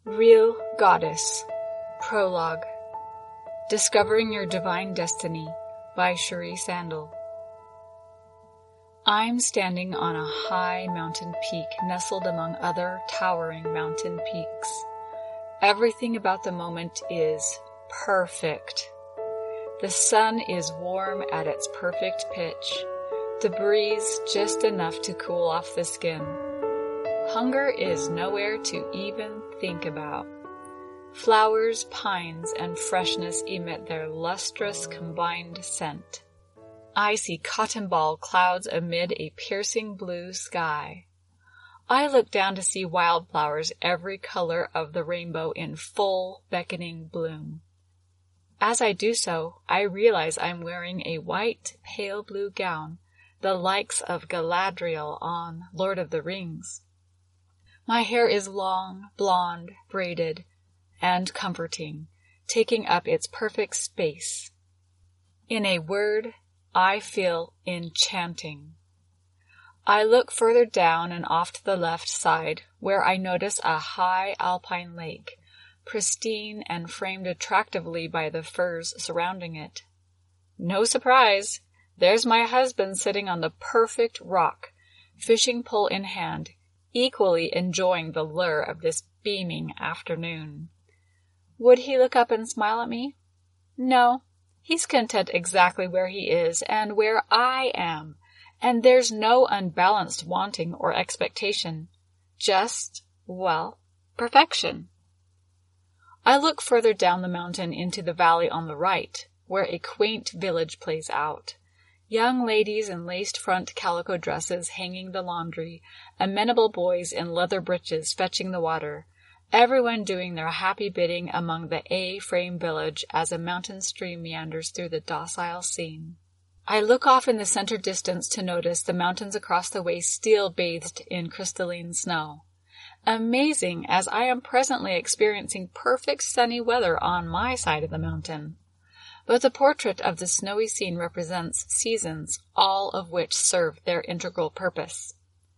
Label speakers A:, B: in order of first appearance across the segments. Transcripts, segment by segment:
A: Real Goddess. Prologue. Discovering Your Divine Destiny by Cherie Sandel. I'm standing on a high mountain peak nestled among other towering mountain peaks. Everything about the moment is perfect. The sun is warm at its perfect pitch, the breeze just enough to cool off the skin. Hunger is nowhere to even think about. Flowers, pines, and freshness emit their lustrous combined scent. I see cotton ball clouds amid a piercing blue sky. I look down to see wildflowers every color of the rainbow in full beckoning bloom. As I do so, I realize I'm wearing a white, pale blue gown, the likes of Galadriel on Lord of the Rings. My hair is long, blonde, braided, and comforting, taking up its perfect space. In a word, I feel enchanting. I look further down and off to the left side, where I notice a high alpine lake, pristine and framed attractively by the firs surrounding it. No surprise, there's my husband sitting on the perfect rock, fishing pole in hand, equally enjoying the lure of this beaming afternoon. Would he look up and smile at me? No, he's content exactly where he is and where I am, and there's no unbalanced wanting or expectation. Just, perfection. I look further down the mountain into the valley on the right, where a quaint village plays out. Young ladies in laced front calico dresses hanging the laundry, amenable boys in leather breeches fetching the water, everyone doing their happy bidding among the A-frame village as a mountain stream meanders through the docile scene. I look off in the center distance to notice the mountains across the way still bathed in crystalline snow. Amazing, as I am presently experiencing perfect sunny weather on my side of the mountain. But the portrait of the snowy scene represents seasons, all of which serve their integral purpose.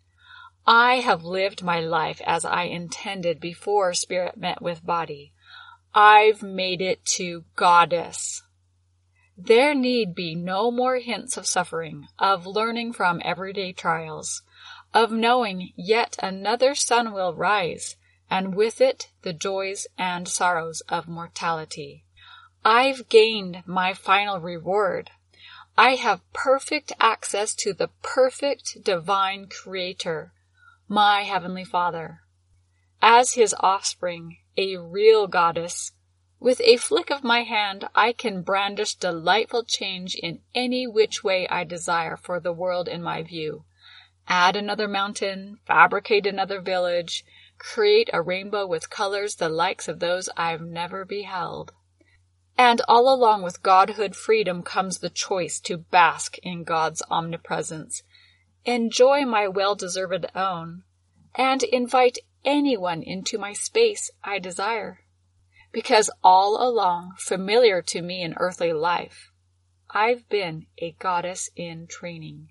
A: I have lived my life as I intended before spirit met with body. I've made it to Goddess. There need be no more hints of suffering, of learning from everyday trials, of knowing yet another sun will rise, and with it the joys and sorrows of mortality. I've gained my final reward. I have perfect access to the perfect divine Creator, my Heavenly Father. As His offspring, a real goddess, with a flick of my hand I can brandish delightful change in any which way I desire for the world in my view. Add another mountain, fabricate another village, create a rainbow with colors the likes of those I've never beheld. And all along with godhood freedom comes the choice to bask in God's omnipresence, enjoy my well-deserved own, and invite anyone into my space I desire. Because all along, familiar to me in earthly life, I've been a goddess in training.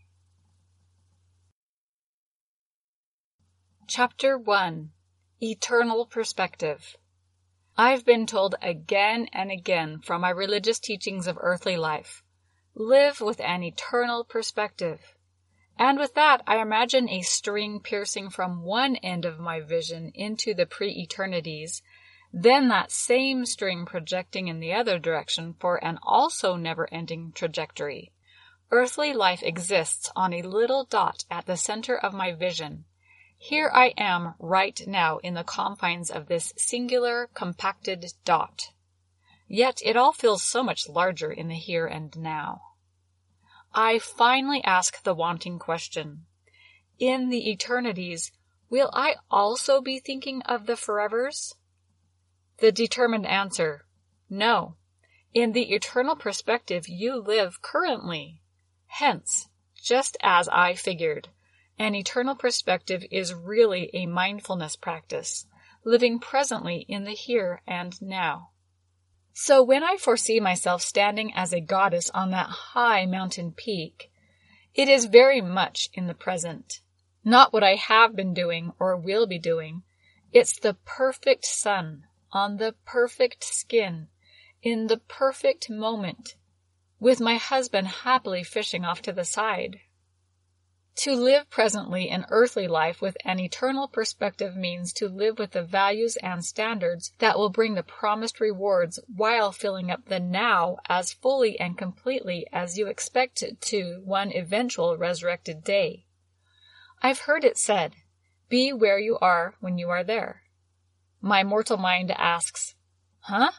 A: Chapter 1. Eternal Perspective. I've been told again and again from my religious teachings of earthly life, live with an eternal perspective. And with that, I imagine a string piercing from one end of my vision into the pre-eternities, then that same string projecting in the other direction for an also never-ending trajectory. Earthly life exists on a little dot at the center of my vision. Here I am right now in the confines of this singular, compacted dot. Yet it all feels so much larger in the here and now. I finally ask the wanting question. In the eternities, will I also be thinking of the forevers? The determined answer, no. In the eternal perspective you live currently. Hence, just as I figured, an eternal perspective is really a mindfulness practice, living presently in the here and now. So when I foresee myself standing as a goddess on that high mountain peak, it is very much in the present. Not what I have been doing or will be doing. It's the perfect sun, on the perfect skin, in the perfect moment, with my husband happily fishing off to the side. To live presently in earthly life with an eternal perspective means to live with the values and standards that will bring the promised rewards while filling up the now as fully and completely as you expect it to one eventual resurrected day. I've heard it said, "Be where you are when you are there." My mortal mind asks, "Huh?"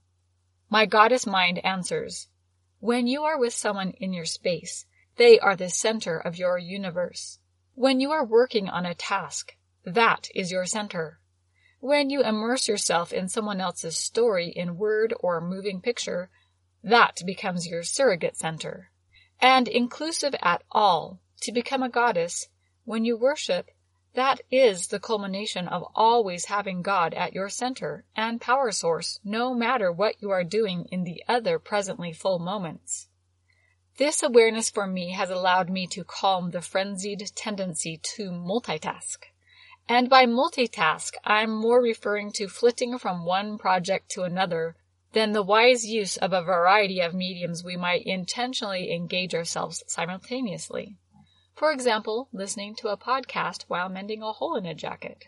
A: My goddess mind answers, "When you are with someone in your space, they are the center of your universe. When you are working on a task, that is your center. When you immerse yourself in someone else's story in word or moving picture, that becomes your surrogate center. And inclusive at all, to become a goddess, when you worship, that is the culmination of always having God at your center and power source, no matter what you are doing in the other presently full moments. This awareness for me has allowed me to calm the frenzied tendency to multitask. And by multitask, I'm more referring to flitting from one project to another than the wise use of a variety of mediums we might intentionally engage ourselves simultaneously. For example, listening to a podcast while mending a hole in a jacket.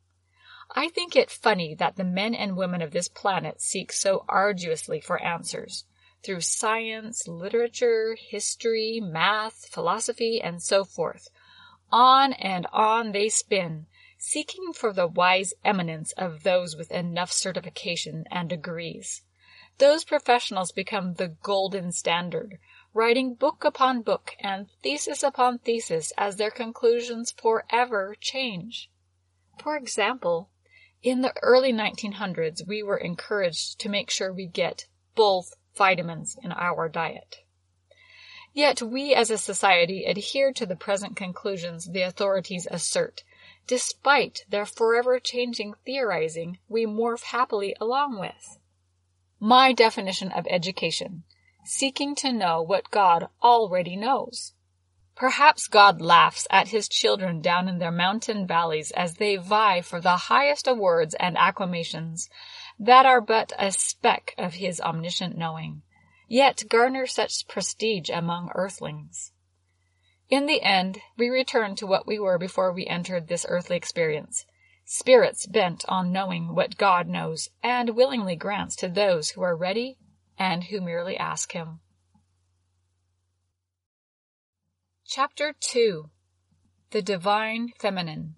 A: I think it funny that the men and women of this planet seek so arduously for answers. Through science, literature, history, math, philosophy, and so forth. On and on they spin, seeking for the wise eminence of those with enough certification and degrees. Those professionals become the golden standard, writing book upon book and thesis upon thesis as their conclusions forever change. For example, in the early 1900s, we were encouraged to make sure we get both vitamins in our diet. Yet we as a society adhere to the present conclusions the authorities assert. Despite their forever changing theorizing, we morph happily along with. My definition of education: seeking to know what God already knows. Perhaps God laughs at his children down in their mountain valleys as they vie for the highest awards and acclamations that are but a speck of his omniscient knowing, yet garner such prestige among earthlings. In the end, we return to what we were before we entered this earthly experience, spirits bent on knowing what God knows and willingly grants to those who are ready and who merely ask him. Chapter 2. The Divine Feminine.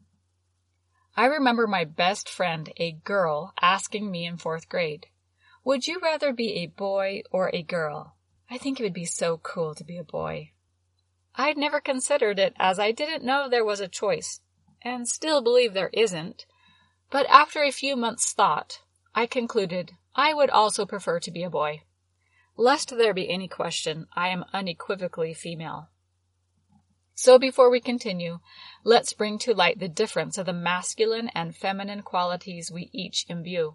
A: I remember my best friend, a girl, asking me in 4th grade, "Would you rather be a boy or a girl? I think it would be so cool to be a boy." I'd never considered it as I didn't know there was a choice, and still believe there isn't, but after a few months' thought, I concluded I would also prefer to be a boy. Lest there be any question, I am unequivocally female. So before we continue, let's bring to light the difference of the masculine and feminine qualities we each imbue.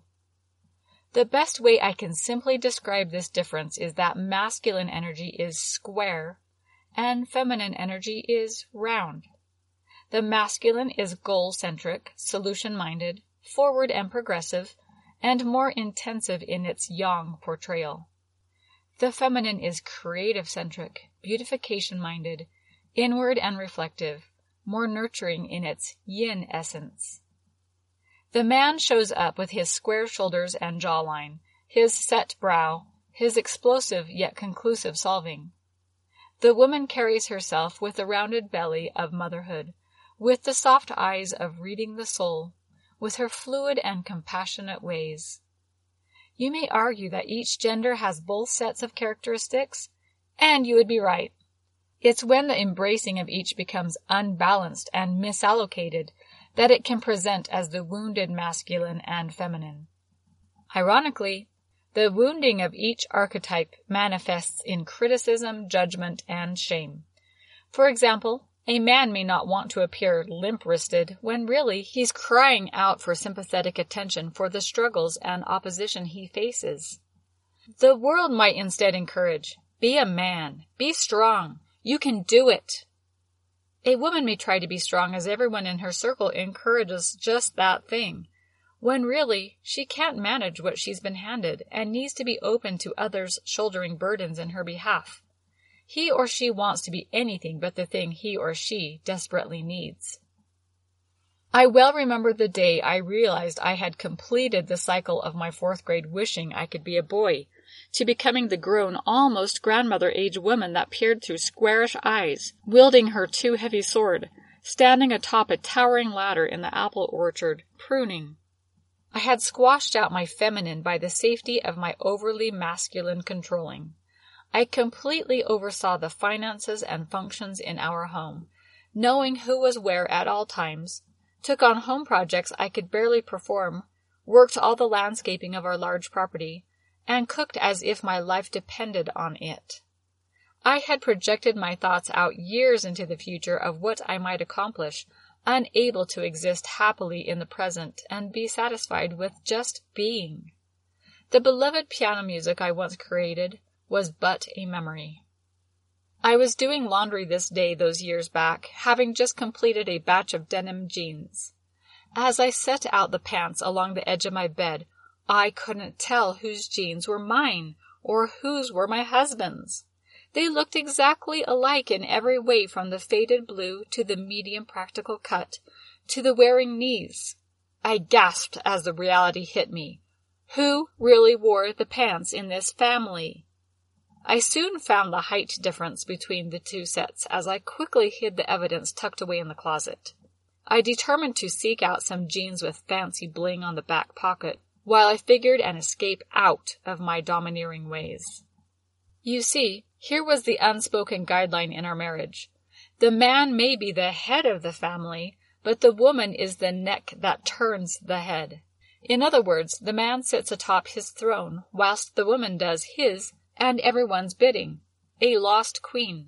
A: The best way I can simply describe this difference is that masculine energy is square and feminine energy is round. The masculine is goal-centric, solution-minded, forward and progressive, and more intensive in its yang portrayal. The feminine is creative-centric, beautification-minded, inward and reflective, more nurturing in its yin essence. The man shows up with his square shoulders and jawline, his set brow, his explosive yet conclusive solving. The woman carries herself with the rounded belly of motherhood, with the soft eyes of reading the soul, with her fluid and compassionate ways. You may argue that each gender has both sets of characteristics, and you would be right. It's when the embracing of each becomes unbalanced and misallocated that it can present as the wounded masculine and feminine. Ironically, the wounding of each archetype manifests in criticism, judgment, and shame. For example, a man may not want to appear limp-wristed when really he's crying out for sympathetic attention for the struggles and opposition he faces. The world might instead encourage, "Be a man, be strong. You can do it." A woman may try to be strong as everyone in her circle encourages just that thing. when really she can't manage what she's been handed and needs to be open to others shouldering burdens in her behalf. He or she wants to be anything but the thing he or she desperately needs. I well remember the day I realized I had completed the cycle of my 4th grade wishing I could be a boy, to becoming the grown, almost grandmother-age woman that peered through squarish eyes, wielding her too-heavy sword, standing atop a towering ladder in the apple orchard, pruning. I had squashed out my feminine by the safety of my overly masculine controlling. I completely oversaw the finances and functions in our home, knowing who was where at all times, took on home projects I could barely perform, worked all the landscaping of our large property, and cooked as if my life depended on it. I had projected my thoughts out years into the future of what I might accomplish, unable to exist happily in the present and be satisfied with just being. The beloved piano music I once created was but a memory. I was doing laundry this day those years back, having just completed a batch of denim jeans. As I set out the pants along the edge of my bed, I couldn't tell whose jeans were mine or whose were my husband's. They looked exactly alike in every way, from the faded blue to the medium practical cut to the wearing knees. I gasped as the reality hit me. Who really wore the pants in this family? I soon found the height difference between the two sets as I quickly hid the evidence tucked away in the closet. I determined to seek out some jeans with fancy bling on the back pocket, while I figured an escape out of my domineering ways. You see, here was the unspoken guideline in our marriage. The man may be the head of the family, but the woman is the neck that turns the head. In other words, the man sits atop his throne, whilst the woman does his and everyone's bidding. A lost queen.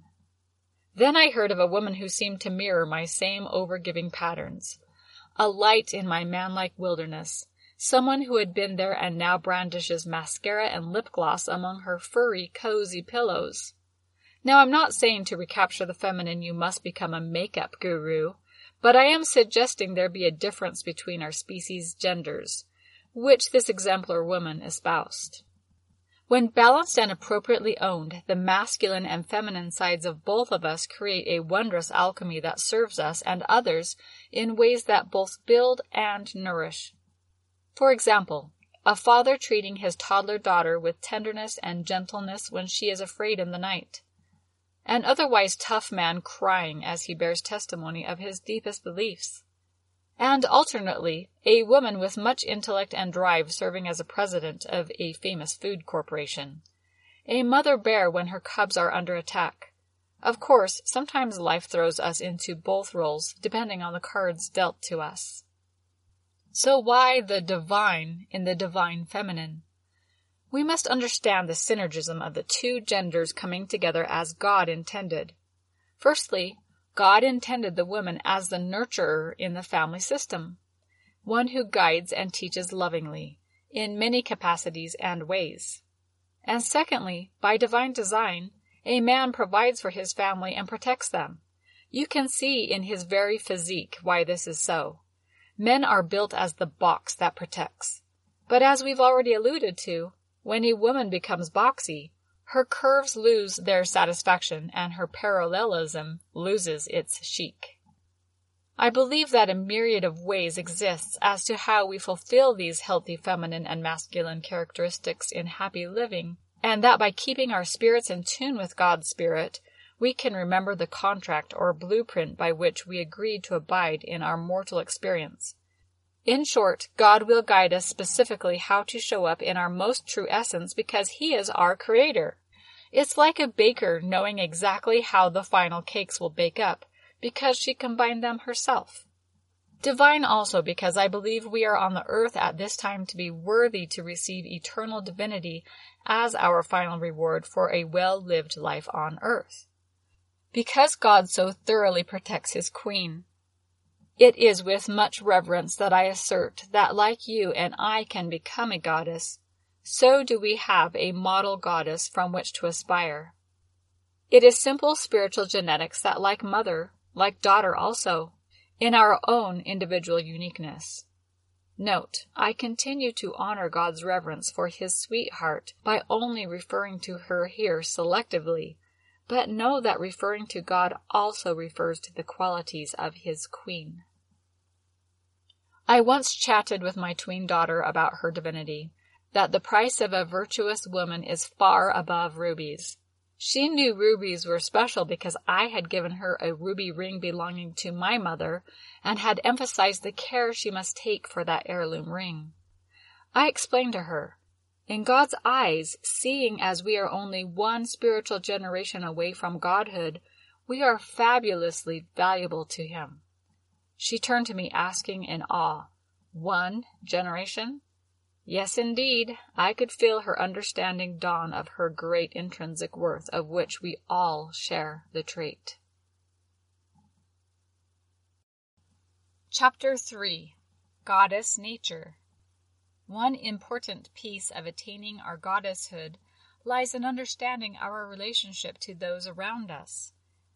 A: Then I heard of a woman who seemed to mirror my same overgiving patterns. A light in my manlike wilderness. Someone who had been there and now brandishes mascara and lip gloss among her furry, cozy pillows. Now, I'm not saying to recapture the feminine you must become a makeup guru, but I am suggesting there be a difference between our species' genders, which this exemplar woman espoused. When balanced and appropriately owned, the masculine and feminine sides of both of us create a wondrous alchemy that serves us and others in ways that both build and nourish. For example, a father treating his toddler daughter with tenderness and gentleness when she is afraid in the night. An otherwise tough man crying as he bears testimony of his deepest beliefs. And alternately, a woman with much intellect and drive serving as a president of a famous food corporation. A mother bear when her cubs are under attack. Of course, sometimes life throws us into both roles, depending on the cards dealt to us. So why the divine in the divine feminine? We must understand the synergism of the two genders coming together as God intended. Firstly, God intended the woman as the nurturer in the family system, one who guides and teaches lovingly, in many capacities and ways. And secondly, by divine design, a man provides for his family and protects them. You can see in his very physique why this is so. Men are built as the box that protects. But as we've already alluded to, when a woman becomes boxy, her curves lose their satisfaction and her parallelism loses its chic. I believe that a myriad of ways exists as to how we fulfill these healthy feminine and masculine characteristics in happy living, and that by keeping our spirits in tune with God's Spirit, we can remember the contract or blueprint by which we agreed to abide in our mortal experience. In short, God will guide us specifically how to show up in our most true essence because He is our Creator. It's like a baker knowing exactly how the final cakes will bake up because she combined them herself. Divine also because I believe we are on the earth at this time to be worthy to receive eternal divinity as our final reward for a well-lived life on earth. Because God so thoroughly protects His queen, it is with much reverence that I assert that like you and I can become a goddess, so do we have a model goddess from which to aspire. It is simple spiritual genetics that, like mother, like daughter also, in our own individual uniqueness. Note, I continue to honor God's reverence for his sweetheart by only referring to her here selectively, but know that referring to God also refers to the qualities of his queen. I once chatted with my tween daughter about her divinity, that the price of a virtuous woman is far above rubies. She knew rubies were special because I had given her a ruby ring belonging to my mother and had emphasized the care she must take for that heirloom ring. I explained to her, in God's eyes, seeing as we are only one spiritual generation away from godhood, we are fabulously valuable to him. She turned to me asking in awe, 1 generation? Yes, indeed. I could feel her understanding dawn of her great intrinsic worth, of which we all share the trait. Chapter 3. Goddess Nature. One important piece of attaining our goddesshood lies in understanding our relationship to those around us.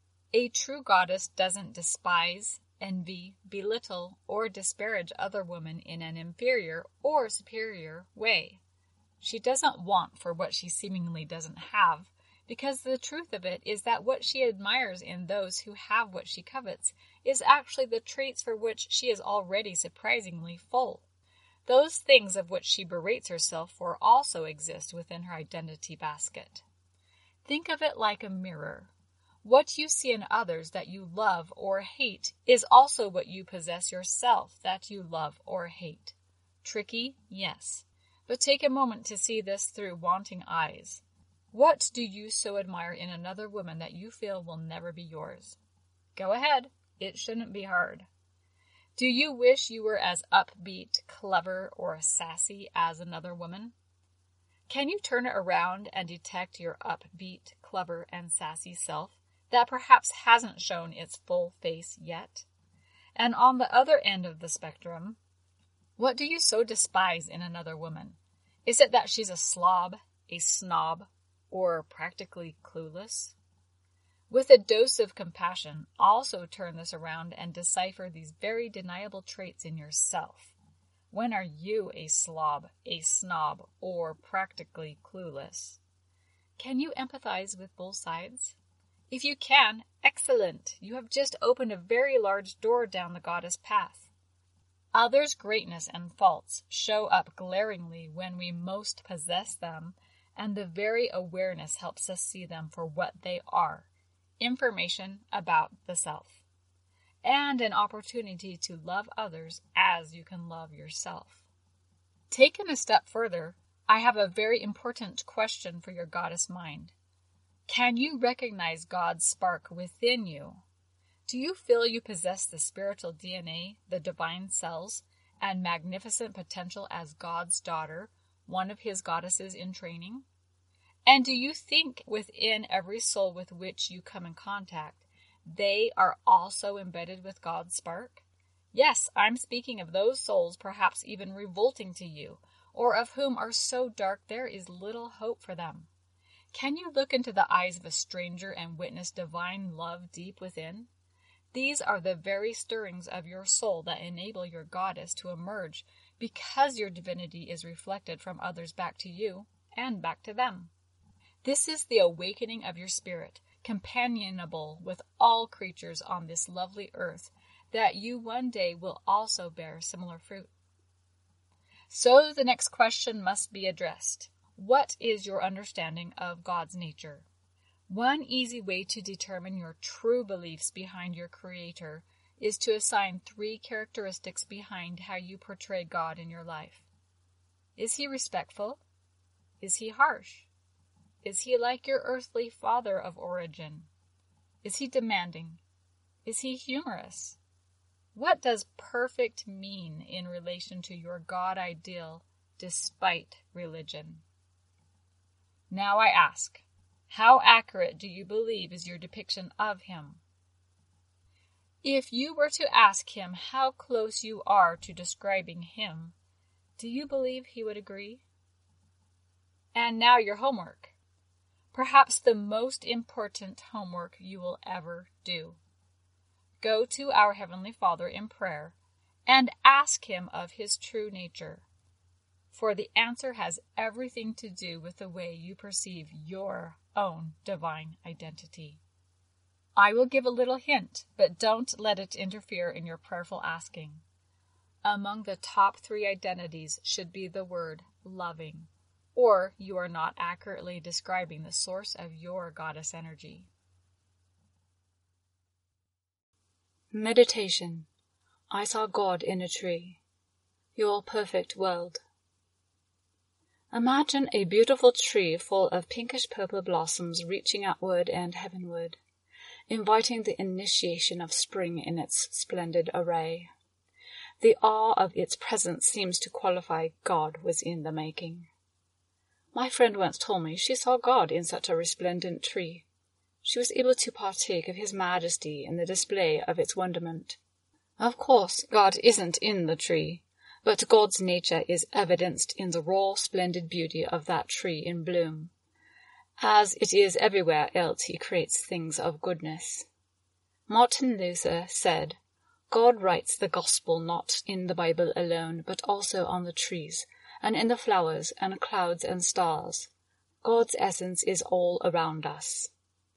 A: A true goddess doesn't despise, envy, belittle, or disparage other women in an inferior or superior way. She doesn't want for what she seemingly doesn't have, because the truth of it is that what she admires in those who have what she covets is actually the traits for which she is already surprisingly full. Those things of which she berates herself for also exist within her identity basket. Think of it like a mirror. What you see in others that you love or hate is also what you possess yourself that you love or hate. Tricky? Yes. But take a moment to see this through wanting eyes. What do you so admire in another woman that you feel will never be yours? Go ahead. It shouldn't be hard. Do you wish you were as upbeat, clever, or sassy as another woman? Can you turn it around and detect your upbeat, clever, and sassy self that perhaps hasn't shown its full face yet? And on the other end of the spectrum, what do you so despise in another woman? Is it that she's a slob, a snob, or practically clueless? With a dose of compassion, also turn this around and decipher these very deniable traits in yourself. When are you a slob, a snob, or practically clueless? Can you empathize with both sides? If you can, excellent! You have just opened a very large door down the goddess path. Others' greatness and faults show up glaringly when we most possess them, and the very awareness helps us see them for what they are. Information about the self, and an opportunity to love others as you can love yourself. Taken a step further, I have a very important question for your goddess mind. Can you recognize God's spark within you? Do you feel you possess the spiritual DNA, the divine cells, and magnificent potential as God's daughter, one of his goddesses in training? And do you think within every soul with which you come in contact, they are also embedded with God's spark? Yes, I'm speaking of those souls perhaps even revolting to you, or of whom are so dark there is little hope for them. Can you look into the eyes of a stranger and witness divine love deep within? These are the very stirrings of your soul that enable your goddess to emerge, because your divinity is reflected from others back to you and back to them. This is the awakening of your spirit, companionable with all creatures on this lovely earth, that you one day will also bear similar fruit. So the next question must be addressed. What is your understanding of God's nature? One easy way to determine your true beliefs behind your Creator is to assign 3 characteristics behind how you portray God in your life. Is he respectful? Is he harsh? Is he like your earthly father of origin? Is he demanding? Is he humorous? What does perfect mean in relation to your God ideal despite religion? Now I ask, how accurate do you believe is your depiction of him? If you were to ask him how close you are to describing him, do you believe he would agree? And now your homework. Perhaps the most important homework you will ever do. Go to our Heavenly Father in prayer and ask him of his true nature, for the answer has everything to do with the way you perceive your own divine identity. I will give a little hint, but don't let it interfere in your prayerful asking. Among the top 3 identities should be the word loving, or you are not accurately describing the source of your goddess energy.
B: Meditation. I saw God in a tree. Your perfect world. Imagine a beautiful tree full of pinkish-purple blossoms reaching outward and heavenward, inviting the initiation of spring in its splendid array. The awe of its presence seems to qualify God was in the making. My friend once told me she saw God in such a resplendent tree. She was able to partake of his majesty in the display of its wonderment. Of course, God isn't in the tree, but God's nature is evidenced in the raw, splendid beauty of that tree in bloom. As it is everywhere else he creates things of goodness. Martin Luther said, God writes the gospel not in the Bible alone, but also on the trees, and in the flowers and clouds and stars. God's essence is all around us.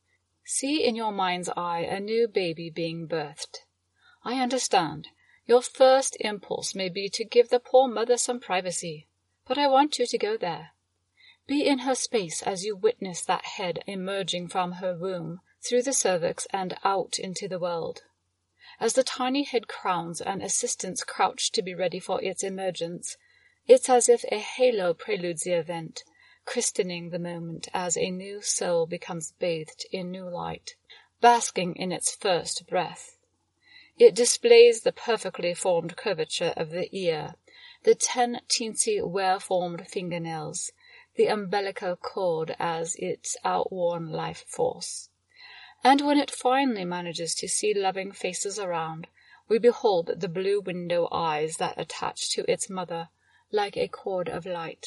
B: See in your mind's eye a new baby being birthed. I understand. Your first impulse may be to give the poor mother some privacy, but I want you to go there. Be in her space as you witness that head emerging from her womb, through the cervix and out into the world. As the tiny head crowns and assistants crouch to be ready for its emergence, it's as if a halo preludes the event, christening the moment as a new soul becomes bathed in new light, basking in its first breath. It displays the perfectly formed curvature of the ear, the 10 teensy well-formed fingernails, the umbilical cord as its outworn life force. And when it finally manages to see loving faces around, we behold the blue window eyes that attach to its mother like a cord of light.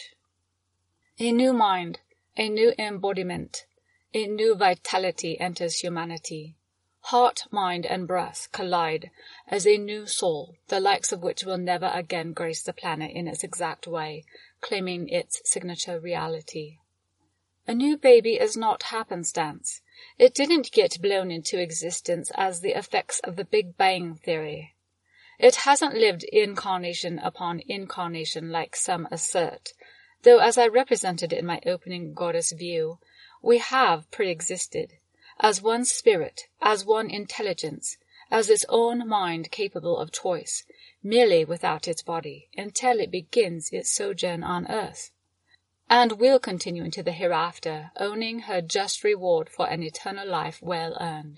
B: A new mind, a new embodiment, a new vitality enters humanity. Heart, mind, and breath collide as a new soul, the likes of which will never again grace the planet in its exact way, claiming its signature reality. A new baby is not happenstance. It didn't get blown into existence as the effects of the Big Bang Theory. It hasn't lived incarnation upon incarnation like some assert, though as I represented in my opening goddess view, we have pre-existed, as one spirit, as one intelligence, as its own mind capable of choice, merely without its body, until it begins its sojourn on earth, and will continue into the hereafter, owning her just reward for an eternal life well earned.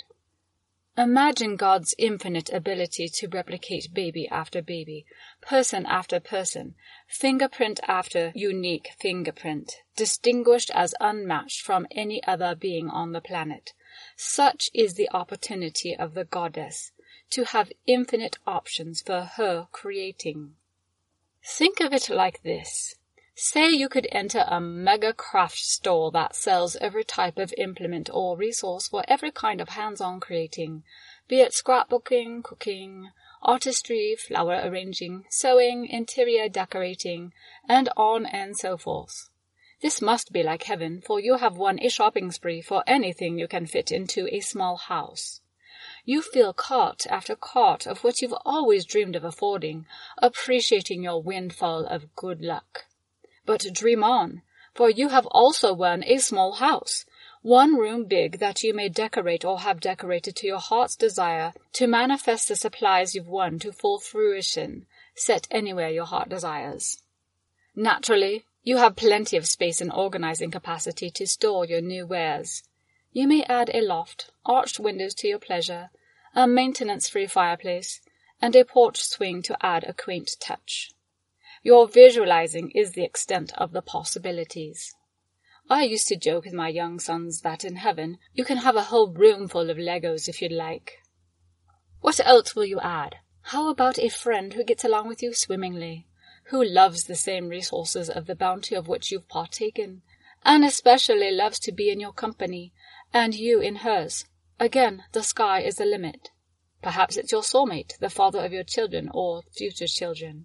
B: Imagine God's infinite ability to replicate baby after baby, person after person, fingerprint after unique fingerprint, distinguished as unmatched from any other being on the planet. Such is the opportunity of the goddess, to have infinite options for her creating. Think of it like this. Say you could enter a mega craft store that sells every type of implement or resource for every kind of hands-on creating, be it scrapbooking, cooking, artistry, flower arranging, sewing, interior decorating, and on and so forth. This must be like heaven, for you have won a shopping spree for anything you can fit into a small house. You fill cart after cart of what you've always dreamed of affording, appreciating your windfall of good luck. But dream on, for you have also won a small house, one room big that you may decorate or have decorated to your heart's desire to manifest the supplies you've won to full fruition, set anywhere your heart desires. Naturally, you have plenty of space and organizing capacity to store your new wares. You may add a loft, arched windows to your pleasure, a maintenance-free fireplace, and a porch swing to add a quaint touch. Your visualizing is the extent of the possibilities. I used to joke with my young sons that in heaven you can have a whole room full of Legos if you'd like. What else will you add? How about a friend who gets along with you swimmingly, who loves the same resources of the bounty of which you've partaken, and especially loves to be in your company, and you in hers? Again, the sky is the limit. Perhaps it's your soulmate, the father of your children or future children.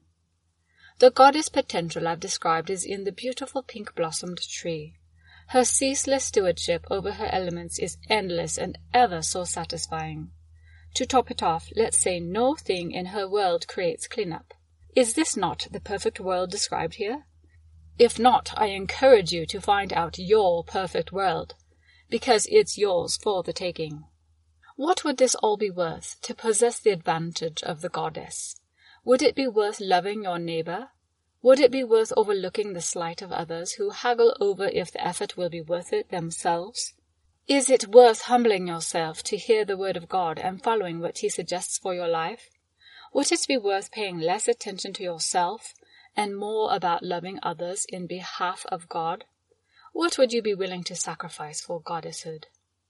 B: The goddess potential I've described is in the beautiful pink-blossomed tree. Her ceaseless stewardship over her elements is endless and ever so satisfying. To top it off, let's say no thing in her world creates cleanup. Is this not the perfect world described here? If not, I encourage you to find out your perfect world, because it's yours for the taking. What would this all be worth to possess the advantage of the goddess? Would it be worth loving your neighbor? Would it be worth overlooking the slight of others who haggle over if the effort will be worth it themselves? Is it worth humbling yourself to hear the word of God and following what he suggests for your life? Would it be worth paying less attention to yourself and more about loving others in behalf of God? What would you be willing to sacrifice for goddesshood?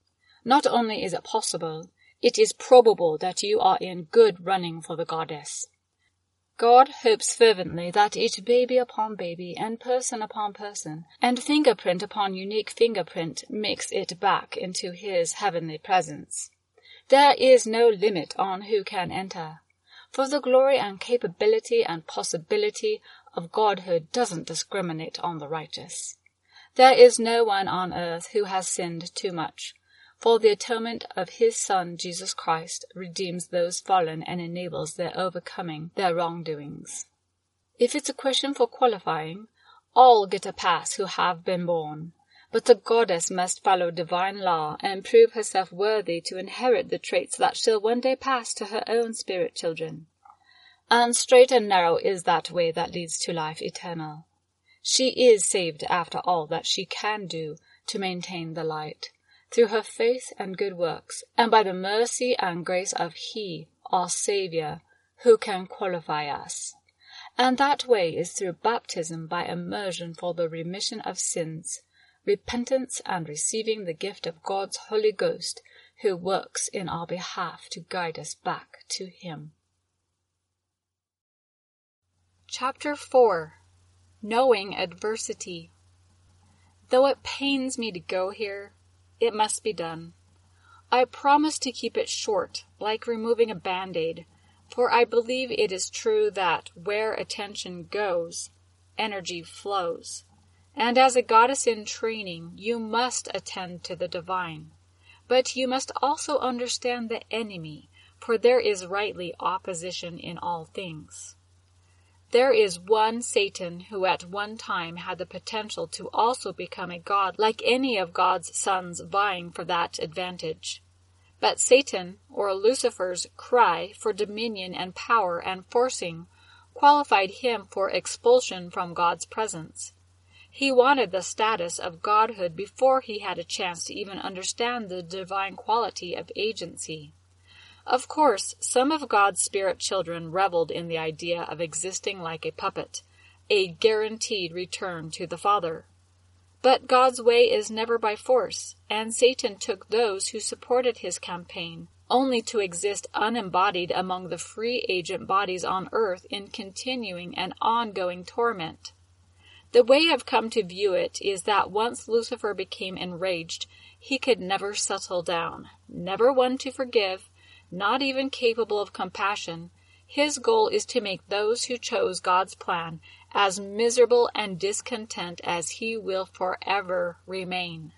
B: Not only is it possible, it is probable that you are in good running for the goddess. God hopes fervently that each baby upon baby and person upon person and fingerprint upon unique fingerprint makes it back into his heavenly presence. There is no limit on who can enter, for the glory and capability and possibility of godhood doesn't discriminate on the righteous. There is no one on earth who has sinned too much, for the atonement of his Son, Jesus Christ, redeems those fallen and enables their overcoming their wrongdoings. If it's a question for qualifying, all get a pass who have been born, but the goddess must follow divine law and prove herself worthy to inherit the traits that shall one day pass to her own spirit children. And straight and narrow is that way that leads to life eternal. She is saved after all that she can do to maintain the light, through her faith and good works, and by the mercy and grace of He, our Saviour, who can qualify us. And that way is through baptism by immersion for the remission of sins, repentance, and receiving the gift of God's Holy Ghost, who works in our behalf to guide us back to Him. Chapter 4. Knowing Adversity. Though it pains me to go here, it must be done. I promise to keep it short, like removing a Band-Aid, for I believe it is true that where attention goes, energy flows. And as a goddess in training, you must attend to the divine. But you must also understand the enemy, for there is rightly opposition in all things. There is one Satan who at one time had the potential to also become a god like any of God's sons vying for that advantage. But Satan, or Lucifer's, cry for dominion and power and forcing qualified him for expulsion from God's presence. He wanted the status of godhood before he had a chance to even understand the divine quality of agency. Of course, some of God's spirit children reveled in the idea of existing like a puppet, a guaranteed return to the Father. But God's way is never by force, and Satan took those who supported his campaign, only to exist unembodied among the free agent bodies on earth in continuing and ongoing torment. The way I've come to view it is that once Lucifer became enraged, he could never settle down, never one to forgive, not even capable of compassion. His goal is to make those who chose God's plan as miserable and discontent as he will forever remain.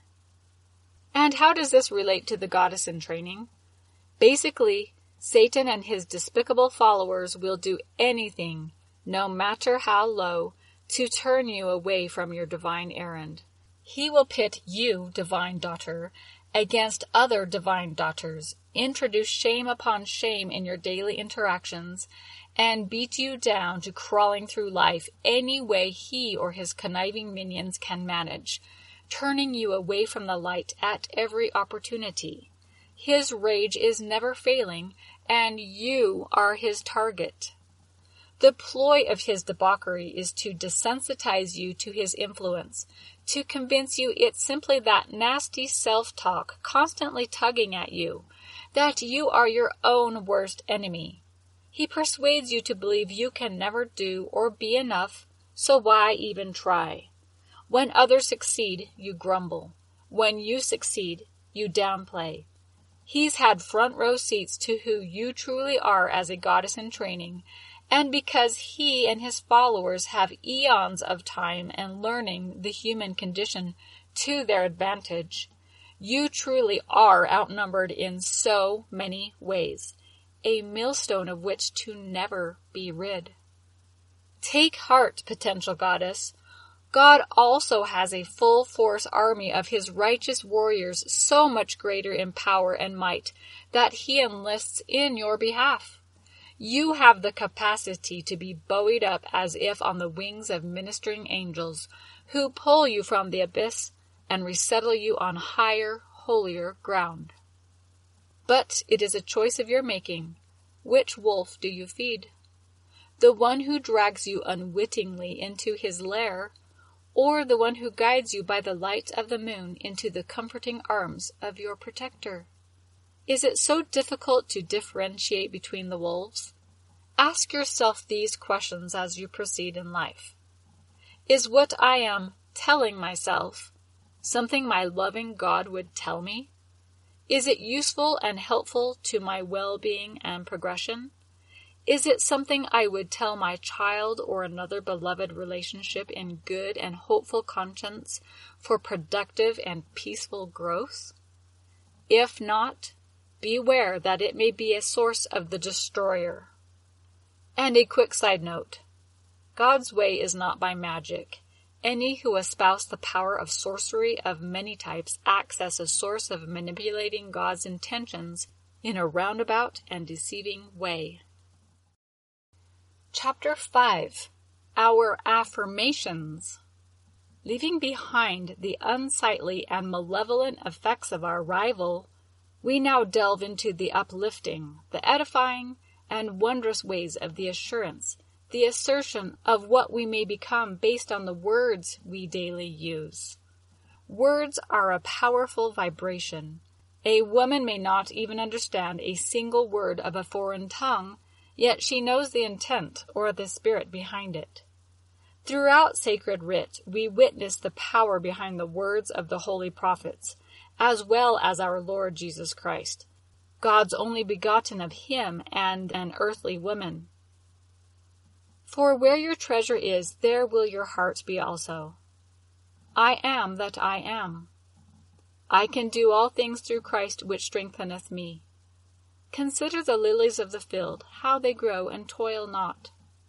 B: And how does this relate to the goddess in training? Basically, Satan and his despicable followers will do anything, no matter how low, to turn you away from your divine errand. He will pit you, divine daughter, against other divine daughters, introduce shame upon shame in your daily interactions, and beat you down to crawling through life any way he or his conniving minions can manage, turning you away from the light at every opportunity. His rage is never failing, and you are his target. The ploy of his debauchery is to desensitize you to his influence, to convince you it's simply that nasty self-talk constantly tugging at you, that you are your own worst enemy. He persuades you to believe you can never do or be enough, so why even try? When others succeed, you grumble. When you succeed, you downplay.
A: He's had front row seats to who you truly are as a goddess in training, and because he and his followers have eons of time and learning the human condition to their advantage, you truly are outnumbered in so many ways, a millstone of which to never be rid. Take heart, potential goddess. God also has a full-force army of his righteous warriors so much greater in power and might that he enlists in your behalf. You have the capacity to be buoyed up as if on the wings of ministering angels who pull you from the abyss and resettle you on higher, holier ground. But it is a choice of your making. Which wolf do you feed? The one who drags you unwittingly into his lair, or the one who guides you by the light of the moon into the comforting arms of your protector? Is it so difficult to differentiate between the wolves? Ask yourself these questions as you proceed in life. Is what I am telling myself something my loving God would tell me? Is it useful and helpful to my well-being and progression? Is it something I would tell my child or another beloved relationship in good and hopeful conscience for productive and peaceful growth? If not, beware that it may be a source of the destroyer. And a quick side note. God's way is not by magic. Any who espouse the power of sorcery of many types acts as a source of manipulating God's intentions in a roundabout and deceiving way. Chapter 5. Our Affirmations. Leaving behind the unsightly and malevolent effects of our rival, we now delve into the uplifting, the edifying, and wondrous ways of the assurance, the assertion of what we may become based on the words we daily use. Words are a powerful vibration. A woman may not even understand a single word of a foreign tongue, yet she knows the intent or the spirit behind it. Throughout sacred writ, we witness the power behind the words of the holy prophets, as well as our Lord Jesus Christ, God's only begotten of him and an earthly woman. For where your treasure is, there will your heart be also. I am that I am. I can do all things through Christ which strengtheneth me. Consider the lilies of the field, how they grow and toil not.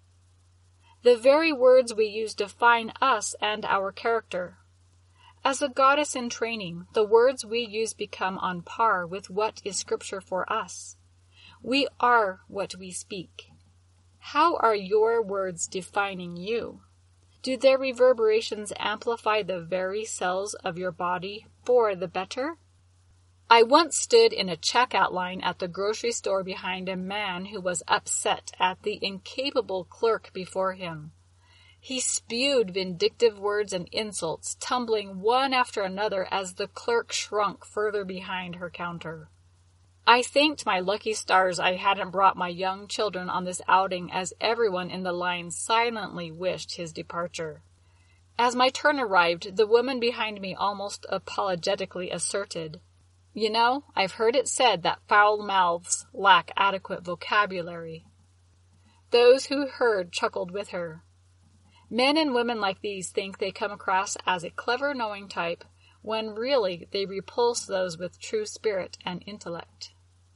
A: The very words we use define us and our character. As a goddess in training, the words we use become on par with what is Scripture for us. We are what we speak. How are your words defining you? Do their reverberations amplify the very cells of your body for the better? I once stood in a checkout line at the grocery store behind a man who was upset at the incapable clerk before him. He spewed vindictive words and insults, tumbling one after another as the clerk shrunk further behind her counter. I thanked my lucky stars I hadn't brought my young children on this outing, as everyone in the line silently wished his departure. As my turn arrived, the woman behind me almost apologetically asserted, "You know, I've heard it said that foul mouths lack adequate vocabulary." Those who heard chuckled with her. Men and women like these think they come across as a clever, knowing type, when really they repulse those with true spirit and intellect.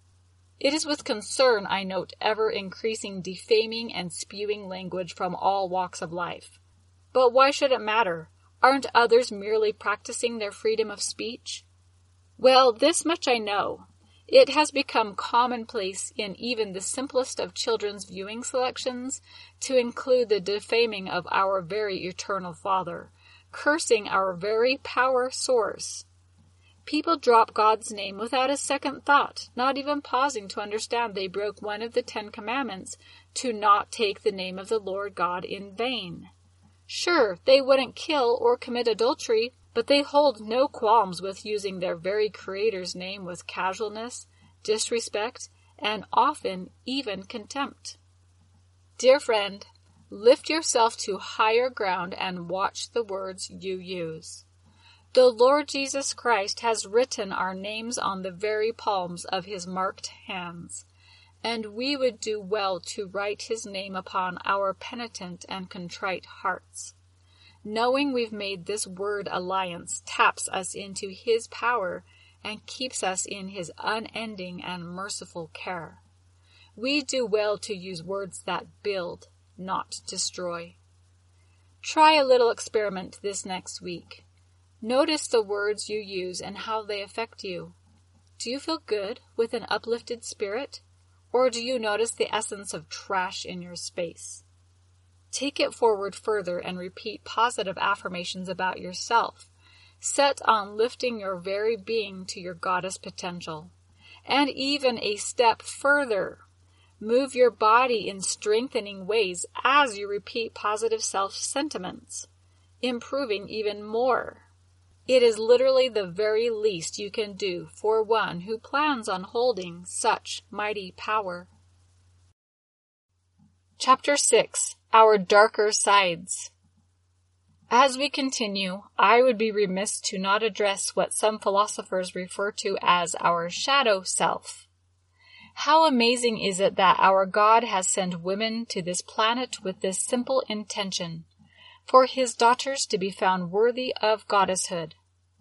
A: It is with concern I note ever-increasing defaming and spewing language from all walks of life. But why should it matter? Aren't others merely practicing their freedom of speech? Well, this much I know. It has become commonplace in even the simplest of children's viewing selections to include the defaming of our very eternal Father, cursing our very power source. People drop God's name without a second thought, not even pausing to understand they broke one of the 10 Commandments to not take the name of the Lord God in vain. Sure, they wouldn't kill or commit adultery, but they hold no qualms with using their very Creator's name with casualness, disrespect, and often even contempt. Dear friend, lift yourself to higher ground and watch the words you use. The Lord Jesus Christ has written our names on the very palms of his marked hands, and we would do well to write his name upon our penitent and contrite hearts. Knowing we've made this word alliance taps us into his power and keeps us in his unending and merciful care. We do well to use words that build, not destroy. Try a little experiment this next week. Notice the words you use and how they affect you. Do you feel good with an uplifted spirit, or do you notice the essence of trash in your space? Take it forward further and repeat positive affirmations about yourself, set on lifting your very being to your goddess potential. And even a step further, move your body in strengthening ways as you repeat positive self-sentiments, improving even more. It is literally the very least you can do for one who plans on holding such mighty power. Chapter 6. Our Darker Sides. As we continue, I would be remiss to not address what some philosophers refer to as our shadow self. How amazing is it that our God has sent women to this planet with this simple intention, for his daughters to be found worthy of goddesshood.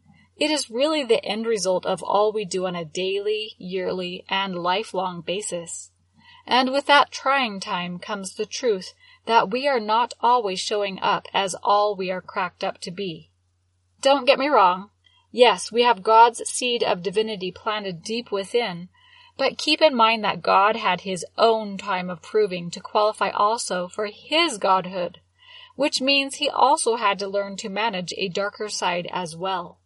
A: It is really the end result of all we do on a daily, yearly, and lifelong basis. And with that trying time comes the truth that we are not always showing up as all we are cracked up to be. Don't get me wrong. Yes, we have God's seed of divinity planted deep within, but keep in mind that God had his own time of proving to qualify also for his godhood, which means he also had to learn to manage a darker side as well.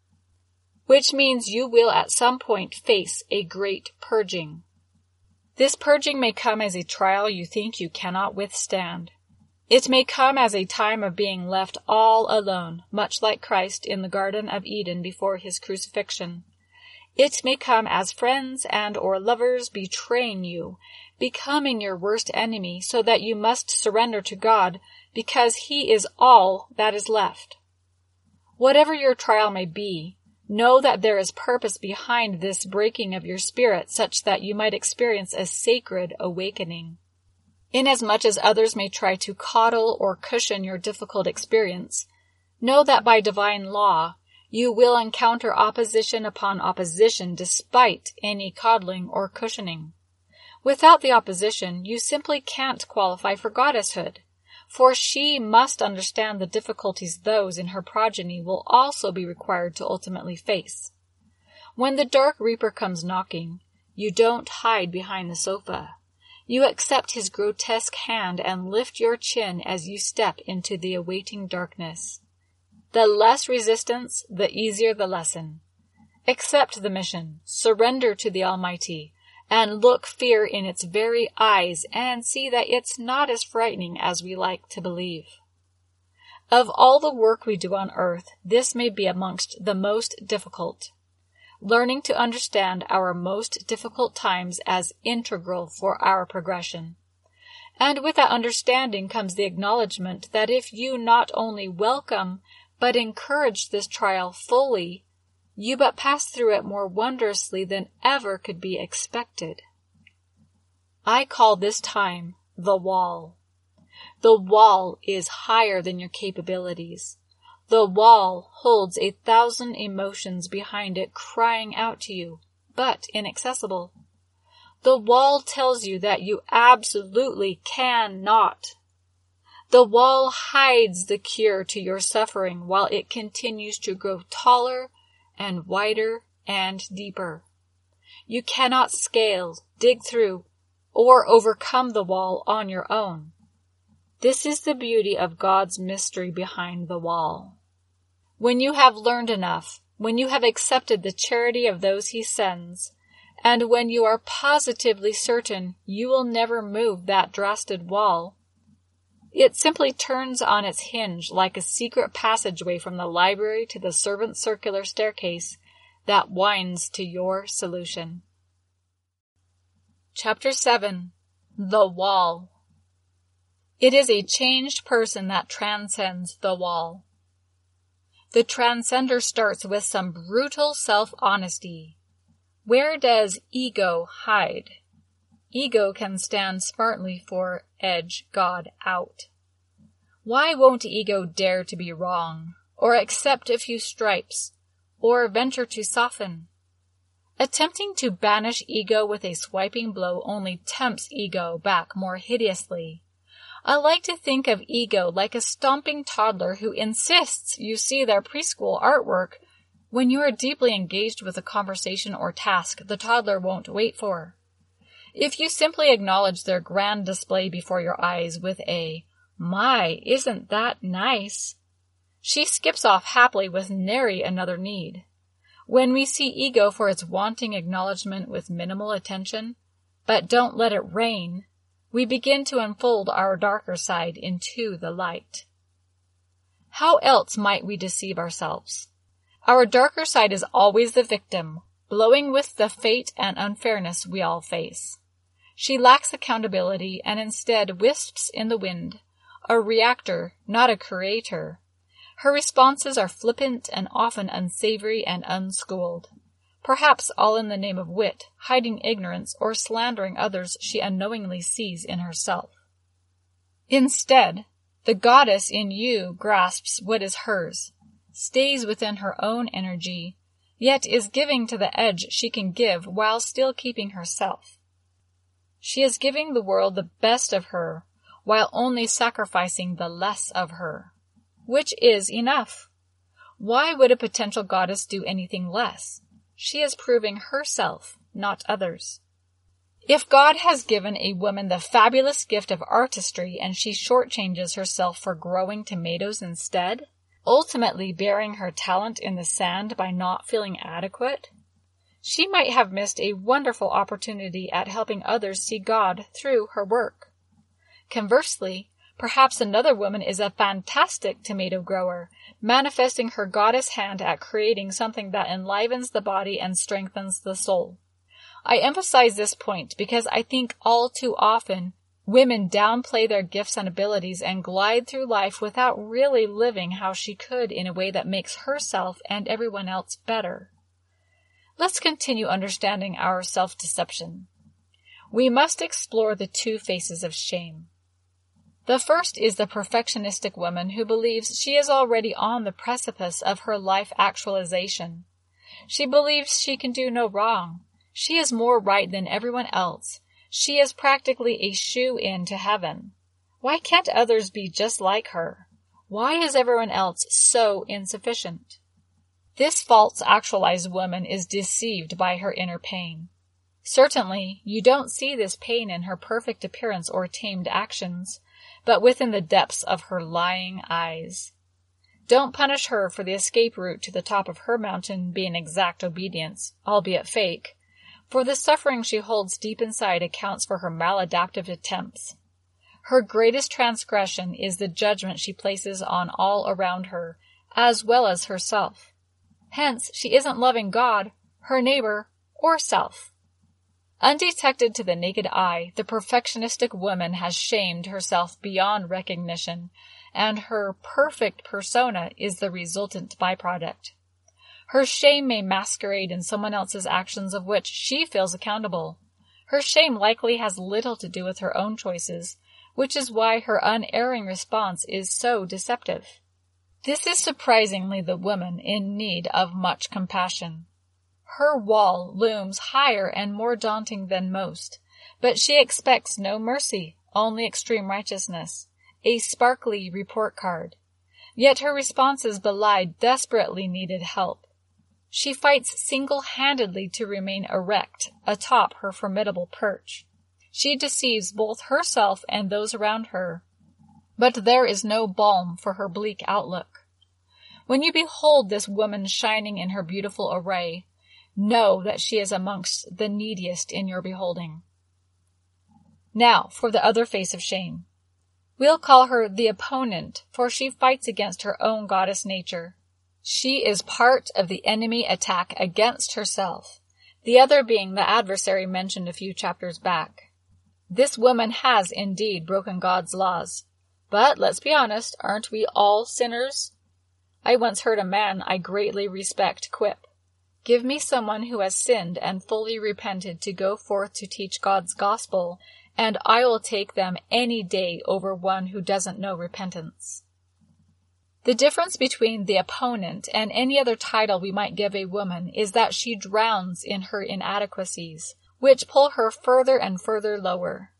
A: Which means you will at some point face a great purging. This purging may come as a trial you think you cannot withstand. It may come as a time of being left all alone, much like Christ in the Garden of Eden before his crucifixion. It may come as friends and or lovers betraying you, becoming your worst enemy so that you must surrender to God because he is all that is left. Whatever your trial may be, know that there is purpose behind this breaking of your spirit such that you might experience a sacred awakening. Inasmuch as others may try to coddle or cushion your difficult experience, know that by divine law, you will encounter opposition upon opposition despite any coddling or cushioning. Without the opposition, you simply can't qualify for goddesshood, for she must understand the difficulties those in her progeny will also be required to ultimately face. When the Dark Reaper comes knocking, you don't hide behind the sofa. You accept his grotesque hand and lift your chin as you step into the awaiting darkness. The less resistance, the easier the lesson. Accept the mission, surrender to the Almighty, and look fear in its very eyes and see that it's not as frightening as we like to believe. Of all the work we do on earth, this may be amongst the most difficult. Learning to understand our most difficult times as integral for our progression. And with that understanding comes the acknowledgement that if you not only welcome, but encourage this trial fully, you but pass through it more wondrously than ever could be expected. I call this time the wall. The wall is higher than your capabilities. The wall holds 1,000 emotions behind it crying out to you, but inaccessible. The wall tells you that you absolutely cannot. The wall hides the cure to your suffering while it continues to grow taller and wider and deeper. You cannot scale, dig through, or overcome the wall on your own. This is the beauty of God's mystery behind the wall. When you have learned enough, when you have accepted the charity of those he sends, and when you are positively certain you will never move that drastic wall, it simply turns on its hinge like a secret passageway from the library to the servant's circular staircase that winds to your solution. Chapter 7. The Wall. It is a changed person that transcends the wall. The transcender starts with some brutal self-honesty. Where does ego hide? Ego can stand smartly for edge God out. Why won't ego dare to be wrong, or accept a few stripes, or venture to soften? Attempting to banish ego with a swiping blow only tempts ego back more hideously. I like to think of ego like a stomping toddler who insists you see their preschool artwork when you are deeply engaged with a conversation or task the toddler won't wait for. If you simply acknowledge their grand display before your eyes with a, "My, isn't that nice?" she skips off happily with nary another need. When we see ego for its wanting acknowledgement with minimal attention, but don't let it rain, we begin to unfold our darker side into the light. How else might we deceive ourselves? Our darker side is always the victim, blowing with the fate and unfairness we all face. She lacks accountability and instead wisps in the wind, a reactor, not a creator. Her responses are flippant and often unsavory and unschooled. Perhaps all in the name of wit, hiding ignorance, or slandering others she unknowingly sees in herself. Instead, the goddess in you grasps what is hers, stays within her own energy, yet is giving to the edge she can give while still keeping herself. She is giving the world the best of her, while only sacrificing the less of her, which is enough. Why would a potential goddess do anything less? She is proving herself, not others. If God has given a woman the fabulous gift of artistry and she shortchanges herself for growing tomatoes instead, ultimately burying her talent in the sand by not feeling adequate, she might have missed a wonderful opportunity at helping others see God through her work. Conversely, perhaps another woman is a fantastic tomato grower, manifesting her goddess hand at creating something that enlivens the body and strengthens the soul. I emphasize this point because I think all too often women downplay their gifts and abilities and glide through life without really living how she could in a way that makes herself and everyone else better. Let's continue understanding our self-deception. We must explore the two faces of shame. The first is the perfectionistic woman who believes she is already on the precipice of her life actualization. She believes she can do no wrong. She is more right than everyone else. She is practically a shoe-in to heaven. Why can't others be just like her? Why is everyone else so insufficient? This false actualized woman is deceived by her inner pain. Certainly, you don't see this pain in her perfect appearance or tamed actions, but within the depths of her lying eyes. Don't punish her for the escape route to the top of her mountain being exact obedience, albeit fake, for the suffering she holds deep inside accounts for her maladaptive attempts. Her greatest transgression is the judgment she places on all around her, as well as herself. Hence, she isn't loving God, her neighbor, or self. Undetected to the naked eye, the perfectionistic woman has shamed herself beyond recognition, and her perfect persona is the resultant byproduct. Her shame may masquerade in someone else's actions of which she feels accountable. Her shame likely has little to do with her own choices, which is why her unerring response is so deceptive. This is surprisingly the woman in need of much compassion. Her wall looms higher and more daunting than most, but she expects no mercy, only extreme righteousness, a sparkly report card. Yet her responses belie desperately needed help. She fights single-handedly to remain erect atop her formidable perch. She deceives both herself and those around her, but there is no balm for her bleak outlook. When you behold this woman shining in her beautiful array, know that she is amongst the neediest in your beholding. Now, for the other face of shame. We'll call her the opponent, for she fights against her own goddess nature. She is part of the enemy attack against herself, the other being the adversary mentioned a few chapters back. This woman has indeed broken God's laws, but let's be honest, aren't we all sinners? I once heard a man I greatly respect quip, "Give me someone who has sinned and fully repented to go forth to teach God's gospel, and I will take them any day over one who doesn't know repentance." The difference between the opponent and any other title we might give a woman is that she drowns in her inadequacies, which pull her further and further lower.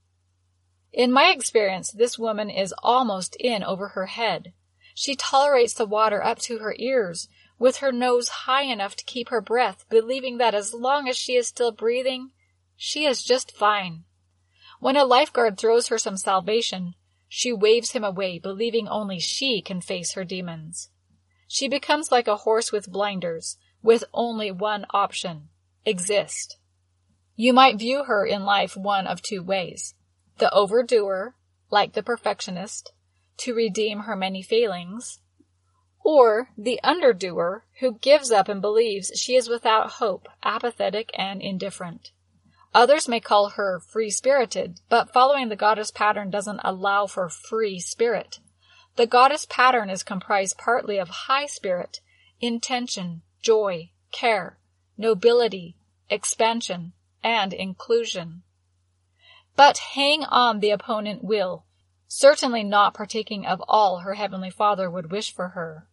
A: In my experience, this woman is almost in over her head. She tolerates the water up to her ears, with her nose high enough to keep her breath, believing that as long as she is still breathing, she is just fine. When a lifeguard throws her some salvation, she waves him away, believing only she can face her demons. She becomes like a horse with blinders, with only one option: exist. You might view her in life one of two ways: the overdoer, like the perfectionist, to redeem her many failings, or the underdoer who gives up and believes she is without hope, apathetic and indifferent. Others may call her free-spirited, but following the goddess pattern doesn't allow for free spirit. The goddess pattern is comprised partly of high spirit, intention, joy, care, nobility, expansion, and inclusion. But hang on the opponent will, certainly not partaking of all her Heavenly Father would wish for her.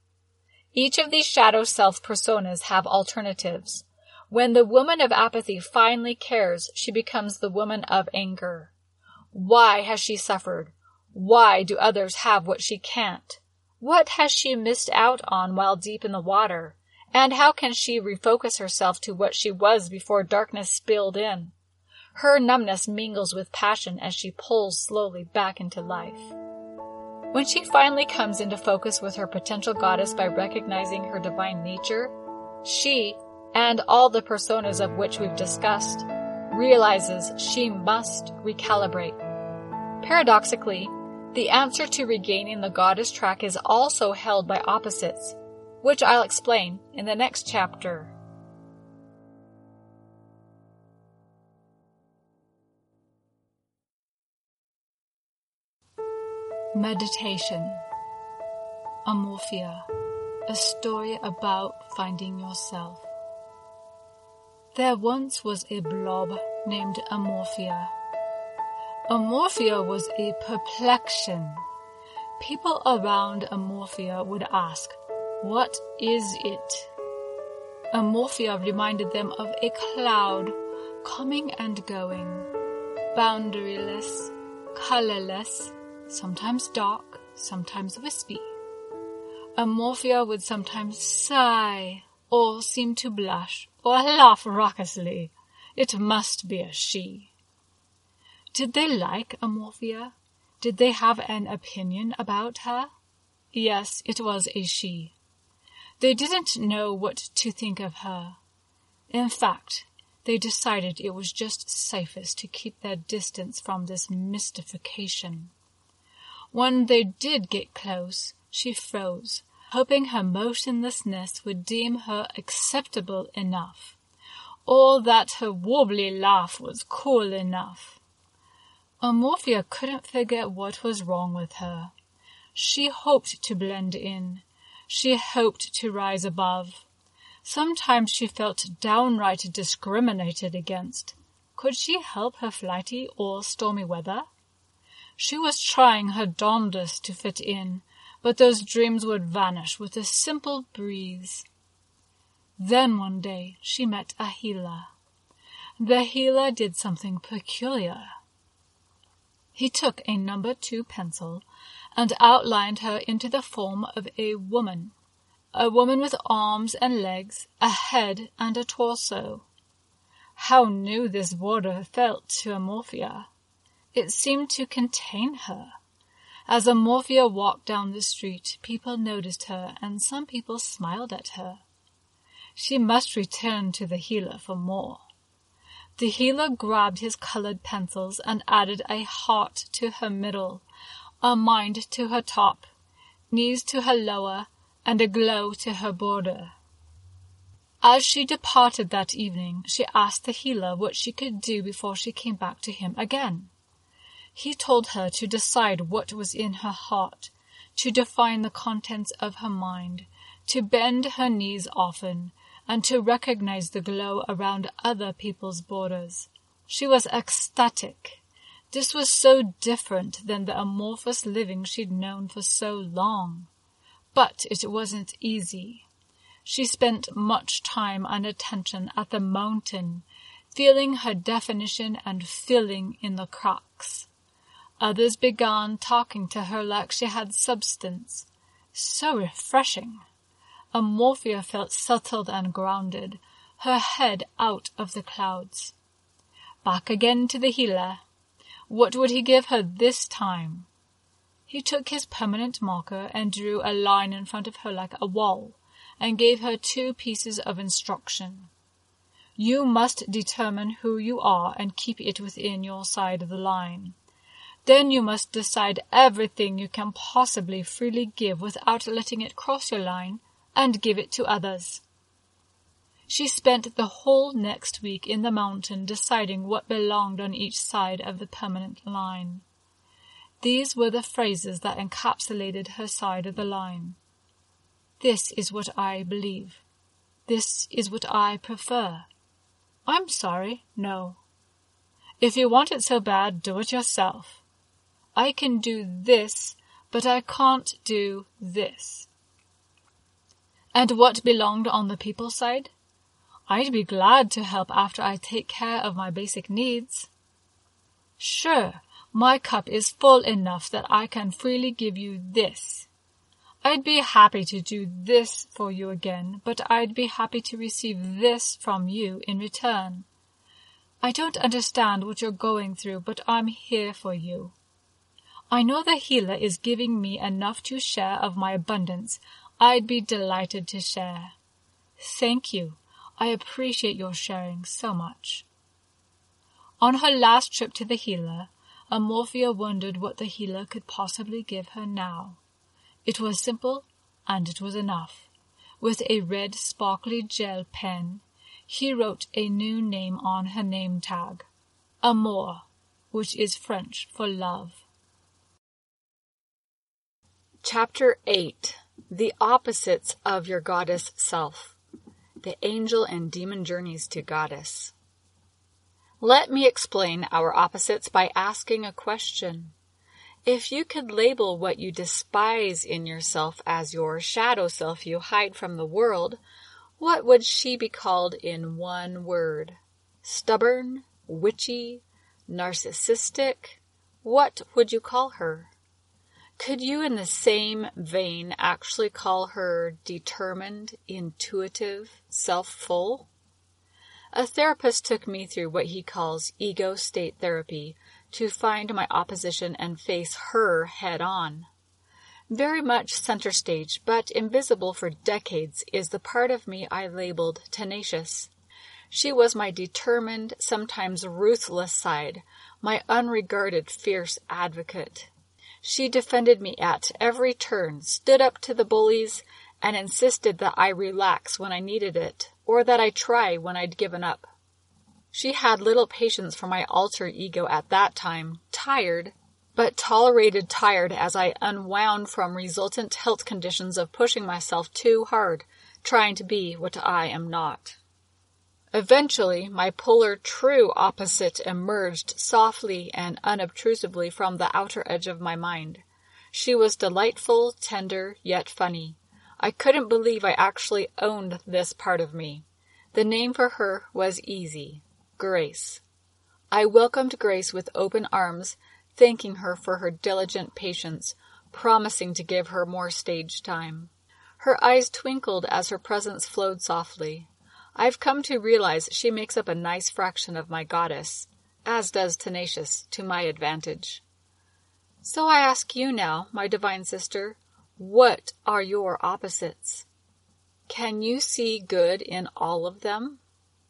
A: Each of these shadow self-personas have alternatives. When the woman of apathy finally cares, she becomes the woman of anger. Why has she suffered? Why do others have what she can't? What has she missed out on while deep in the water? And how can she refocus herself to what she was before darkness spilled in? Her numbness mingles with passion as she pulls slowly back into life. When she finally comes into focus with her potential goddess by recognizing her divine nature, she, and all the personas of which we've discussed, realizes she must recalibrate. Paradoxically, the answer to regaining the goddess track is also held by opposites, which I'll explain in the next chapter. Meditation. Amorphia, a story about finding yourself. There once was a blob named Amorphia. Amorphia was a perplexion. People around Amorphia would ask, "What is it?" Amorphia reminded them of a cloud, coming and going, boundaryless, colorless, sometimes dark, sometimes wispy. Amorphia would sometimes sigh, or seem to blush, or laugh raucously. It must be a she. Did they like Amorphia? Did they have an opinion about her? Yes, it was a she. They didn't know what to think of her. In fact, they decided it was just safest to keep their distance from this mystification. When they did get close, she froze, hoping her motionlessness would deem her acceptable enough, or that her wobbly laugh was cool enough. Amorphia couldn't figure what was wrong with her. She hoped to blend in. She hoped to rise above. Sometimes she felt downright discriminated against. Could she help her flighty or stormy weather? She was trying her darndest to fit in, but those dreams would vanish with a simple breeze. Then one day she met a healer. The healer did something peculiar. He took a number 2 pencil and outlined her into the form of a woman with arms and legs, a head and a torso. How new this border felt to Amorphia. It seemed to contain her. As Amorphia walked down the street, people noticed her, and some people smiled at her. She must return to the healer for more. The healer grabbed his colored pencils and added a heart to her middle, a mind to her top, knees to her lower, and a glow to her border. As she departed that evening, she asked the healer what she could do before she came back to him again. He told her to decide what was in her heart, to define the contents of her mind, to bend her knees often, and to recognize the glow around other people's borders. She was ecstatic. This was so different than the amorphous living she'd known for so long. But it wasn't easy. She spent much time and attention at the mountain, feeling her definition and filling in the cracks. Others began talking to her like she had substance. So refreshing. Amorphia felt settled and grounded, her head out of the clouds. Back again to the healer. What would he give her this time? He took his permanent marker and drew a line in front of her like a wall, and gave her 2 pieces of instruction. You must determine who you are and keep it within your side of the line. Then you must decide everything you can possibly freely give without letting it cross your line, and give it to others. She spent the whole next week in the mountain deciding what belonged on each side of the permanent line. These were the phrases that encapsulated her side of the line. This is what I believe. This is what I prefer. I'm sorry, no. If you want it so bad, do it yourself. I can do this, but I can't do this. And what belonged on the people side? I'd be glad to help after I take care of my basic needs. Sure, my cup is full enough that I can freely give you this. I'd be happy to do this for you again, but I'd be happy to receive this from you in return. I don't understand what you're going through, but I'm here for you. I know the healer is giving me enough to share of my abundance. I'd be delighted to share. Thank you. I appreciate your sharing so much. On her last trip to the healer, Amorphia wondered what the healer could possibly give her now. It was simple, and it was enough. With a red sparkly gel pen, he wrote a new name on her name tag, Amour, which is French for love.
B: Chapter 8. The Opposites of Your Goddess Self. The Angel and Demon Journeys to Goddess. Let me explain our opposites by asking a question. If you could label what you despise in yourself as your shadow self you hide from the world, what would she be called in one word? Stubborn? Witchy? Narcissistic? What would you call her? Could you in the same vein actually call her determined, intuitive, self-full? A therapist took me through what he calls ego state therapy to find my opposition and face her head-on. Very much center stage, but invisible for decades, is the part of me I labeled tenacious. She was my determined, sometimes ruthless side, my unregarded, fierce advocate. She defended me at every turn, stood up to the bullies, and insisted that I relax when I needed it, or that I try when I'd given up. She had little patience for my alter ego at that time, tired, but tolerated tired as I unwound from resultant health conditions of pushing myself too hard, trying to be what I am not. Eventually, my polar true opposite emerged softly and unobtrusively from the outer edge of my mind. She was delightful, tender, yet funny. I couldn't believe I actually owned this part of me. The name for her was easy, Grace. I welcomed Grace with open arms, thanking her for her diligent patience, promising to give her more stage time. Her eyes twinkled as her presence flowed softly. I've come to realize she makes up a nice fraction of my goddess, as does Tenacious, to my advantage. So I ask you now, my divine sister, what are your opposites? Can you see good in all of them?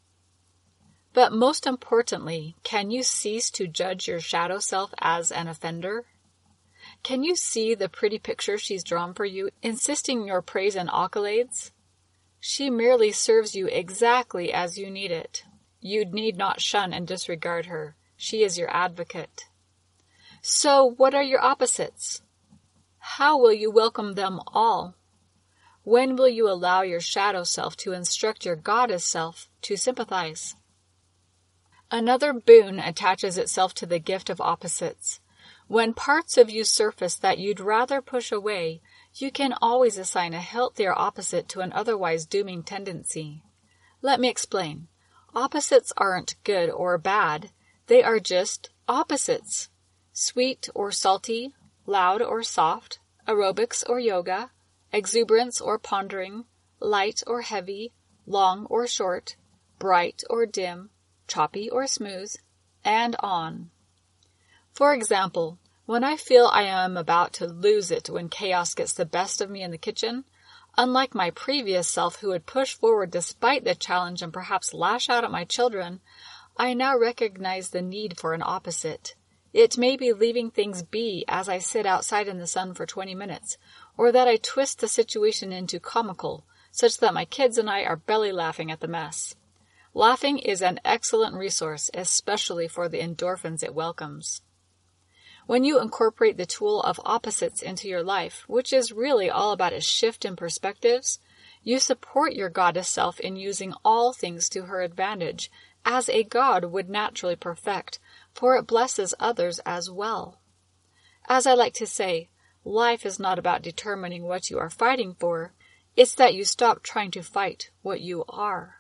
B: But most importantly, can you cease to judge your shadow self as an offender? Can you see the pretty picture she's drawn for you, insisting your praise and accolades? She merely serves you exactly as you need it. You need not shun and disregard her. She is your advocate. So what are your opposites?
A: How will you welcome them all? When will you allow your shadow self to instruct your goddess self to sympathize? Another boon attaches itself to the gift of opposites. When parts of you surface that you'd rather push away, you can always assign a healthier opposite to an otherwise dooming tendency. Let me explain. Opposites aren't good or bad. They are just opposites. Sweet or salty, loud or soft, aerobics or yoga, exuberance or pondering, light or heavy, long or short, bright or dim, choppy or smooth, and on. For example, when I feel I am about to lose it when chaos gets the best of me in the kitchen, unlike my previous self who would push forward despite the challenge and perhaps lash out at my children, I now recognize the need for an opposite. It may be leaving things be as I sit outside in the sun for 20 minutes, or that I twist the situation into comical, such that my kids and I are belly laughing at the mess. Laughing is an excellent resource, especially for the endorphins it welcomes. When you incorporate the tool of opposites into your life, which is really all about a shift in perspectives, you support your goddess self in using all things to her advantage, as a god would naturally perfect, for it blesses others as well. As I like to say, life is not about determining what you are fighting for, it's that you stop trying to fight what you are.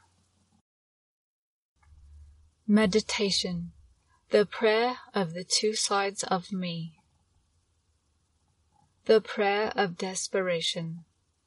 A: Meditation. The prayer of the two sides of me. The prayer of desperation.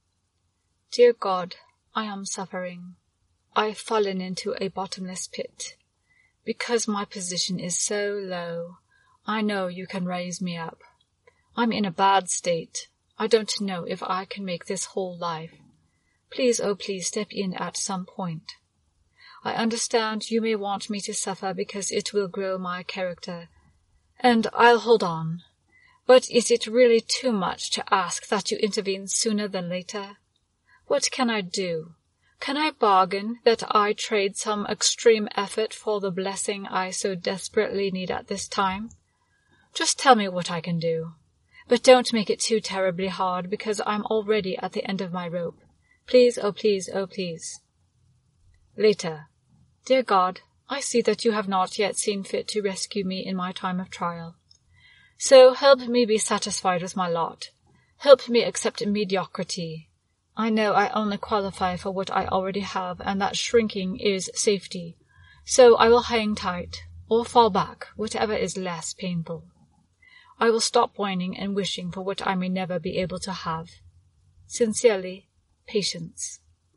A: Dear God, I am suffering. I've fallen into a bottomless pit. Because my position is so low, I know you can raise me up. I'm in a bad state. I don't know if I can make this whole life. Please, oh please, step in at some point. I understand you may want me to suffer because it will grow my character, and I'll hold on. But is it really too much to ask that you intervene sooner than later? What can I do? Can I bargain that I trade some extreme effort for the blessing I so desperately need at this time? Just tell me what I can do. But don't make it too terribly hard, because I'm already at the end of my rope. Please, oh please, oh please. Later. Dear God, I see that you have not yet seen fit to rescue me in my time of trial. So help me be satisfied with my lot. Help me accept mediocrity. I know I only qualify for what I already have, and that shrinking is safety. So I will hang tight, or fall back, whatever is less painful. I will stop whining and wishing for what I may never be able to have. Sincerely, Patience.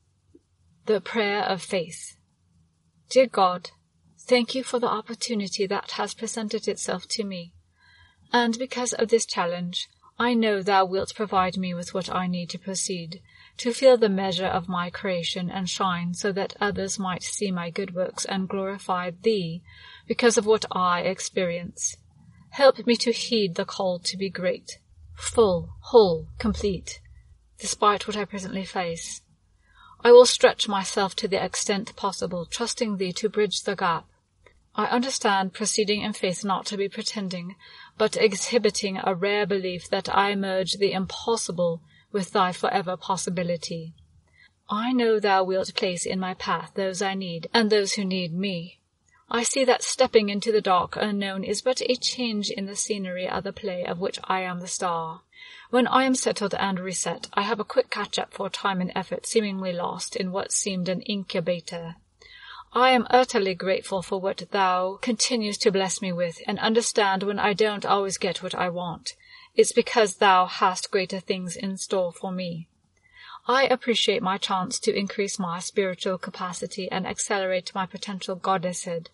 A: The prayer of faith. Dear God, thank you for the opportunity that has presented itself to me, and because of this challenge, I know Thou wilt provide me with what I need to proceed, to feel the measure of my creation and shine so that others might see my good works and glorify Thee because of what I experience. Help me to heed the call to be great, full, whole, complete, despite what I presently face. I will stretch myself to the extent possible, trusting Thee to bridge the gap. I understand proceeding in faith not to be pretending, but exhibiting a rare belief that I merge the impossible with Thy forever possibility. I know Thou wilt place in my path those I need, and those who need me. I see that stepping into the dark unknown is but a change in the scenery of the play of which I am the star. When I am settled and reset, I have a quick catch-up for time and effort seemingly lost in what seemed an incubator. I am utterly grateful for what Thou continues to bless me with, and understand when I don't always get what I want, it's because Thou hast greater things in store for me. I appreciate my chance to increase my spiritual capacity and accelerate my potential goddesshood.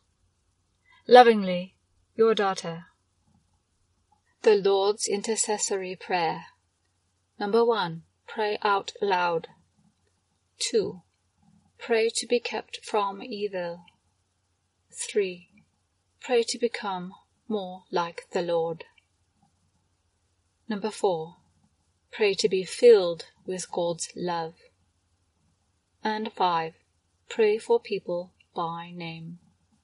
A: Lovingly, your daughter. The Lord's Intercessory Prayer. Number 1. Pray out loud. 2. Pray to be kept from evil. 3. Pray to become more like the Lord. Number 4. Pray to be filled with God's love. And 5. Pray for people by name.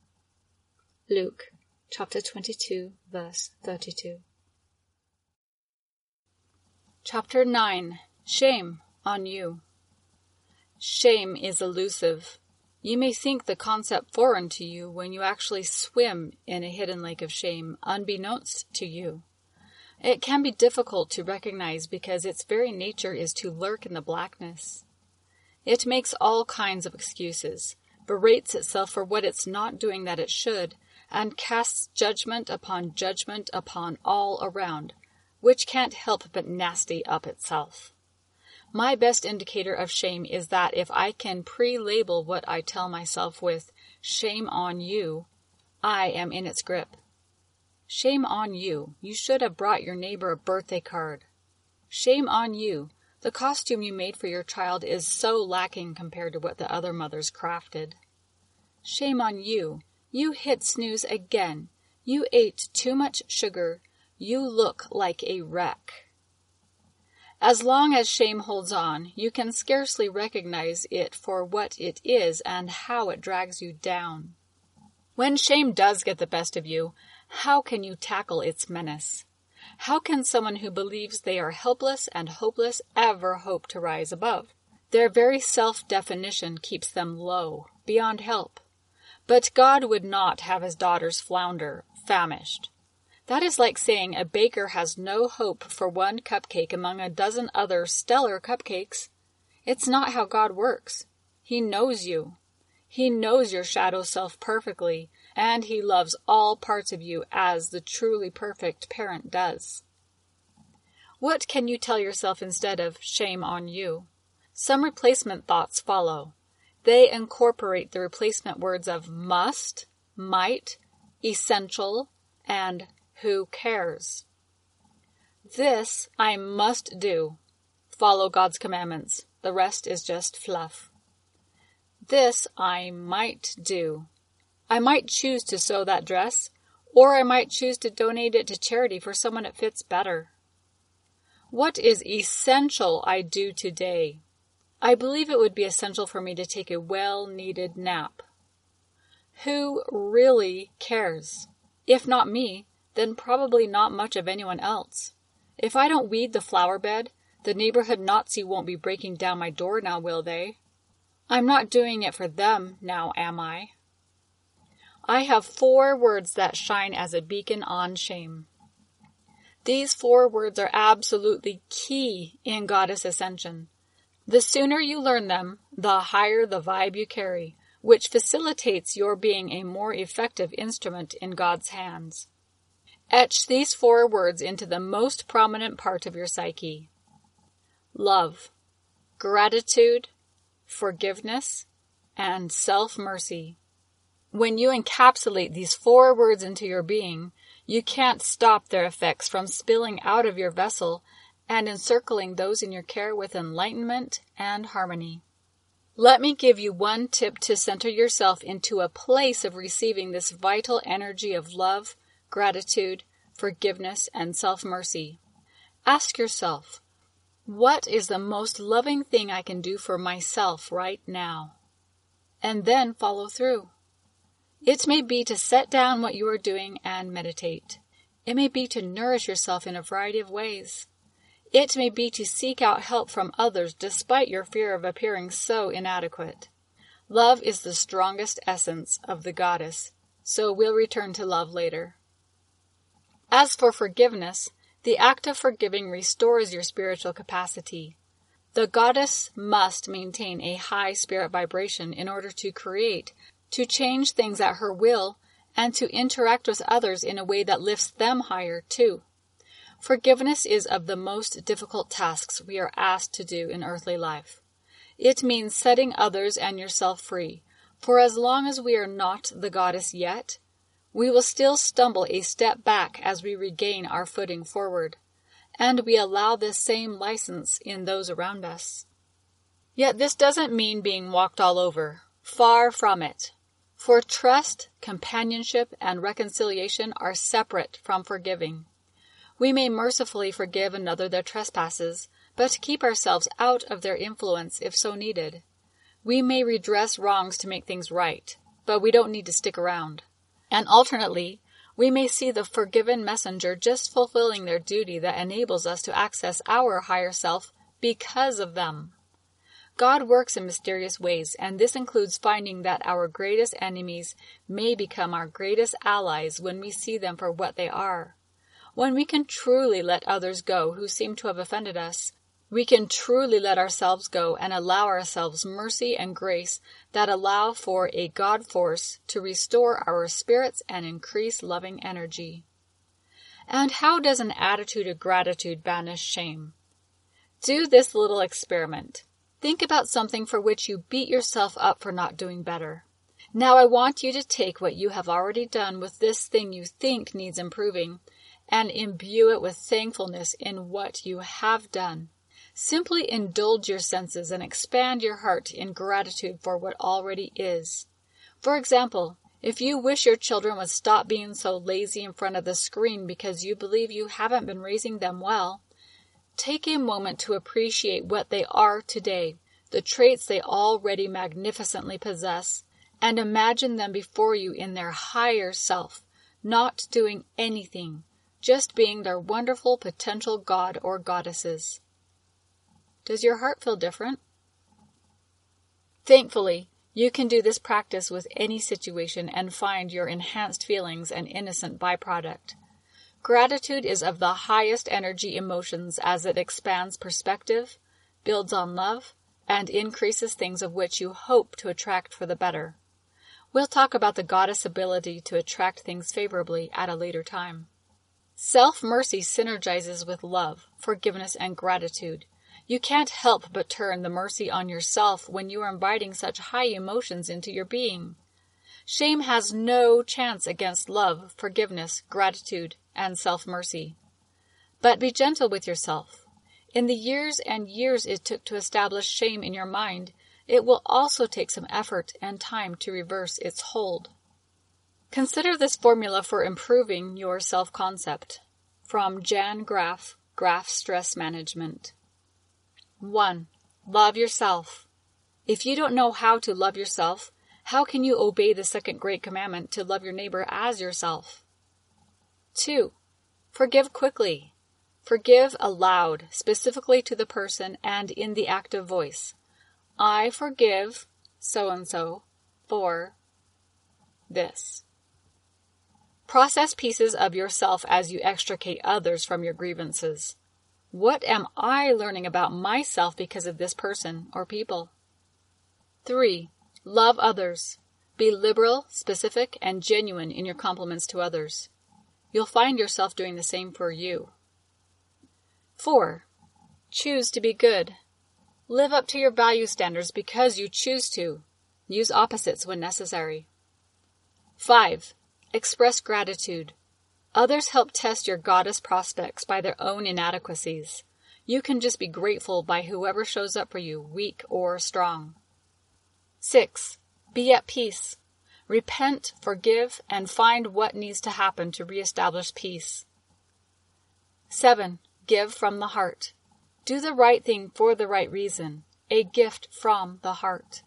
A: Luke chapter 22, verse 32.
B: Chapter 9. Shame on You. Shame is elusive. You may think the concept foreign to you when you actually swim in a hidden lake of shame, unbeknownst to you. It can be difficult to recognize because its very nature is to lurk in the blackness. It makes all kinds of excuses, berates itself for what it's not doing that it should, and casts judgment upon all around, which can't help but nasty up itself. My best indicator of shame is that if I can pre-label what I tell myself with "shame on you," I am in its grip. Shame on you. You should have brought your neighbor a birthday card. Shame on you. The costume you made for your child is so lacking compared to what the other mothers crafted. Shame on you. You hit snooze again. You ate too much sugar. You look like a wreck. As long as shame holds on, you can scarcely recognize it for what it is and how it drags you down. When shame does get the best of you, how can you tackle its menace? How can someone who believes they are helpless and hopeless ever hope to rise above? Their very self-definition keeps them low, beyond help. But God would not have his daughters flounder, famished. That is like saying a baker has no hope for one cupcake among a dozen other stellar cupcakes. It's not how God works. He knows you. He knows your shadow self perfectly, and he loves all parts of you as the truly perfect parent does. What can you tell yourself instead of "shame on you"? Some replacement thoughts follow. They incorporate the replacement words of must, might, essential, and who cares. This I must do. Follow God's commandments. The rest is just fluff. This I might do. I might choose to sew that dress, or I might choose to donate it to charity for someone it fits better. What is essential I do today? I believe it would be essential for me to take a well-needed nap. Who really cares? If not me, then probably not much of anyone else. If I don't weed the flower bed, the neighborhood Nazi won't be breaking down my door now, will they? I'm not doing it for them now, am I? I have 4 words that shine as a beacon on shame. These 4 words are absolutely key in Goddess Ascension. The sooner you learn them, the higher the vibe you carry, which facilitates your being a more effective instrument in God's hands. Etch these 4 words into the most prominent part of your psyche. Love, gratitude, forgiveness, and self-mercy. When you encapsulate these 4 words into your being, you can't stop their effects from spilling out of your vessel and encircling those in your care with enlightenment and harmony. Let me give you one tip to center yourself into a place of receiving this vital energy of love, gratitude, forgiveness, and self-mercy. Ask yourself, what is the most loving thing I can do for myself right now? And then follow through. It may be to set down what you are doing and meditate. It may be to nourish yourself in a variety of ways. It may be to seek out help from others despite your fear of appearing so inadequate. Love is the strongest essence of the goddess, so we'll return to love later. As for forgiveness, the act of forgiving restores your spiritual capacity. The goddess must maintain a high spirit vibration in order to create, to change things at her will, and to interact with others in a way that lifts them higher too. Forgiveness is of the most difficult tasks we are asked to do in earthly life. It means setting others and yourself free, for as long as we are not the goddess yet, we will still stumble a step back as we regain our footing forward, and we allow this same license in those around us. Yet this doesn't mean being walked all over. Far from it. For trust, companionship, and reconciliation are separate from forgiving. We may mercifully forgive another their trespasses, but keep ourselves out of their influence if so needed. We may redress wrongs to make things right, but we don't need to stick around. And alternately,
A: We may see the forgiven messenger just fulfilling their duty that enables us to access our higher self because of them. God works in mysterious ways, and this includes finding that our greatest enemies may become our greatest allies when we see them for what they are. When we can truly let others go who seem to have offended us, we can truly let ourselves go and allow ourselves mercy and grace that allow for a God force to restore our spirits and increase loving energy. And how does an attitude of gratitude banish shame? Do this little experiment. Think about something for which you beat yourself up for not doing better. Now I want you to take what you have already done with this thing you think needs improving and imbue it with thankfulness in what you have done. Simply indulge your senses and expand your heart in gratitude for what already is. For example, if you wish your children would stop being so lazy in front of the screen because you believe you haven't been raising them well, take a moment to appreciate what they are today, the traits they already magnificently possess, and imagine them before you in their higher self, not doing anything, just being their wonderful potential god or goddesses. Does your heart feel different? Thankfully, you can do this practice with any situation and find your enhanced feelings an innocent byproduct. Gratitude is of the highest energy emotions as it expands perspective, builds on love, and increases things of which you hope to attract for the better. We'll talk about the goddess ability to attract things favorably at a later time. Self-mercy synergizes with love, forgiveness, and gratitude. You can't help but turn the mercy on yourself when you are inviting such high emotions into your being. Shame has no chance against love, forgiveness, gratitude, and self-mercy. But be gentle with yourself. In the years and years it took to establish shame in your mind, it will also take some effort and time to reverse its hold. Consider this formula for improving your self-concept. From Jan Graf, Graf Stress Management. 1. Love yourself. If you don't know how to love yourself, how can you obey the second great commandment to love your neighbor as yourself? 2. Forgive quickly. Forgive aloud, specifically to the person and in the active voice. I forgive so-and-so for this. Process pieces of yourself as you extricate others from your grievances. What am I learning about myself because of this person or people? 3. Love others. Be liberal, specific, and genuine in your compliments to others. You'll find yourself doing the same for you. 4. Choose to be good. Live up to your value standards because you choose to. Use opposites when necessary. 5. Express gratitude. Others help test your goddess prospects by their own inadequacies. You can just be grateful by whoever shows up for you, weak or strong. 6. Be at peace. Repent, forgive, and find what needs to happen to reestablish peace. 7. Give from the heart. Do the right thing for the right reason. A gift from the heart.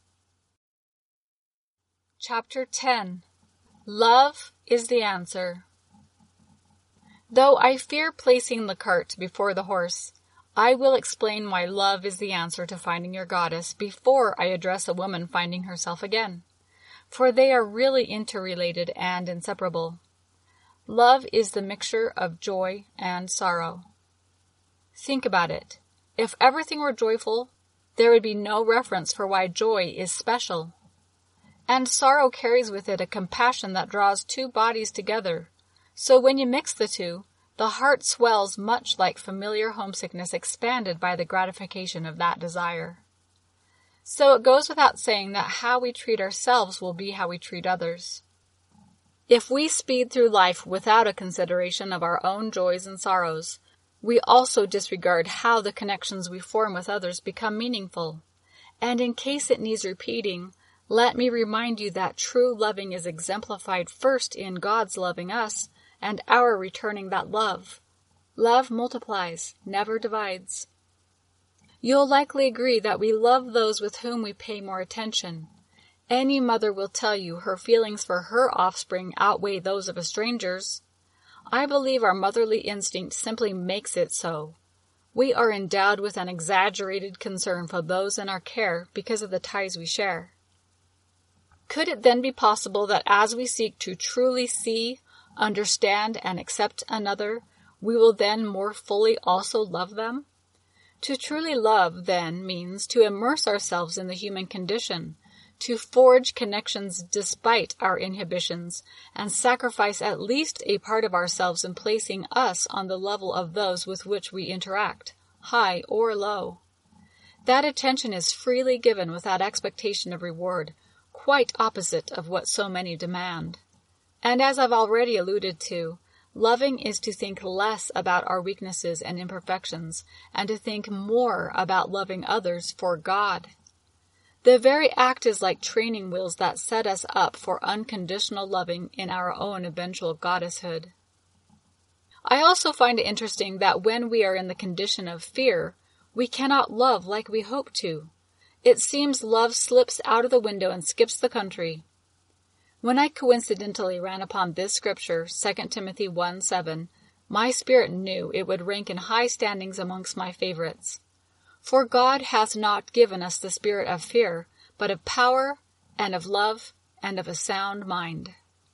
A: Chapter 10. Love is the answer. Though I fear placing the cart before the horse, I will explain why love is the answer to finding your goddess before I address a woman finding herself again, for they are really interrelated and inseparable. Love is the mixture of joy and sorrow. Think about it. If everything were joyful, there would be no reference for why joy is special. And sorrow carries with it a compassion that draws two bodies together. So when you mix the two, the heart swells much like familiar homesickness expanded by the gratification of that desire. So it goes without saying that how we treat ourselves will be how we treat others. If we speed through life without a consideration of our own joys and sorrows, we also disregard how the connections we form with others become meaningful. And in case it needs repeating, let me remind you that true loving is exemplified first in God's loving us and our returning that love. Love multiplies, never divides. You'll likely agree that we love those with whom we pay more attention. Any mother will tell you her feelings for her offspring outweigh those of a stranger's. I believe our motherly instinct simply makes it so. We are endowed with an exaggerated concern for those in our care because of the ties we share. Could it then be possible that as we seek to truly see, understand, and accept another, we will then more fully also love them? To truly love, then, means to immerse ourselves in the human condition, to forge connections despite our inhibitions, and sacrifice at least a part of ourselves in placing us on the level of those with which we interact, high or low. That attention is freely given without expectation of reward, quite opposite of what so many demand. And as I've already alluded to, loving is to think less about our weaknesses and imperfections, and to think more about loving others for God. The very act is like training wheels that set us up for unconditional loving in our own eventual goddesshood. I also find it interesting that when we are in the condition of fear, we cannot love like we hope to. It seems love slips out of the window and skips the country. When I coincidentally ran upon this scripture, 2 Timothy 1:7, my spirit knew it would rank in high standings amongst my favorites. For God hath not given us the spirit of fear, but of power, and of love, and of a sound mind.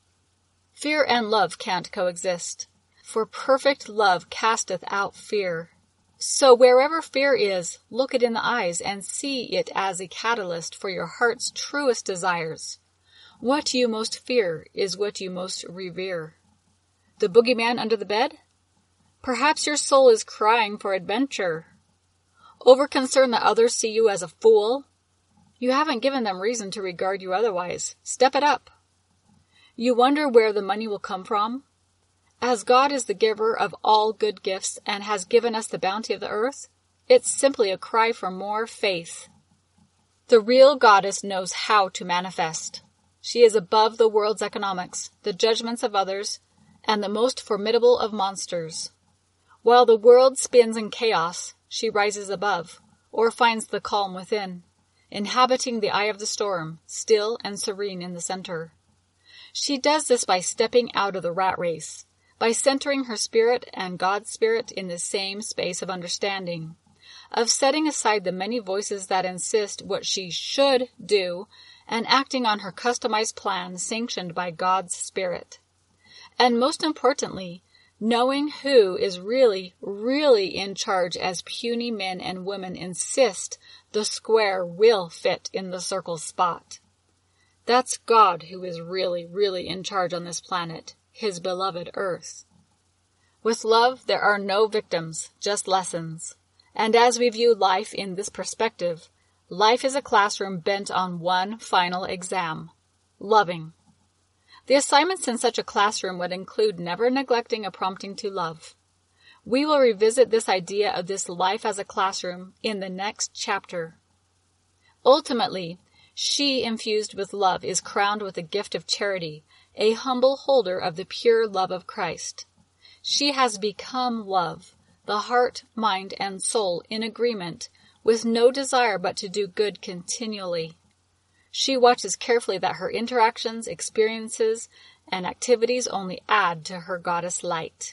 A: Fear and love can't coexist, for perfect love casteth out fear. So wherever fear is, look it in the eyes and see it as a catalyst for your heart's truest desires. What you most fear is what you most revere. The boogeyman under the bed? Perhaps your soul is crying for adventure. Overconcerned that others see you as a fool? You haven't given them reason to regard you otherwise. Step it up. You wonder where the money will come from? As God is the giver of all good gifts and has given us the bounty of the earth, it's simply a cry for more faith. The real goddess knows how to manifest. She is above the world's economics, the judgments of others, and the most formidable of monsters. While the world spins in chaos, she rises above, or finds the calm within, inhabiting the eye of the storm, still and serene in the center. She does this by stepping out of the rat race, by centering her spirit and God's spirit in the same space of understanding, of setting aside the many voices that insist what she should do, and acting on her customized plan sanctioned by God's Spirit. And most importantly, knowing who is really in charge as puny men and women insist the square will fit in the circle spot. That's God who is really in charge on this planet, His beloved Earth. With love, there are no victims, just lessons. And as we view life in this perspective, life is a classroom bent on one final exam, loving. The assignments in such a classroom would include never neglecting a prompting to love. We will revisit this idea of this life as a classroom in the next chapter. Ultimately, she infused with love is crowned with the gift of charity, a humble holder of the pure love of Christ. She has become love, the heart, mind, and soul in agreement, with no desire but to do good continually. She watches carefully that her interactions, experiences, and activities only add to her goddess light.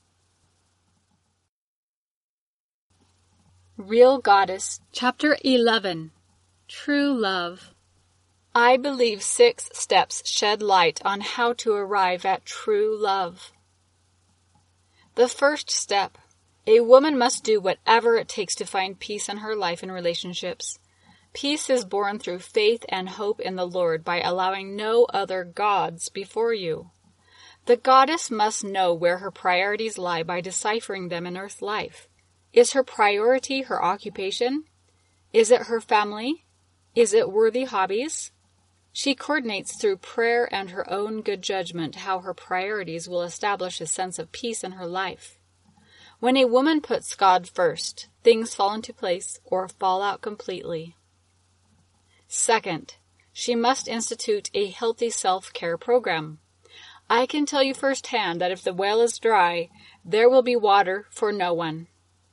A: Real Goddess, Chapter 11, True Love. I believe 6 steps shed light on how to arrive at true love. The first step. A woman must do whatever it takes to find peace in her life and relationships. Peace is born through faith and hope in the Lord by allowing no other gods before you. The goddess must know where her priorities lie by deciphering them in earth life. Is her priority her occupation? Is it her family? Is it worthy hobbies? She coordinates through prayer and her own good judgment how her priorities will establish a sense of peace in her life. When a woman puts God first, things fall into place or fall out completely. Second, she must institute a healthy self-care program. I can tell you firsthand that if the well is dry, there will be water for no one.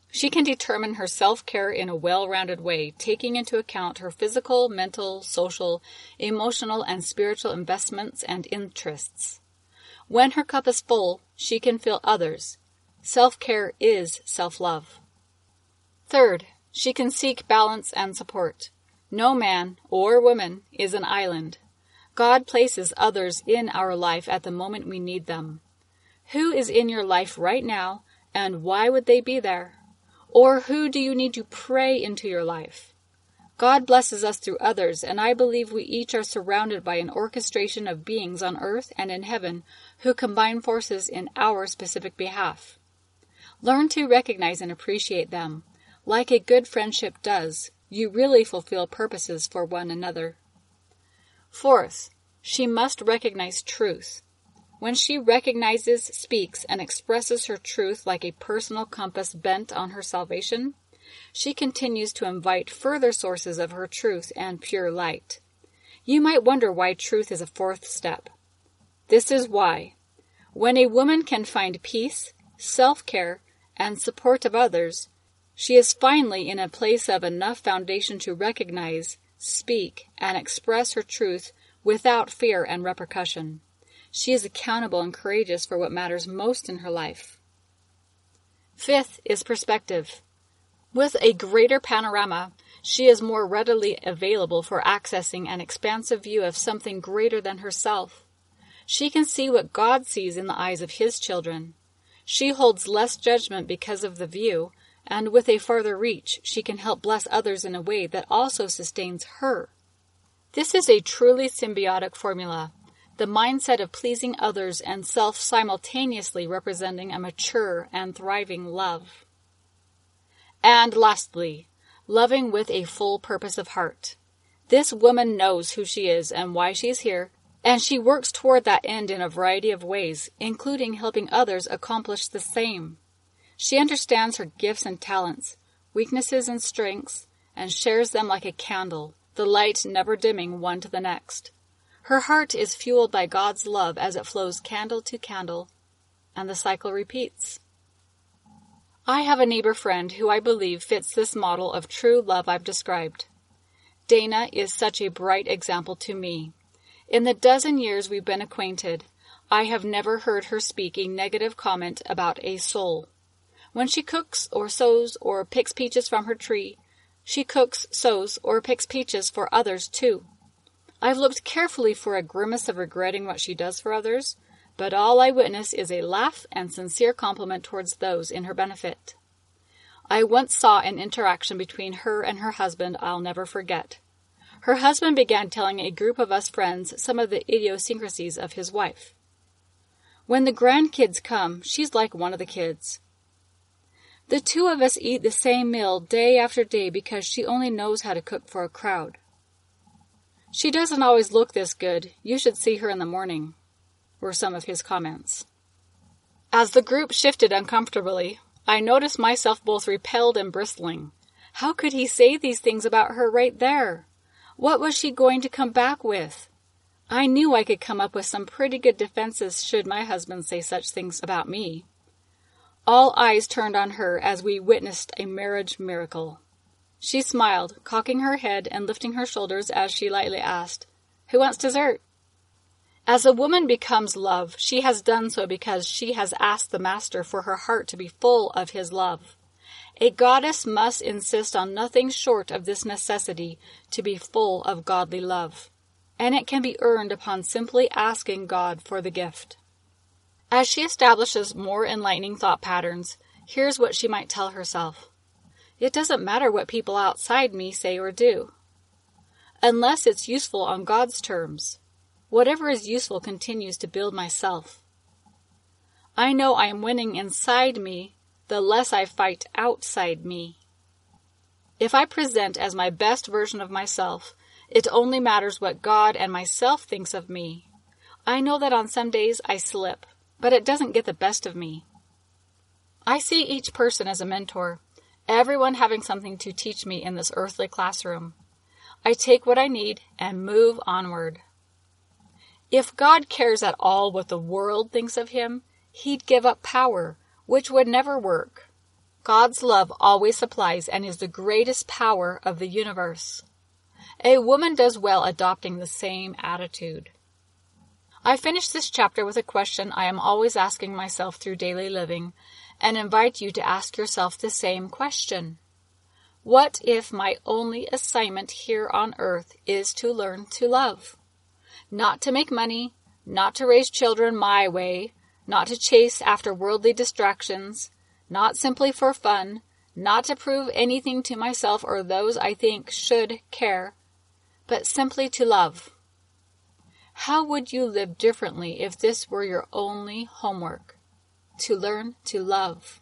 B: She can determine her self-care in a well-rounded way, taking into account her physical, mental, social, emotional, and spiritual investments and interests. When her cup is full, she can fill others. Self-care is self-love. Third, she can seek balance and support. No man or woman is an island. God places others in our life at the moment we need them. Who is in your life right now, and why would they be there? Or who do you need to pray into your life? God blesses us through others, and I believe we each are surrounded by an orchestration of beings on earth and in heaven who combine forces in our specific behalf. Learn to recognize and appreciate them. Like a good friendship does, you really fulfill purposes for one another. Fourth, she must recognize truth. When she recognizes, speaks, and expresses her truth like a personal compass bent on her salvation, she continues to invite further sources of her truth and pure light. You might wonder why truth is a fourth step. This is why. When a woman can find peace, self-care, and support of others, she is finally in a place of enough foundation to recognize, speak, and express her truth without fear and repercussion. She is accountable and courageous for what matters most in her life. Fifth is perspective. With a greater panorama, she is more readily available for accessing an expansive view of something greater than herself. She can see what God sees in the eyes of His children. She holds less judgment because of the view, and with a farther reach, she can help bless others in a way that also sustains her. This is a truly symbiotic formula, the mindset of pleasing others and self simultaneously representing a mature and thriving love. And lastly, loving with a full purpose of heart. This woman knows who she is and why she is here, and she works toward that end in a variety of ways, including helping others accomplish the same. She understands her gifts and talents, weaknesses and strengths, and shares them like a candle, the light never dimming one to the next. Her heart is fueled by God's love as it flows candle to candle, and the cycle repeats. I have a neighbor friend who I believe fits this model of true love I've described. Dana is such a bright example to me. In the dozen years we've been acquainted, I have never heard her speak a negative comment about a soul. When she cooks or sews or picks peaches from her tree, she cooks, sews, or picks peaches for others too. I've looked carefully for a grimace of regretting what she does for others, but all I witness is a laugh and sincere compliment towards those in her benefit. I once saw an interaction between her and her husband I'll never forget. Her husband began telling a group of us friends some of the idiosyncrasies of his wife. When the grandkids come, she's like one of the kids. The two of us eat the same meal day after day because she only knows how to cook for a crowd. She doesn't always look this good. You should see her in the morning, were some of his comments. As the group shifted uncomfortably, I noticed myself both repelled and bristling. How could he say these things about her right there? What was she going to come back with? I knew I could come up with some pretty good defenses should my husband say such things about me. All eyes turned on her as we witnessed a marriage miracle. She smiled, cocking her head and lifting her shoulders as she lightly asked, "Who wants dessert?" As a woman becomes love, she has done so because she has asked the Master for her heart to be full of His love. A goddess must insist on nothing short of this necessity to be full of godly love, and it can be earned upon simply asking God for the gift. As she establishes more enlightening thought patterns, here's what she might tell herself. It doesn't matter what people outside me say or do, unless it's useful on God's terms. Whatever is useful continues to build myself. I know I am winning inside me the less I fight outside me. If I present as my best version of myself, it only matters what God and myself thinks of me. I know that on some days I slip, but it doesn't get the best of me. I see each person as a mentor, everyone having something to teach me in this earthly classroom. I take what I need and move onward. If God cares at all what the world thinks of Him, He'd give up power, which would never work.
A: God's love always supplies and is the greatest power of the universe. A woman does well adopting the same attitude. I finish this chapter with a question I am always asking myself through daily living, and invite you to ask yourself the same question. What if my only assignment here on earth is to learn to love? Not to make money, not to raise children my way, not to chase after worldly distractions, not simply for fun, not to prove anything to myself or those I think should care, but simply to love. How would you live differently if this were your only homework? To learn to love.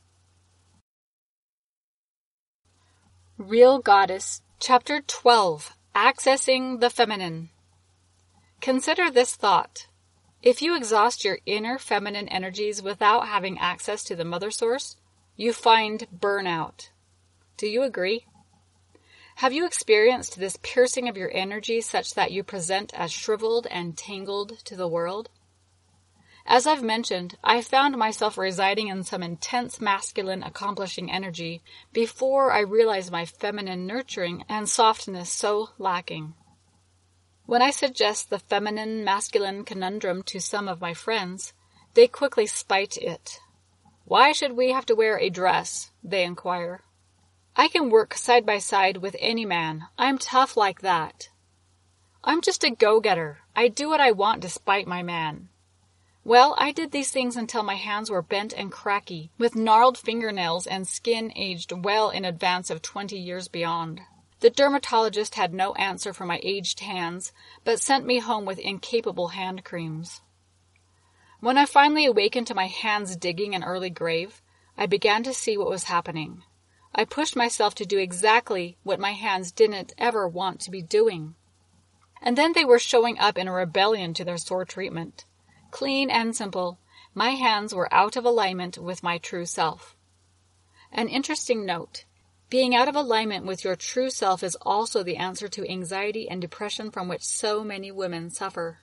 A: Real Goddess, Chapter 12, Accessing the Feminine. Consider this thought. If you exhaust your inner feminine energies without having access to the Mother Source, you find burnout. Do you agree? Have you experienced this piercing of your energy such that you present as shriveled and tangled to the world? As I've mentioned, I found myself residing in some intense masculine accomplishing energy before I realized my feminine nurturing and softness so lacking. When I suggest the feminine-masculine conundrum to some of my friends, they quickly spite it. Why should we have to wear a dress? They inquire. I can work side by side with any man. I'm tough like that. I'm just a go-getter. I do what I want despite my man. Well, I did these things until my hands were bent and cracky, with gnarled fingernails and skin aged well in advance of 20 years beyond. The dermatologist had no answer for my aged hands, but sent me home with incapable hand creams. When I finally awakened to my hands digging an early grave, I began to see what was happening. I pushed myself to do exactly what my hands didn't ever want to be doing. And then they were showing up in a rebellion to their sore treatment. Clean and simple, my hands were out of alignment with my true self. An interesting note. Being out of alignment with your true self is also the answer to anxiety and depression from which so many women suffer.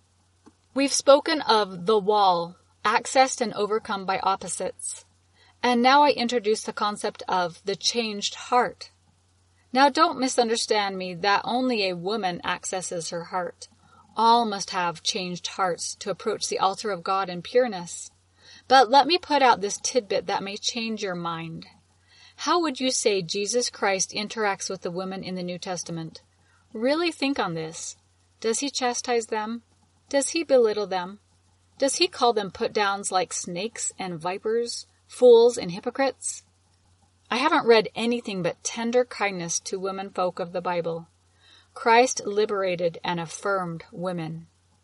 A: We've spoken of the wall, accessed and overcome by opposites. And now I introduce the concept of the changed heart. Now don't misunderstand me that only a woman accesses her heart. All must have changed hearts to approach the altar of God in pureness. But let me put out this tidbit that may change your mind. How would you say Jesus Christ interacts with the women in the New Testament? Really think on this. Does he chastise them? Does he belittle them? Does he call them put-downs like snakes and vipers, fools and hypocrites? I haven't read anything but tender kindness to women folk of the Bible. Christ liberated and affirmed women.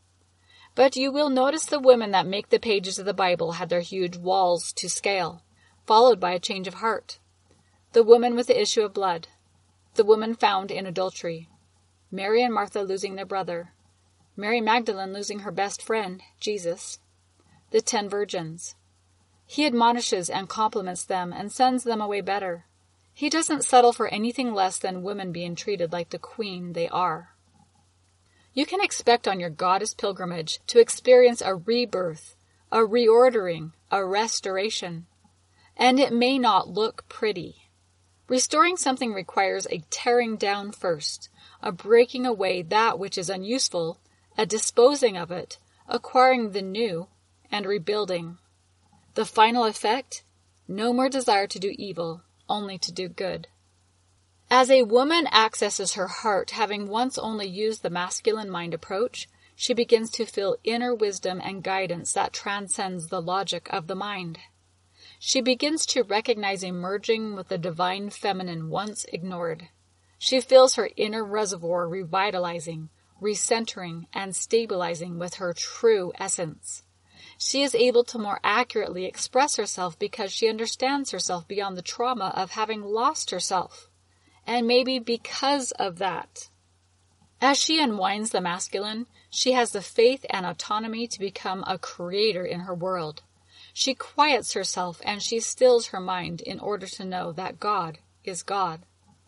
A: But you will notice the women that make the pages of the Bible had their huge walls to scale, followed by a change of heart. The woman with the issue of blood. The woman found in adultery. Mary and Martha losing their brother. Mary Magdalene losing her best friend, Jesus. The 10 virgins. He admonishes and compliments them and sends them away better. He doesn't settle for anything less than women being treated like the queen they are. You can expect on your goddess pilgrimage to experience a rebirth, a reordering, a restoration. And it may not look pretty. Restoring something requires a tearing down first, a breaking away that which is unuseful, a disposing of it, acquiring the new, and rebuilding. The final effect? No more desire to do evil, only to do good. As a woman accesses her heart, having once only used the masculine mind approach, she begins to feel inner wisdom and guidance that transcends the logic of the mind. She begins to recognize a merging with the divine feminine once ignored. She feels her inner reservoir revitalizing, recentering, and stabilizing with her true essence. She is able to more accurately express herself because she understands herself beyond the trauma of having lost herself. And maybe because of that. As she unwinds the masculine, she has the faith and autonomy to become a creator in her world. She quiets herself and she stills her mind in order to know that God is God.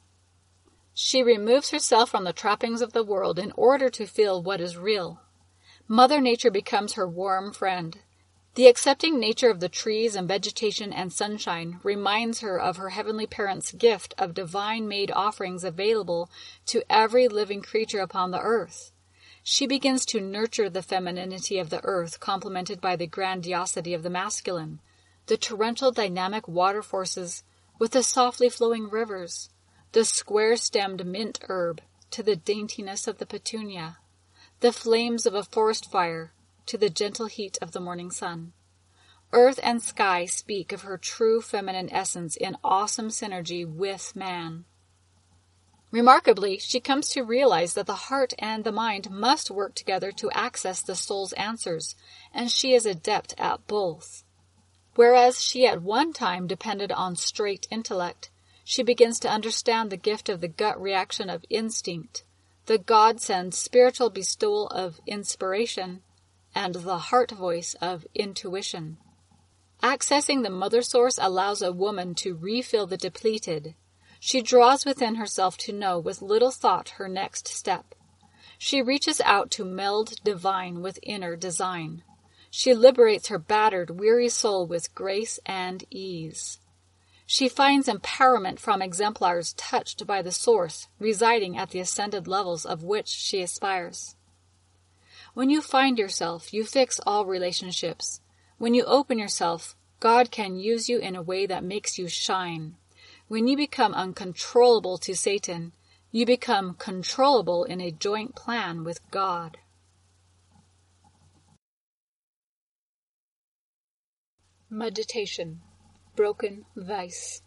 A: She removes herself from the trappings of the world in order to feel what is real. Mother Nature becomes her warm friend. The accepting nature of the trees and vegetation and sunshine reminds her of her heavenly parents' gift of divine-made offerings available to every living creature upon the earth. She begins to nurture the femininity of the earth, complemented by the grandiosity of the masculine, the torrential dynamic water forces with the softly flowing rivers, the square-stemmed mint herb to the daintiness of the petunia, the flames of a forest fire to the gentle heat of the morning sun. Earth and sky speak of her true feminine essence in awesome synergy with man. Remarkably, she comes to realize that the heart and the mind must work together to access the soul's answers, and she is adept at both. Whereas she at one time depended on straight intellect, she begins to understand the gift of the gut reaction of instinct, the God-sent spiritual bestowal of inspiration, and the heart voice of intuition. Accessing the mother source allows a woman to refill the depleted. She draws within herself to know with little thought her next step. She reaches out to meld divine with inner design. She liberates her battered, weary soul with grace and ease. She finds empowerment from exemplars touched by the source, residing at the ascended levels of which she aspires. When you find yourself, you fix all relationships. When you open yourself, God can use you in a way that makes you shine. When you become uncontrollable to Satan, you become controllable in a joint plan with God. Meditation. Broken vase.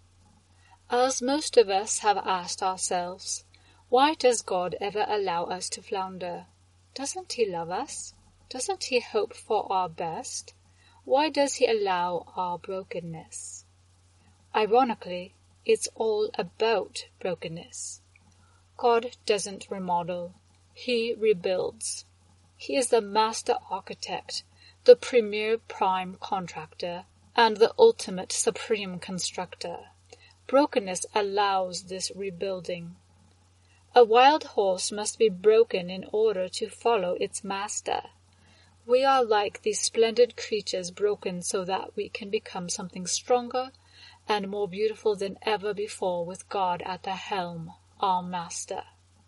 A: As most of us have asked ourselves, why does God ever allow us to flounder? Doesn't He love us? Doesn't He hope for our best? Why does He allow our brokenness? Ironically, it's all about brokenness. God doesn't remodel. He rebuilds. He is the master architect, the premier prime contractor, and the ultimate supreme constructor. Brokenness allows this rebuilding. A wild horse must be broken in order to follow its master. We are like these splendid creatures broken so that we can become something stronger and more beautiful than ever before with God at the helm, our master.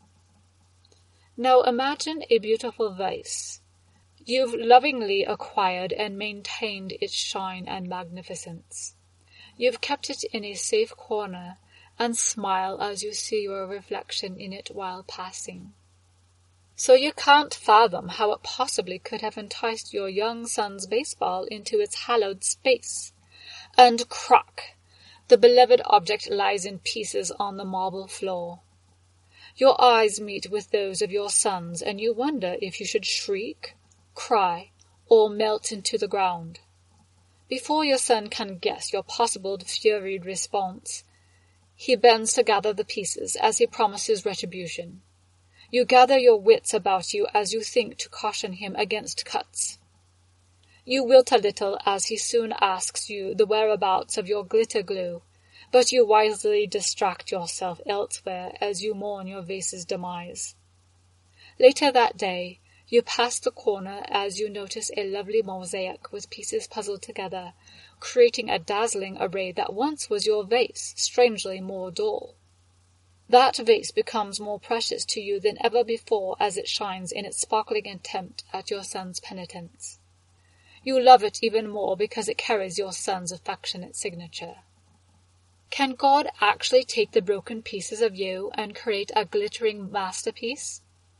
A: Now imagine a beautiful vase. You've lovingly acquired and maintained its shine and magnificence. You've kept it in a safe corner and smile as you see your reflection in it while passing. So you can't fathom how it possibly could have enticed your young son's baseball into its hallowed space. And crack! The beloved object lies in pieces on the marble floor. Your eyes meet with those of your son's, and you wonder if you should shriek, cry, or melt into the ground. Before your son can guess your possible flurried response, he bends to gather the pieces as he promises retribution. You gather your wits about you as you think to caution him against cuts. You wilt a little as he soon asks you the whereabouts of your glitter glue, but you wisely distract yourself elsewhere as you mourn your vase's demise. Later that day, you pass the corner as you notice a lovely mosaic with pieces puzzled together, creating a dazzling array that once was your vase, strangely more dull. That vase becomes more precious to you than ever before as it shines in its sparkling attempt at your son's penitence. You love it even more because it carries your son's affectionate signature. Can God actually take the broken pieces of you and create a glittering masterpiece?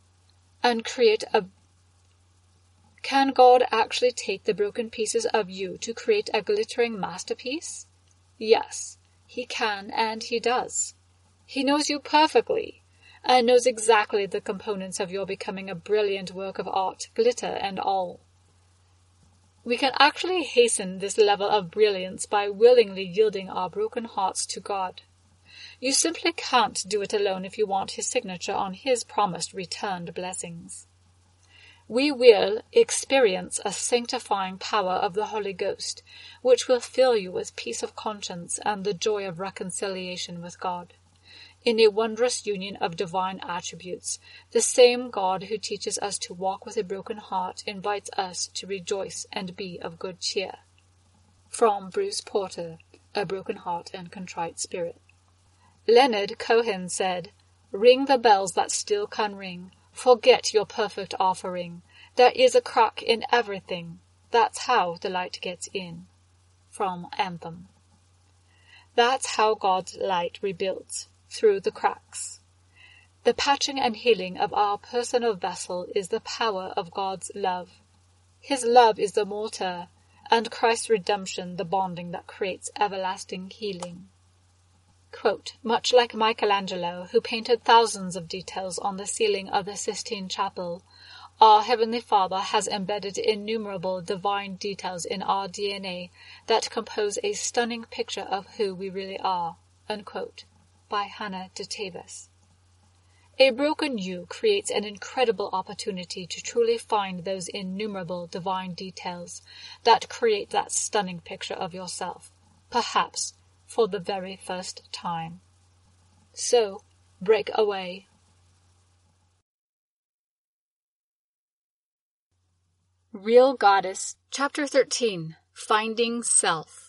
A: Can God actually take the broken pieces of you to create a glittering masterpiece? Yes, He can, and He does. He knows you perfectly, and knows exactly the components of your becoming a brilliant work of art, glitter and all. We can actually hasten this level of brilliance by willingly yielding our broken hearts to God. You simply can't do it alone if you want His signature on His promised returned blessings. We will experience a sanctifying power of the Holy Ghost, which will fill you with peace of conscience and the joy of reconciliation with God.
B: in a wondrous union of divine attributes. The same God who teaches us to walk with a broken heart invites us to rejoice and be of good cheer. From Bruce Porter, A Broken Heart and Contrite Spirit. Leonard Cohen said, "Ring the bells that still can ring. Forget your perfect offering. There is a crack in everything. That's how the light gets in." From Anthem. That's how God's light rebuilds, through the cracks. The patching and healing of our personal vessel is the power of God's love. His love is the mortar, and Christ's redemption the bonding that creates everlasting healing. Quote, much like Michelangelo, who painted thousands of details on the ceiling of the Sistine Chapel, our Heavenly Father has embedded innumerable divine details in our DNA that compose a stunning picture of who we really are. Unquote. By Hannah de Tavis. A broken you creates an incredible opportunity to truly find those innumerable divine details that create that stunning picture of yourself, perhaps for the very first time. So, break away. Real Goddess, Chapter 13, Finding Self.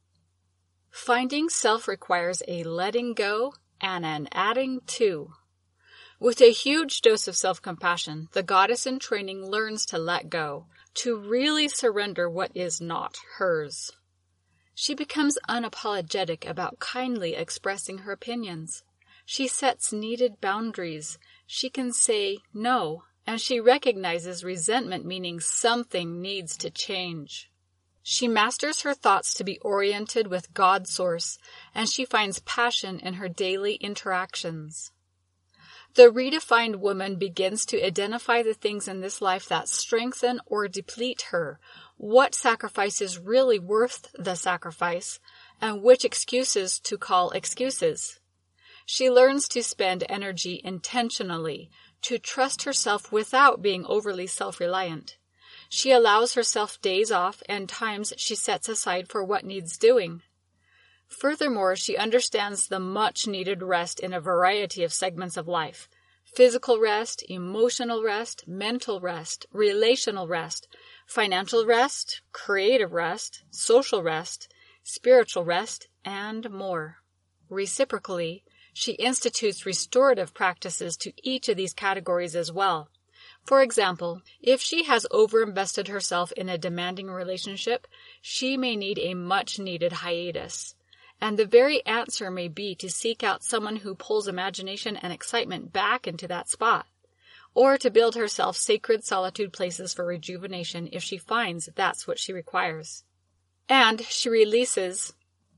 B: Finding self requires a letting go and an adding to. With a huge dose of self-compassion, the goddess in training learns to let go, to really surrender what is not hers. She becomes unapologetic about kindly expressing her opinions. She sets needed boundaries. She can say no, and she recognizes resentment meaning something needs to change. She masters her thoughts to be oriented with God's source, and she finds passion in her daily interactions. The redefined woman begins to identify the things in this life that strengthen or deplete her, what sacrifice is really worth the sacrifice, and which excuses to call excuses. She learns to spend energy intentionally, to trust herself without being overly self-reliant. She allows herself days off and times she sets aside for what needs doing. Furthermore, she understands the much-needed rest in a variety of segments of life. Physical rest, emotional rest, mental rest, relational rest, financial rest, creative rest, social rest, spiritual rest, and more. Reciprocally, she institutes restorative practices to each of these categories as well. For example, if she has overinvested herself in a demanding relationship, she may need a much-needed hiatus. And the very answer may be to seek out someone who pulls imagination and excitement back into that spot, or to build herself sacred solitude places for rejuvenation if she finds that's what she requires. And she releases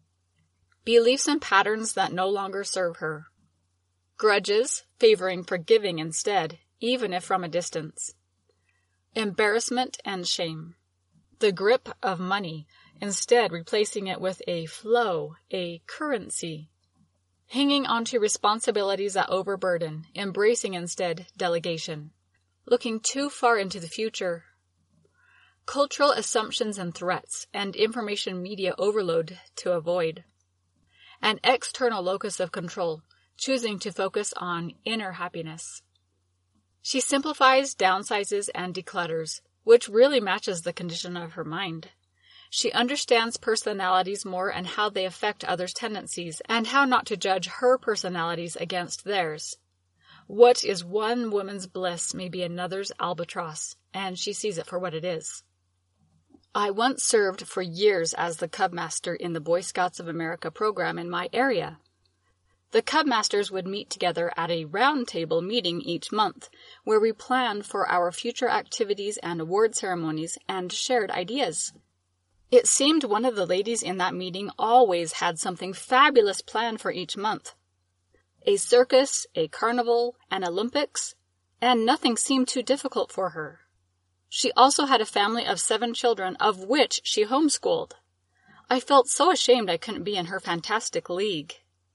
B: beliefs and patterns that no longer serve her. Grudges, favoring forgiving instead, even if from a distance. Embarrassment and shame. The grip of money, instead replacing it with a flow, a currency. Hanging onto responsibilities that overburden, embracing instead delegation. Looking too far into the future. Cultural assumptions and threats, and information media overload to avoid. An external locus of control, choosing to focus on inner happiness. She simplifies, downsizes, and declutters, which really matches the condition of her mind. She understands personalities more and how they affect others' tendencies, and how not to judge her personalities against theirs. What is one woman's bliss may be another's albatross, and she sees it for what it is. I once served for years as the Cub Master in the Boy Scouts of America program in my area. The Cub Masters would meet together at a roundtable meeting each month, where we planned for our future activities and award ceremonies and shared ideas. It seemed one of the ladies in that meeting always had something fabulous planned for each month. A circus, a carnival, an Olympics, and nothing seemed too difficult for her. She also had a family of 7 children, of which she homeschooled. I felt so ashamed I couldn't be in her fantastic league.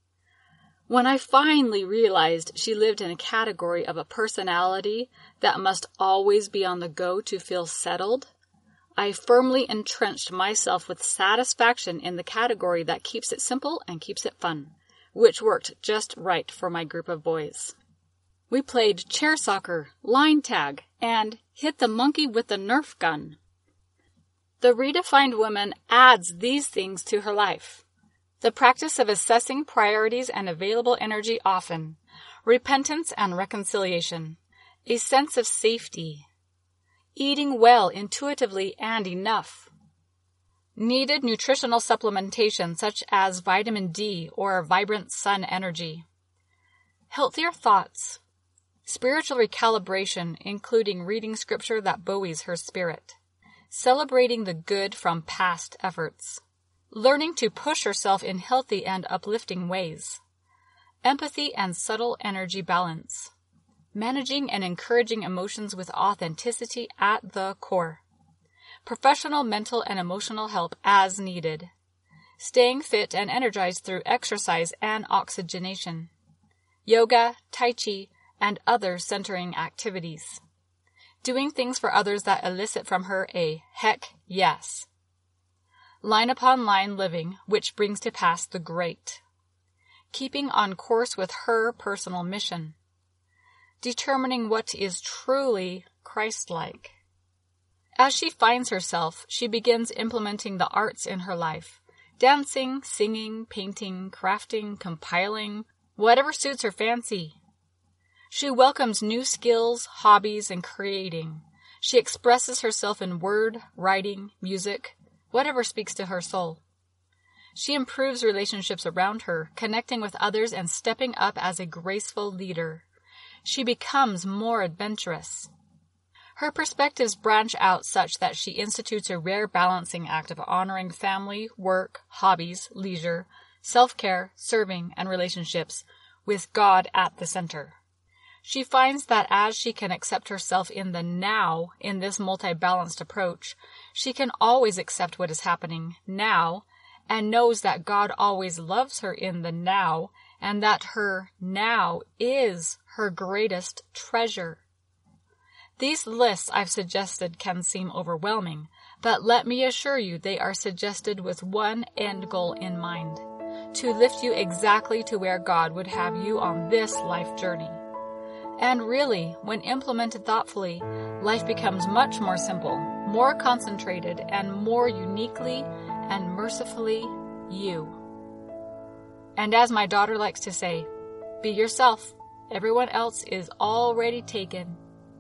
B: When I finally realized she lived in a category of a personality that must always be on the go to feel settled, I firmly entrenched myself with satisfaction in the category that keeps it simple and keeps it fun, which worked just right for my group of boys. We played chair soccer, line tag, and hit the monkey with the Nerf gun. The redefined woman adds these things to her life. The practice of assessing priorities and available energy often, repentance and reconciliation, a sense of safety, eating well intuitively and enough, needed nutritional supplementation such as vitamin D or vibrant sun energy, healthier thoughts, spiritual recalibration including reading scripture that buoys her spirit, celebrating the good from past efforts, learning to push herself in healthy and uplifting ways, empathy and subtle energy balance, managing and encouraging emotions with authenticity at the core, professional mental and emotional help as needed, staying fit and energized through exercise and oxygenation, yoga, tai chi, and other centering activities, doing things for others that elicit from her a heck yes, line upon line living, which brings to pass the great, keeping on course with her personal mission, determining what is truly Christ-like. As she finds herself, she begins implementing the arts in her life, dancing, singing, painting, crafting, compiling, whatever suits her fancy. She welcomes new skills, hobbies, and creating. She expresses herself in word, writing, music, whatever speaks to her soul. She improves relationships around her, connecting with others and stepping up as a graceful leader. She becomes more adventurous. Her perspectives branch out such that she institutes a rare balancing act of honoring family, work, hobbies, leisure, self-care, serving, and relationships, with God at the center. She finds that as she can accept herself in the now in this multi-balanced approach, she can always accept what is happening now and knows that God always loves her in the now and that her now is her greatest treasure. These lists I've suggested can seem overwhelming, but let me assure you they are suggested with one end goal in mind, to lift you exactly to where God would have you on this life journey. And really, when implemented thoughtfully, life becomes much more simple, more concentrated, and more uniquely and mercifully you. And as my daughter likes to say, be yourself. Everyone else is already taken.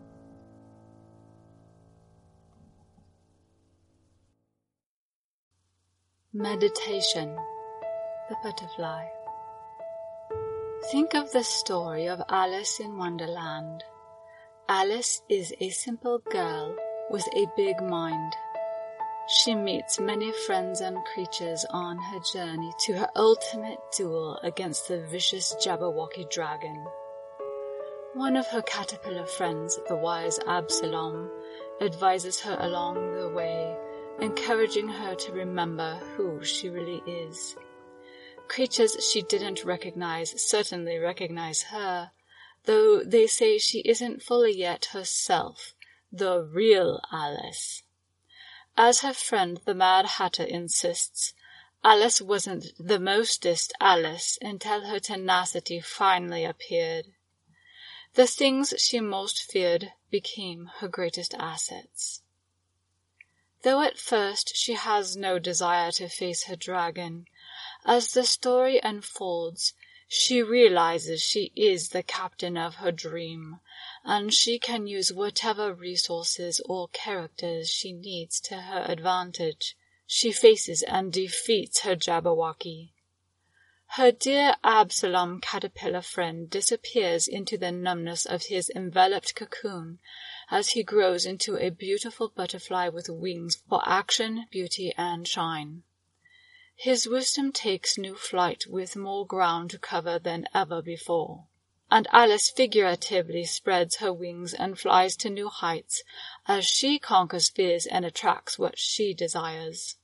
B: Meditation. The Butterfly. Think of the story of Alice in Wonderland. Alice is a simple girl with a big mind. She meets many friends and creatures on her journey to her ultimate duel against the vicious Jabberwocky dragon. One of her caterpillar friends, the wise Absalom, advises her along the way, encouraging her to remember who she really is. Creatures she didn't recognize certainly recognize her, though they say she isn't fully yet herself, the real Alice. As her friend the Mad Hatter insists, Alice wasn't the mostest Alice until her tenacity finally appeared. The things she most feared became her greatest assets. Though at first she has no desire to face her dragon, as the story unfolds, she realizes she is the captain of her dream, and she can use whatever resources or characters she needs to her advantage. She faces and defeats her Jabberwocky. Her dear Absalom caterpillar friend disappears into the numbness of his enveloped cocoon as he grows into a beautiful butterfly with wings for action, beauty, and shine. His wisdom takes new flight with more ground to cover than ever before, and Alice figuratively spreads her wings and flies to new heights as she conquers fears and attracts what she desires.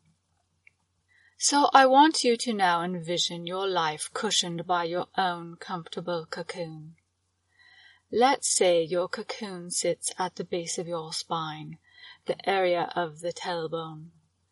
B: So I want you to now envision your life cushioned by your own comfortable cocoon. Let's say your cocoon sits at the base of your spine, the area of the tailbone.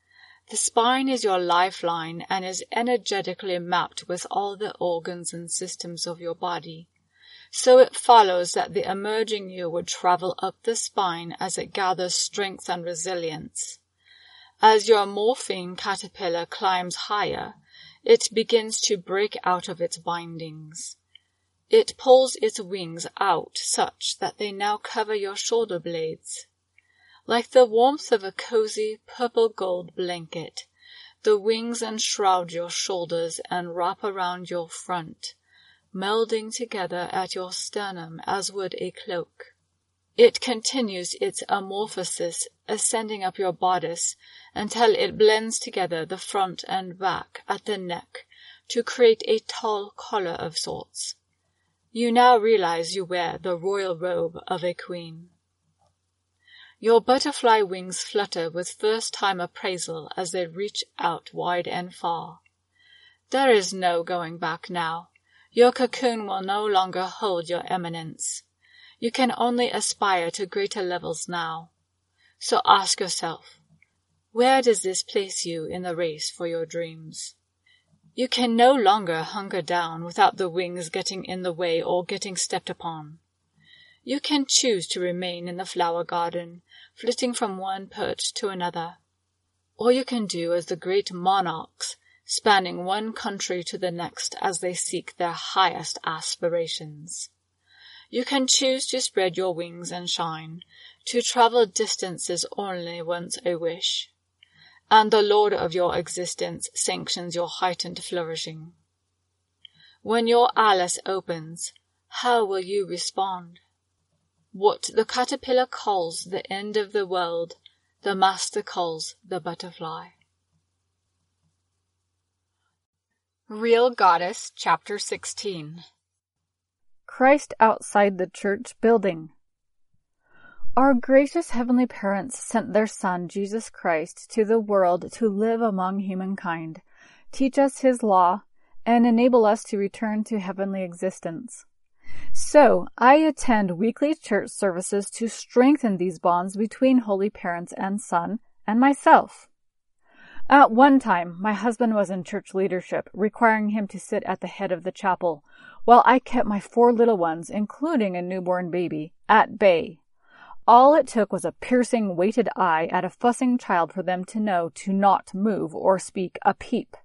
B: The spine is your lifeline and is energetically mapped with all the organs and systems of your body. So it follows that the emerging you would travel up the spine as it gathers strength and resilience. As your morphine caterpillar climbs higher, it begins to break out of its bindings. It pulls its wings out such that they now cover your shoulder blades. Like the warmth of a cozy purple-gold blanket, the wings enshroud your shoulders and wrap around your front, melding together at your sternum as would a cloak. It continues its amorphosis, ascending up your bodice until it blends together the front and back at the neck to create a tall collar of sorts. You now realize you wear the royal robe of a queen. Your butterfly wings flutter with first-time appraisal as they reach out wide and far. There is no going back now. Your cocoon will no longer hold your eminence. You can only aspire to greater levels now. So ask yourself, where does this place you in the race for your dreams? You can no longer hunker down without the wings getting in the way or getting stepped upon. You can choose to remain in the flower garden, flitting from one perch to another. Or you can do as the great monarchs, spanning one country to the next as they seek their highest aspirations. You can choose to spread your wings and shine, to travel distances only once a wish. And the Lord of your existence sanctions your heightened flourishing. When your Alice opens, how will you respond? What the caterpillar calls the end of the world, the master calls the butterfly.
A: Real Goddess, Chapter 16.
C: Christ outside the church building. Our gracious heavenly parents sent their Son, Jesus Christ, to the world to live among humankind, teach us his law, and enable us to return to heavenly existence. So, I attend weekly church services to strengthen these bonds between holy parents and Son and myself. At one time, my husband was in church leadership, requiring him to sit at the head of the chapel, while I kept my 4 little ones, including a newborn baby, at bay. All it took was a piercing, weighted eye at a fussing child for them to know to not move or speak a peep.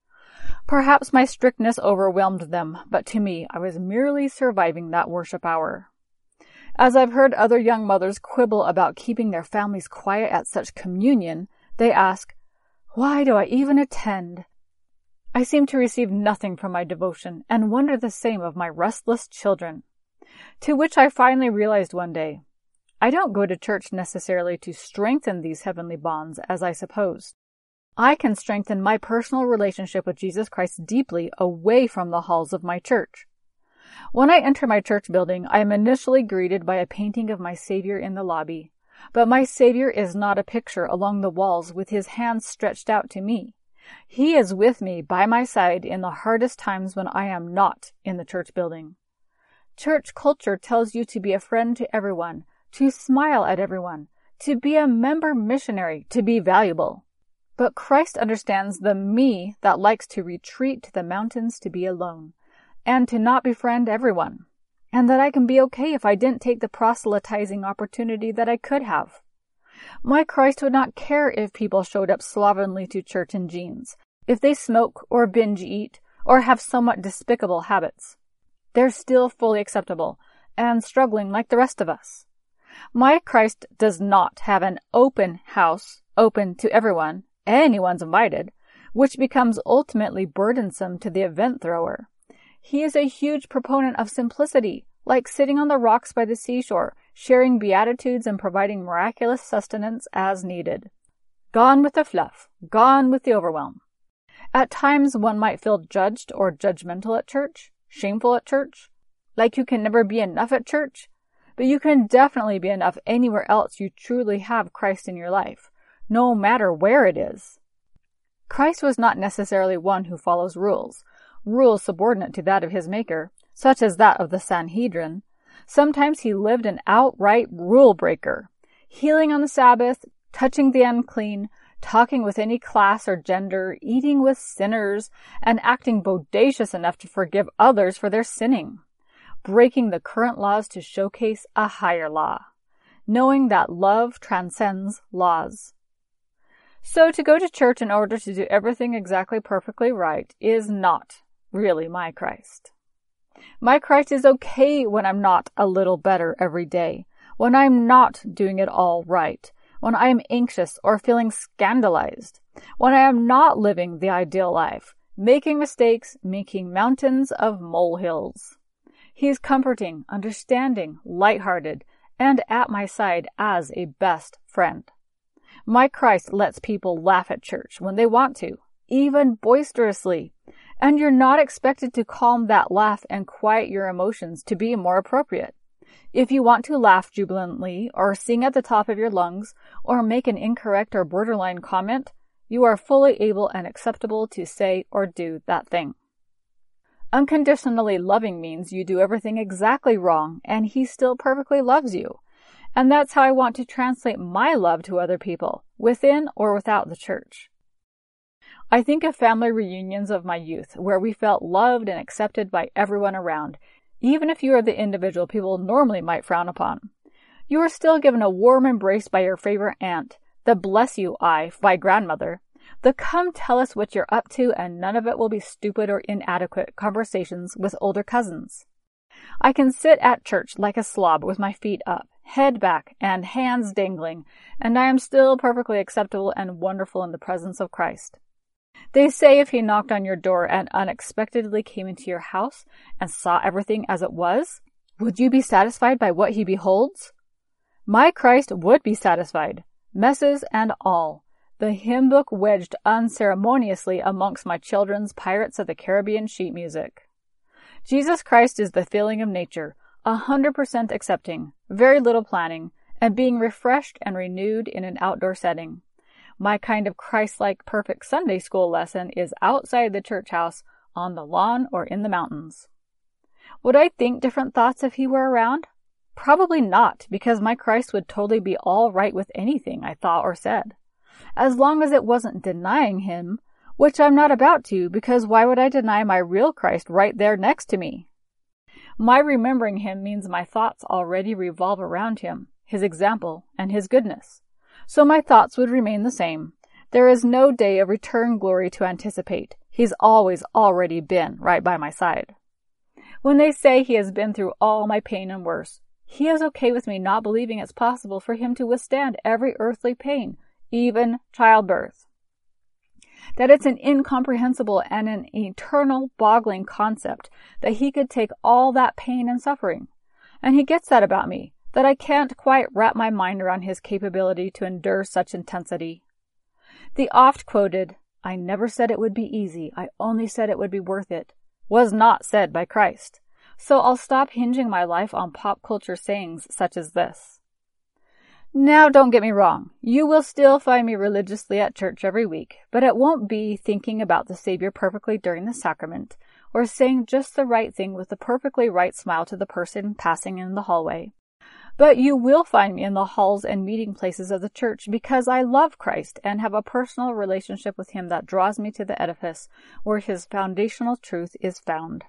C: Perhaps my strictness overwhelmed them, but to me, I was merely surviving that worship hour. As I've heard other young mothers quibble about keeping their families quiet at such communion, they ask, "Why do I even attend?" I seem to receive nothing from my devotion, and wonder the same of my restless children. To which I finally realized one day, I don't go to church necessarily to strengthen these heavenly bonds, as I supposed. I can strengthen my personal relationship with Jesus Christ deeply away from the halls of my church. When I enter my church building, I am initially greeted by a painting of my Savior in the lobby. But my Savior is not a picture along the walls with his hands stretched out to me. He is with me by my side in the hardest times when I am not in the church building. Church culture tells you to be a friend to everyone, to smile at everyone, to be a member missionary, to be valuable. But Christ understands the me that likes to retreat to the mountains to be alone, and to not befriend everyone, and that I can be okay if I didn't take the proselytizing opportunity that I could have. My Christ would not care if people showed up slovenly to church in jeans, if they smoke or binge eat or have somewhat despicable habits. They're still fully acceptable and struggling like the rest of us. My Christ does not have an open house, open to everyone, anyone's invited, which becomes ultimately burdensome to the event thrower. He is a huge proponent of simplicity, like sitting on the rocks by the seashore, sharing beatitudes and providing miraculous sustenance as needed. Gone with the fluff, gone with the overwhelm. At times one might feel judged or judgmental at church, shameful at church, like you can never be enough at church, but you can definitely be enough anywhere else you truly have Christ in your life, no matter where it is. Christ was not necessarily one who follows rules subordinate to that of his maker, such as that of the Sanhedrin. Sometimes he lived an outright rule breaker, healing on the Sabbath, touching the unclean, talking with any class or gender, eating with sinners, and acting bodacious enough to forgive others for their sinning, breaking the current laws to showcase a higher law, knowing that love transcends laws. So to go to church in order to do everything exactly perfectly right is not really my Christ. My Christ is okay when I'm not a little better every day, when I'm not doing it all right, when I am anxious or feeling scandalized, when I am not living the ideal life, making mistakes, making mountains of molehills. He is comforting, understanding, lighthearted, and at my side as a best friend. My Christ lets people laugh at church when they want to, even boisterously, and you're not expected to calm that laugh and quiet your emotions to be more appropriate. If you want to laugh jubilantly, or sing at the top of your lungs, or make an incorrect or borderline comment, you are fully able and acceptable to say or do that thing. Unconditionally loving means you do everything exactly wrong, and He still perfectly loves you. And that's how I want to translate my love to other people, within or without the church. I think of family reunions of my youth, where we felt loved and accepted by everyone around, even if you are the individual people normally might frown upon. You are still given a warm embrace by your favorite aunt, the bless you eye by grandmother, the come tell us what you're up to and none of it will be stupid or inadequate conversations with older cousins. I can sit at church like a slob with my feet up, head back, and hands dangling, and I am still perfectly acceptable and wonderful in the presence of Christ. They say if He knocked on your door and unexpectedly came into your house and saw everything as it was, would you be satisfied by what He beholds? My Christ would be satisfied, messes and all, the hymn book wedged unceremoniously amongst my children's Pirates of the Caribbean sheet music. Jesus Christ is the feeling of nature, 100% accepting, very little planning, and being refreshed and renewed in an outdoor setting. My kind of Christ-like perfect Sunday school lesson is outside the church house, on the lawn, or in the mountains. Would I think different thoughts if He were around? Probably not, because my Christ would totally be all right with anything I thought or said. As long as it wasn't denying Him, which I'm not about to, because why would I deny my real Christ right there next to me? My remembering Him means my thoughts already revolve around Him, His example, and His goodness. So my thoughts would remain the same. There is no day of return glory to anticipate. He's always already been right by my side. When they say He has been through all my pain and worse, He is okay with me not believing it's possible for Him to withstand every earthly pain, even childbirth. That it's an incomprehensible and an eternal boggling concept that He could take all that pain and suffering. And He gets that about me, that I can't quite wrap my mind around His capability to endure such intensity. The oft-quoted, "I never said it would be easy, I only said it would be worth it," was not said by Christ. So I'll stop hinging my life on pop culture sayings such as this. Now, don't get me wrong. You will still find me religiously at church every week, but it won't be thinking about the Savior perfectly during the sacrament, or saying just the right thing with the perfectly right smile to the person passing in the hallway. But you will find me in the halls and meeting places of the church because I love Christ and have a personal relationship with Him that draws me to the edifice where His foundational truth is found.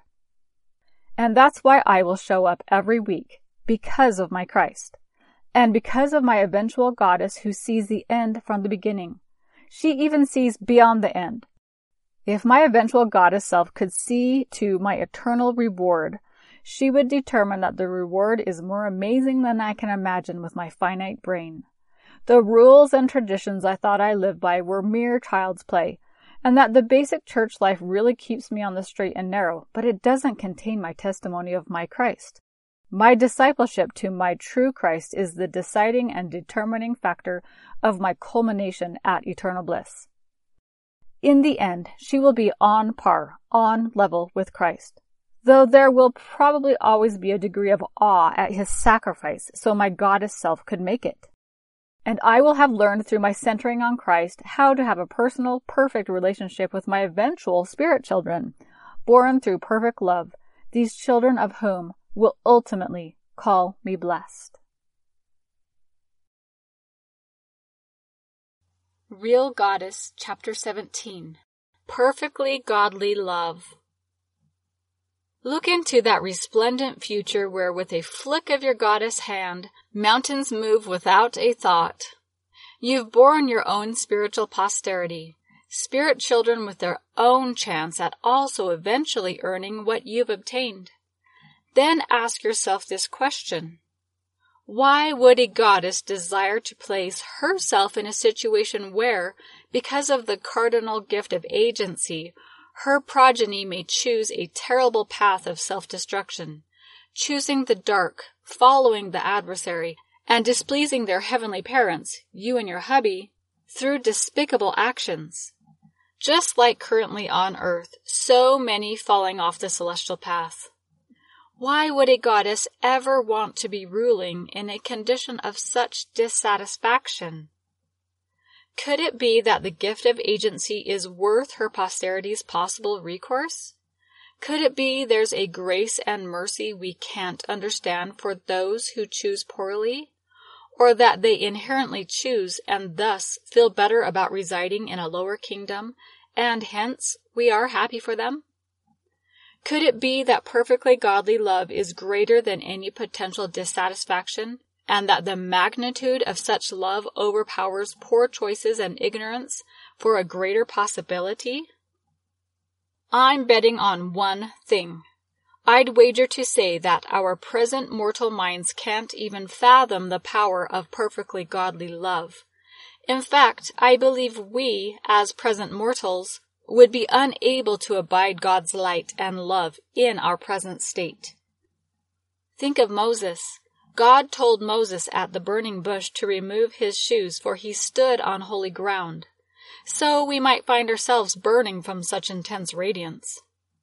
C: And that's why I will show up every week, because of my Christ. And because of my eventual goddess who sees the end from the beginning. She even sees beyond the end. If my eventual goddess self could see to my eternal reward, she would determine that the reward is more amazing than I can imagine with my finite brain. The rules and traditions I thought I lived by were mere child's play, and that the basic church life really keeps me on the straight and narrow, but it doesn't contain my testimony of my Christ. My discipleship to my true Christ is the deciding and determining factor of my culmination at eternal bliss. In the end, she will be on par, on level with Christ, though there will probably always be a degree of awe at His sacrifice so my goddess self could make it. And I will have learned through my centering on Christ how to have a personal, perfect relationship with my eventual spirit children, born through perfect love, these children of whom will ultimately call me blessed.
A: Real Goddess, Chapter 17. Perfectly Godly Love. Look into that resplendent future where with a flick of your goddess hand, mountains move without a thought. You've borne your own spiritual posterity, spirit children with their own chance at also eventually earning what you've obtained. Then ask yourself this question. Why would a goddess desire to place herself in a situation where, because of the cardinal gift of agency, her progeny may choose a terrible path of self-destruction, choosing the dark, following the adversary, and displeasing their heavenly parents, you and your hubby, through despicable actions? Just like currently on earth, so many falling off the celestial path. Why would a goddess ever want to be ruling in a condition of such dissatisfaction? Could it be that the gift of agency is worth her posterity's possible recourse? Could it be there's a grace and mercy we can't understand for those who choose poorly? Or that they inherently choose and thus feel better about residing in a lower kingdom, and hence we are happy for them? Could it be that perfectly godly love is greater than any potential dissatisfaction, and that the magnitude of such love overpowers poor choices and ignorance for a greater possibility? I'm betting on one thing. I'd wager to say that our present mortal minds can't even fathom the power of perfectly godly love. In fact, I believe we, as present mortals, would be unable to abide God's light and love in our present state. Think of Moses. God told Moses at the burning bush to remove his shoes, for he stood on holy ground. So we might find ourselves burning from such intense radiance.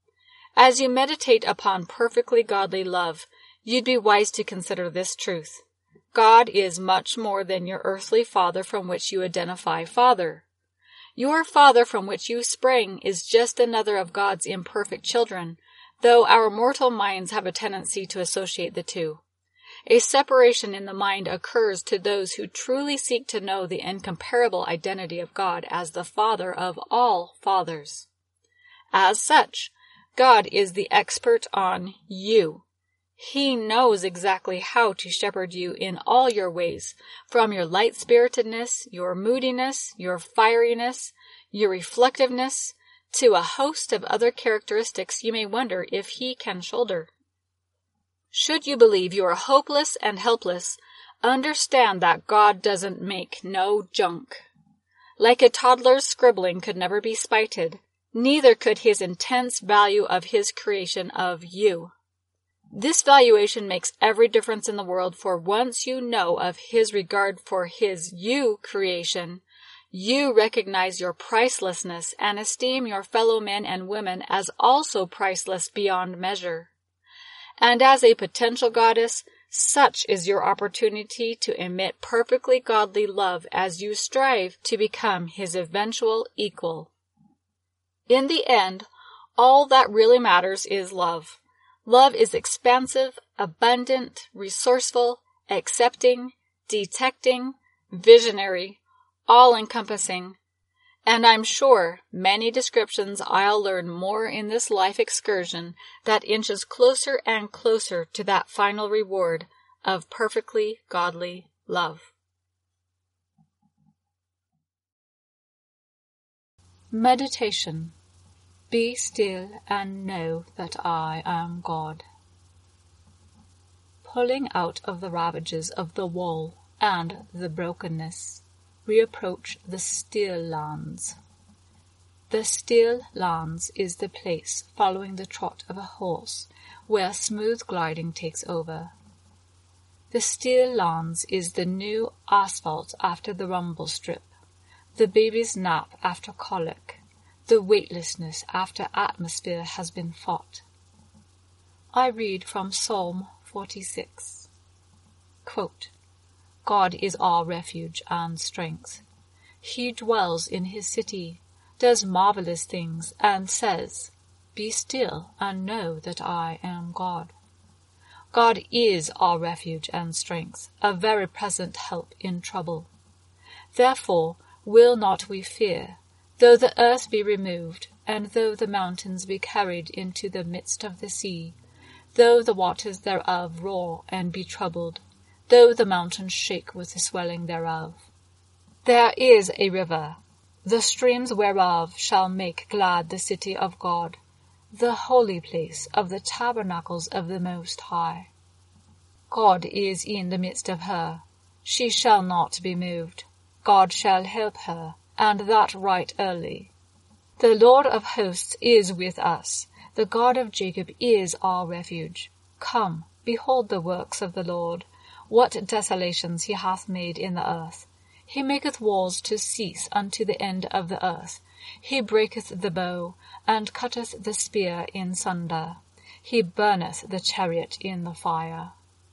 A: As you meditate upon perfectly godly love, you'd be wise to consider this truth. God is much more than your earthly father from which you identify father. Your father from which you sprang is just another of God's imperfect children, though our mortal minds have a tendency to associate the two. A separation in the mind occurs to those who truly seek to know the incomparable identity of God as the Father of all fathers. As such, God is the expert on you. He knows exactly how to shepherd you in all your ways, from your light-spiritedness, your moodiness, your fieriness, your reflectiveness, to a host of other characteristics you may wonder if he can shoulder. Should you believe you are hopeless and helpless, understand that God doesn't make no junk. Like a toddler's scribbling could never be spited, neither could his intense value of his creation of you. This valuation makes every difference in the world, for once you know of his regard for his you creation, you recognize your pricelessness and esteem your fellow men and women as also priceless beyond measure. And as a potential goddess, such is your opportunity to emit perfectly godly love as you strive to become his eventual equal. In the end, all that really matters is love. Love is expansive, abundant, resourceful, accepting, detecting, visionary, all-encompassing, and I'm sure many descriptions I'll learn more in this life excursion that inches closer and closer to that final reward of perfectly godly love.
B: Meditation. Be still and know that I am God. Pulling out of the ravages of the wall and the brokenness, we approach the still lands. The still lands is the place following the trot of a horse, where smooth gliding takes over. The still lands is the new asphalt after the rumble strip, the baby's nap after colic, the weightlessness after atmosphere has been fought. I read from Psalm 46. Quote, God is our refuge and strength. He dwells in his city, does marvelous things, and says, Be still and know that I am God. God is our refuge and strength, a very present help in trouble. Therefore, will not we fear, though the earth be removed, and though the mountains be carried into the midst of the sea, though the waters thereof roar and be troubled, though the mountains shake with the swelling thereof. There is a river, the streams whereof shall make glad the city of God, the holy place of the tabernacles of the Most High. God is in the midst of her, she shall not be moved. God shall help her, and that right early. The Lord of hosts is with us, the God of Jacob is our refuge. Come, behold the works of the Lord, what desolations he hath made in the earth. He maketh wars to cease unto the end of the earth. He breaketh the bow, and cutteth the spear in sunder. He burneth the chariot in the fire.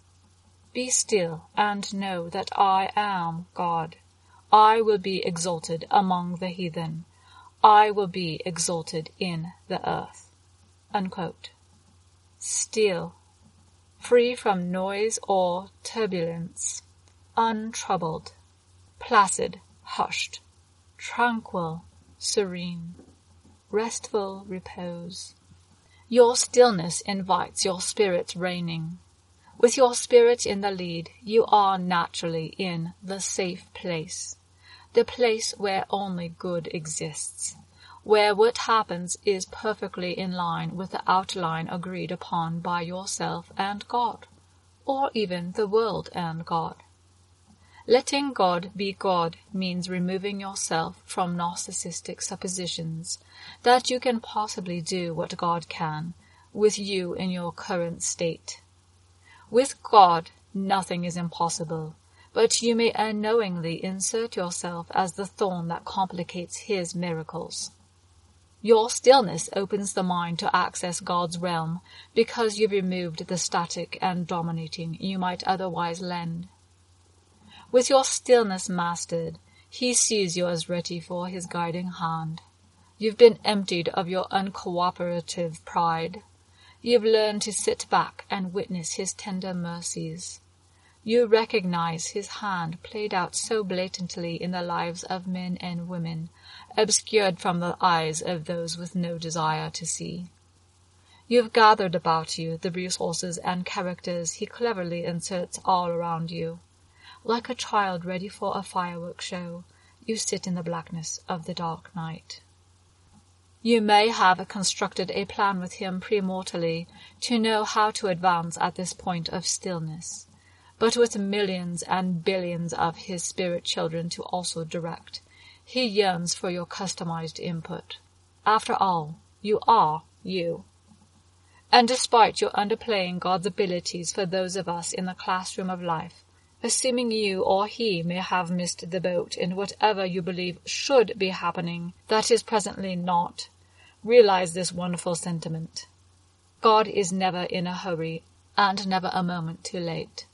B: Be still, and know that I am God. I will be exalted among the heathen. I will be exalted in the earth. Unquote. Still, free from noise or turbulence, untroubled, placid, hushed, tranquil, serene, restful repose. Your stillness invites your spirit reigning. With your spirit in the lead, you are naturally in the safe place, the place where only good exists, where what happens is perfectly in line with the outline agreed upon by yourself and God, or even the world and God. Letting God be God means removing yourself from narcissistic suppositions that you can possibly do what God can with you in your current state. With God, nothing is impossible, but you may unknowingly insert yourself as the thorn that complicates his miracles. Your stillness opens the mind to access God's realm because you've removed the static and dominating you might otherwise lend. With your stillness mastered, he sees you as ready for his guiding hand. You've been emptied of your uncooperative pride. You've learned to sit back and witness his tender mercies. You recognize his hand played out so blatantly in the lives of men and women, obscured from the eyes of those with no desire to see. You've gathered about you the resources and characters he cleverly inserts all around you. Like a child ready for a fireworks show, you sit in the blackness of the dark night. You may have constructed a plan with him premortally to know how to advance at this point of stillness, but with millions and billions of his spirit children to also direct, he yearns for your customized input. After all, you are you. And despite your underplaying God's abilities for those of us in the classroom of life, assuming you or he may have missed the boat in whatever you believe should be happening that is presently not, realize this wonderful sentiment. God is never in a hurry and never a moment too late.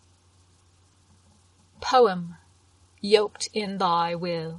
B: Poem, Yoked in Thy Will.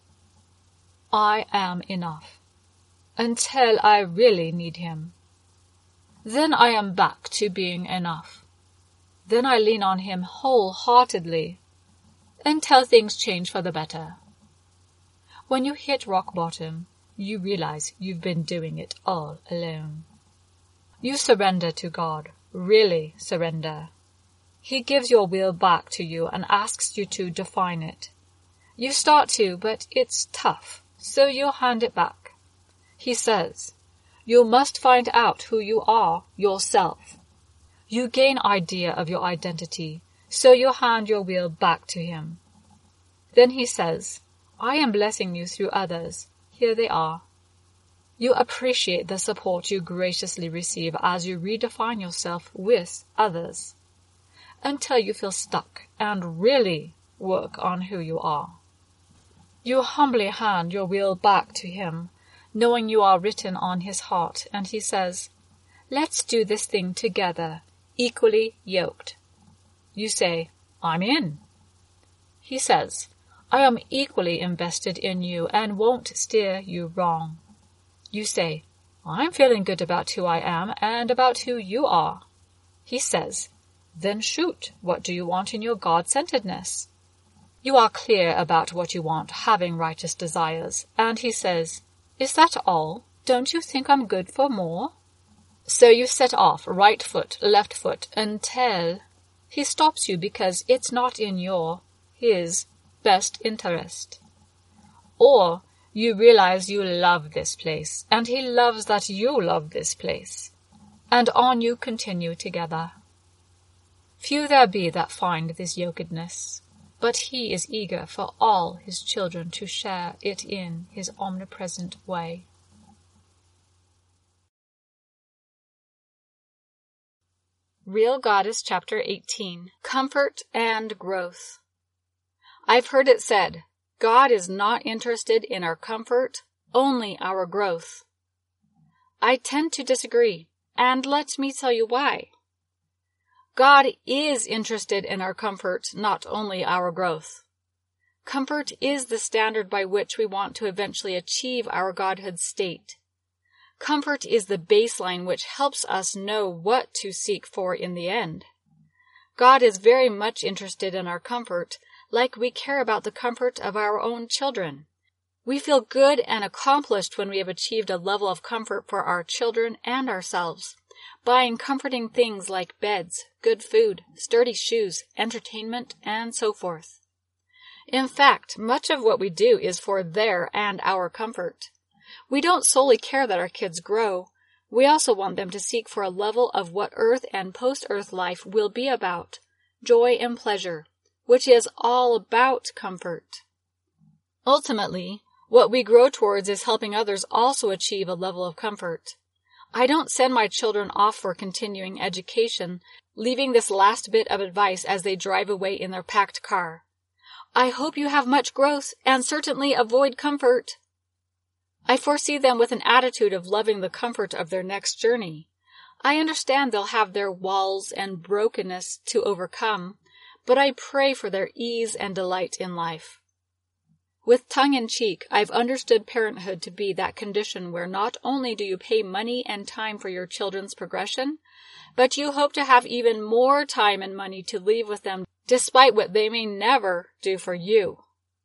B: I am enough, until I really need him. Then I am back to being enough. Then I lean on him wholeheartedly, until things change for the better. When you hit rock bottom, you realize you've been doing it all alone. You surrender to God, really surrender. He gives your will back to you and asks you to define it. You start to, but it's tough, so you hand it back. He says, you must find out who you are yourself. You gain idea of your identity, so you hand your will back to him. Then he says, I am blessing you through others. Here they are. You appreciate the support you graciously receive as you redefine yourself with others, until you feel stuck and really work on who you are. You humbly hand your will back to him, knowing you are written on his heart, and he says, let's do this thing together, equally yoked. You say, I'm in. He says, I am equally invested in you and won't steer you wrong. You say, I'm feeling good about who I am and about who you are. He says, then shoot, what do you want in your God-centeredness?
A: You are clear about what you want, having righteous desires. And he says, "Is that all? Don't you think I'm good for more?" So you set off, right foot, left foot, until he stops you because it's not in his best interest. Or you realize you love this place, and he loves that you love this place. And on you continue together. Few there be that find this yokedness, but he is eager for all his children to share it in his omnipresent way. Real Goddess, Chapter 18. Comfort and Growth. I've heard it said, God is not interested in our comfort, only our growth. I tend to disagree, and let me tell you why. God is interested in our comfort, not only our growth. Comfort is the standard by which we want to eventually achieve our godhood state. Comfort is the baseline which helps us know what to seek for in the end. God is very much interested in our comfort, like we care about the comfort of our own children. We feel good and accomplished when we have achieved a level of comfort for our children and ourselves, buying comforting things like beds, good food, sturdy shoes, entertainment, and so forth. In fact, much of what we do is for their and our comfort. We don't solely care that our kids grow. We also want them to seek for a level of what earth and post-earth life will be about, joy and pleasure, which is all about comfort. Ultimately, what we grow towards is helping others also achieve a level of comfort. I don't send my children off for continuing education, leaving this last bit of advice as they drive away in their packed car. I hope you have much growth and certainly avoid comfort. I foresee them with an attitude of loving the comfort of their next journey. I understand they'll have their walls and brokenness to overcome, but I pray for their ease and delight in life. With tongue-in-cheek, I've understood parenthood to be that condition where not only do you pay money and time for your children's progression, but you hope to have even more time and money to leave with them despite what they may never do for you.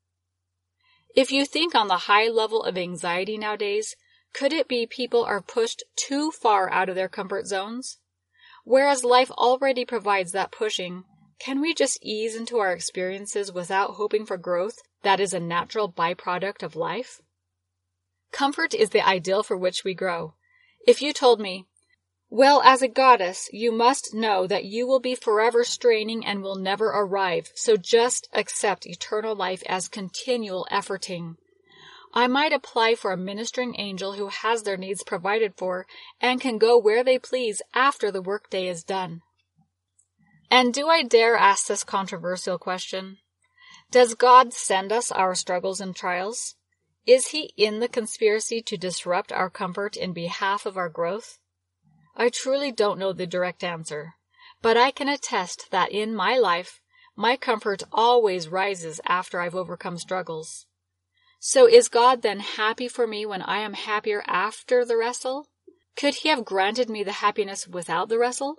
A: If you think on the high level of anxiety nowadays, could it be people are pushed too far out of their comfort zones? Whereas life already provides that pushing, can we just ease into our experiences without hoping for growth that is a natural byproduct of life? Comfort is the ideal for which we grow. If you told me, well, as a goddess, you must know that you will be forever straining and will never arrive, so just accept eternal life as continual efforting. I might apply for a ministering angel who has their needs provided for and can go where they please after the workday is done. And do I dare ask this controversial question? Does God send us our struggles and trials? Is he in the conspiracy to disrupt our comfort in behalf of our growth? I truly don't know the direct answer, but I can attest that in my life, my comfort always rises after I've overcome struggles. So is God then happy for me when I am happier after the wrestle? Could he have granted me the happiness without the wrestle?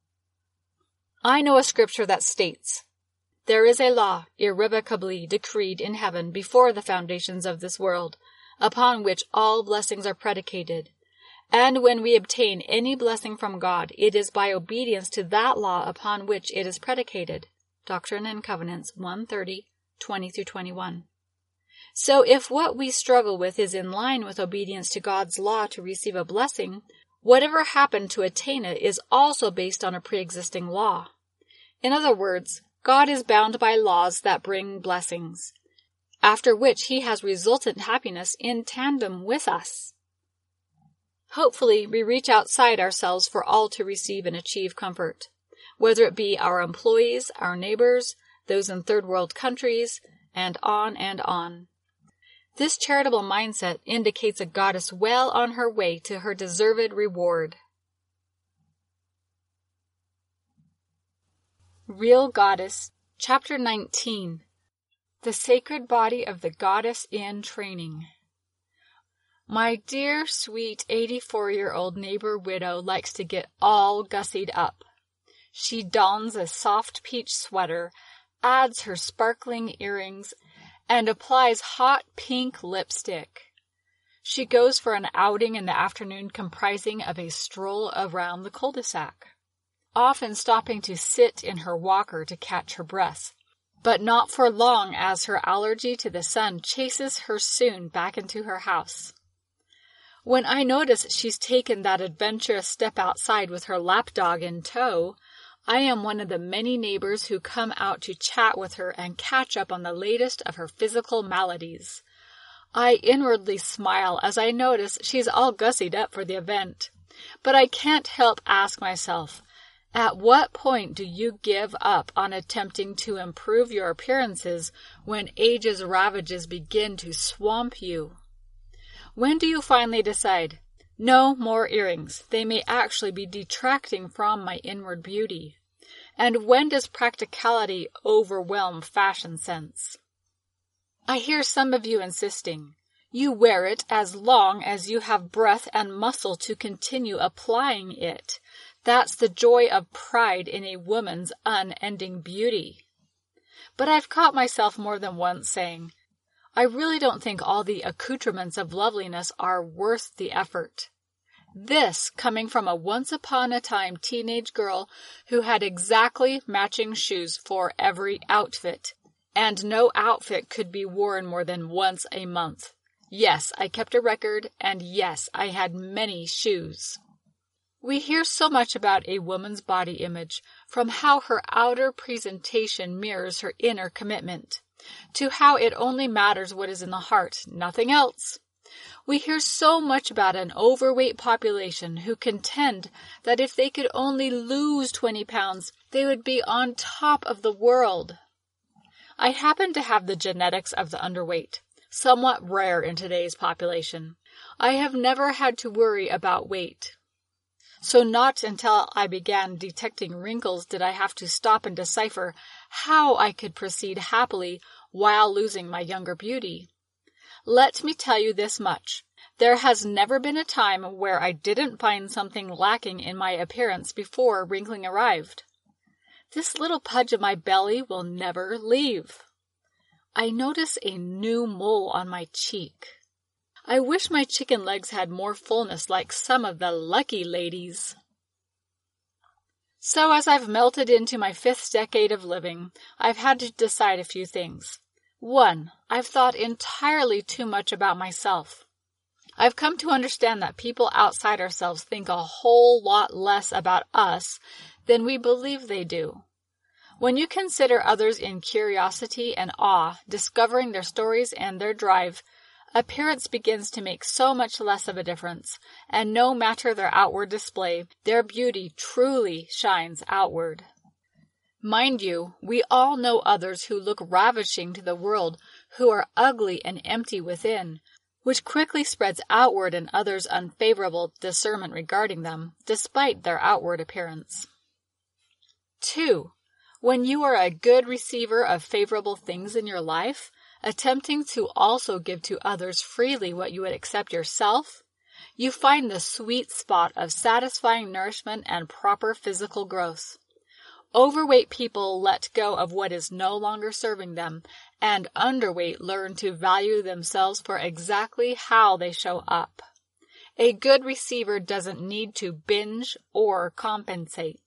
A: I know a scripture that states, "There is a law irrevocably decreed in heaven before the foundations of this world, upon which all blessings are predicated. And when we obtain any blessing from God, it is by obedience to that law upon which it is predicated." Doctrine and Covenants 1:30, 20-21. So if what we struggle with is in line with obedience to God's law to receive a blessing, whatever happened to attain it is also based on a pre-existing law. In other words, God is bound by laws that bring blessings, after which he has resultant happiness in tandem with us. Hopefully, we reach outside ourselves for all to receive and achieve comfort, whether it be our employees, our neighbors, those in third world countries, and on and on. This charitable mindset indicates a goddess well on her way to her deserved reward. Real Goddess, Chapter 19. The Sacred Body of the Goddess in Training. My dear, sweet 84-year-old neighbor widow likes to get all gussied up. She dons a soft peach sweater, adds her sparkling earrings, and applies hot pink lipstick. She goes for an outing in the afternoon comprising of a stroll around the cul-de-sac, often stopping to sit in her walker to catch her breath, but not for long, as her allergy to the sun chases her soon back into her house. When I notice she's taken that adventurous step outside with her lapdog in tow, I am one of the many neighbors who come out to chat with her and catch up on the latest of her physical maladies. I inwardly smile as I notice she's all gussied up for the event, but I can't help ask myself, at what point do you give up on attempting to improve your appearances when age's ravages begin to swamp you? When do you finally decide, no more earrings, they may actually be detracting from my inward beauty? And when does practicality overwhelm fashion sense? I hear some of you insisting, you wear it as long as you have breath and muscle to continue applying it. That's the joy of pride in a woman's unending beauty. But I've caught myself more than once saying, I really don't think all the accoutrements of loveliness are worth the effort. This coming from a once-upon-a-time teenage girl who had exactly matching shoes for every outfit, and no outfit could be worn more than once a month. Yes, I kept a record, and yes, I had many shoes. We hear so much about a woman's body image, from how her outer presentation mirrors her inner commitment, to how it only matters what is in the heart, nothing else. We hear so much about an overweight population who contend that if they could only lose 20 pounds, they would be on top of the world. I happen to have the genetics of the underweight, somewhat rare in today's population. I have never had to worry about weight. So not until I began detecting wrinkles did I have to stop and decipher how I could proceed happily while losing my younger beauty. Let me tell you this much. There has never been a time where I didn't find something lacking in my appearance before wrinkling arrived. This little pudge of my belly will never leave. I notice a new mole on my cheek. I wish my chicken legs had more fullness like some of the lucky ladies. So as I've melted into my 5th decade of living, I've had to decide a few things. 1. I've thought entirely too much about myself. I've come to understand that people outside ourselves think a whole lot less about us than we believe they do. When you consider others in curiosity and awe, discovering their stories and their drive, appearance begins to make so much less of a difference, and no matter their outward display, their beauty truly shines outward. Mind you, we all know others who look ravishing to the world, who are ugly and empty within, which quickly spreads outward in others' unfavorable discernment regarding them, despite their outward appearance. 2. When you are a good receiver of favorable things in your life, attempting to also give to others freely what you would accept yourself, you find the sweet spot of satisfying nourishment and proper physical growth. Overweight people let go of what is no longer serving them, and underweight learn to value themselves for exactly how they show up. A good receiver doesn't need to binge or compensate.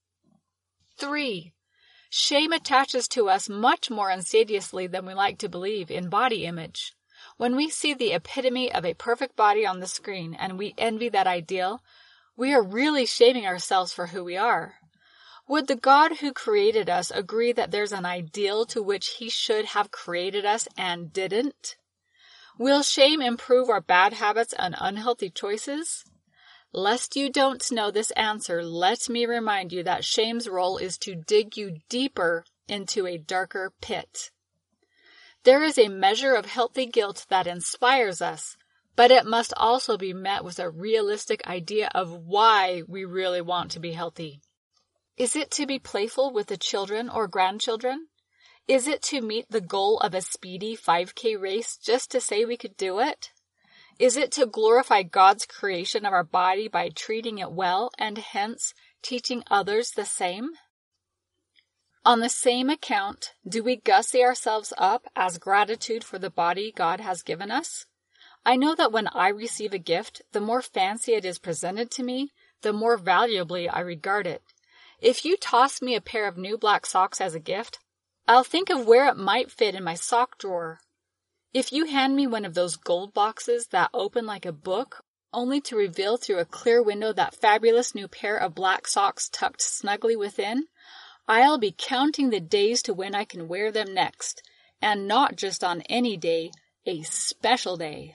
A: 3. Shame attaches to us much more insidiously than we like to believe in body image. When we see the epitome of a perfect body on the screen and we envy that ideal, we are really shaming ourselves for who we are. Would the God who created us agree that there's an ideal to which he should have created us and didn't? Will shame improve our bad habits and unhealthy choices? Lest you don't know this answer, let me remind you that shame's role is to dig you deeper into a darker pit. There is a measure of healthy guilt that inspires us, but it must also be met with a realistic idea of why we really want to be healthy. Is it to be playful with the children or grandchildren? Is it to meet the goal of a speedy 5K race just to say we could do it? Is it to glorify God's creation of our body by treating it well and hence teaching others the same? On the same account, do we gussy ourselves up as gratitude for the body God has given us? I know that when I receive a gift, the more fancy it is presented to me, the more valuably I regard it. If you toss me a pair of new black socks as a gift, I'll think of where it might fit in my sock drawer. If you hand me one of those gold boxes that open like a book, only to reveal through a clear window that fabulous new pair of black socks tucked snugly within, I'll be counting the days to when I can wear them next, and not just on any day, a special day.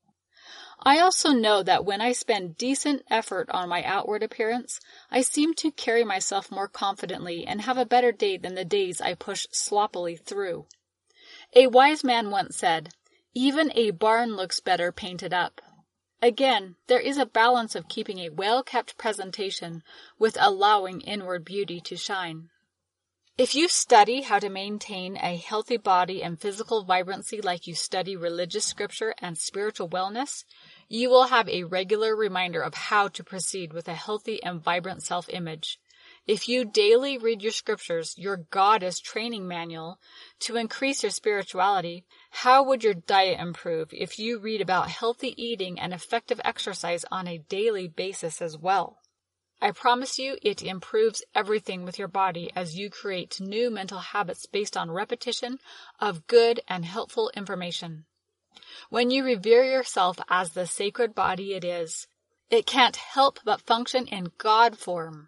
A: I also know that when I spend decent effort on my outward appearance, I seem to carry myself more confidently and have a better day than the days I push sloppily through. A wise man once said, "Even a barn looks better painted up." Again, there is a balance of keeping a well-kept presentation with allowing inward beauty to shine. If you study how to maintain a healthy body and physical vibrancy like you study religious scripture and spiritual wellness, you will have a regular reminder of how to proceed with a healthy and vibrant self-image. If you daily read your scriptures, your goddess training manual, to increase your spirituality, how would your diet improve if you read about healthy eating and effective exercise on a daily basis as well? I promise you it improves everything with your body as you create new mental habits based on repetition of good and helpful information. When you revere yourself as the sacred body it is, it can't help but function in God form.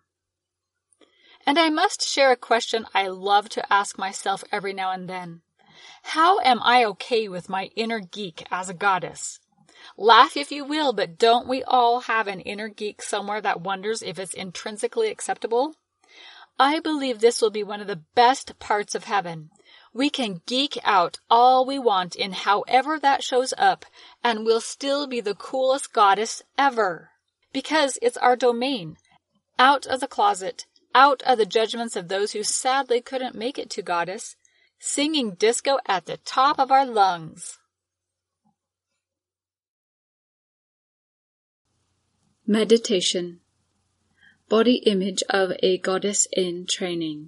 A: And I must share a question I love to ask myself every now and then. How am I okay with my inner geek as a goddess? Laugh if you will, but don't we all have an inner geek somewhere that wonders if it's intrinsically acceptable? I believe this will be one of the best parts of heaven. We can geek out all we want in however that shows up, and we'll still be the coolest goddess ever. Because it's our domain. Out of the closet, out of the judgments of those who sadly couldn't make it to goddess, singing disco at the top of our lungs.
B: Meditation. Body image of a goddess in training.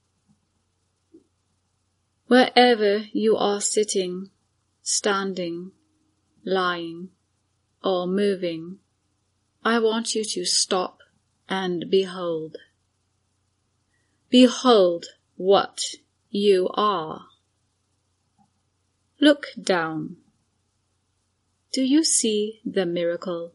B: Wherever you are sitting, standing, lying, or moving, I want you to stop and behold. Behold what you are. Look down. Do you see the miracle?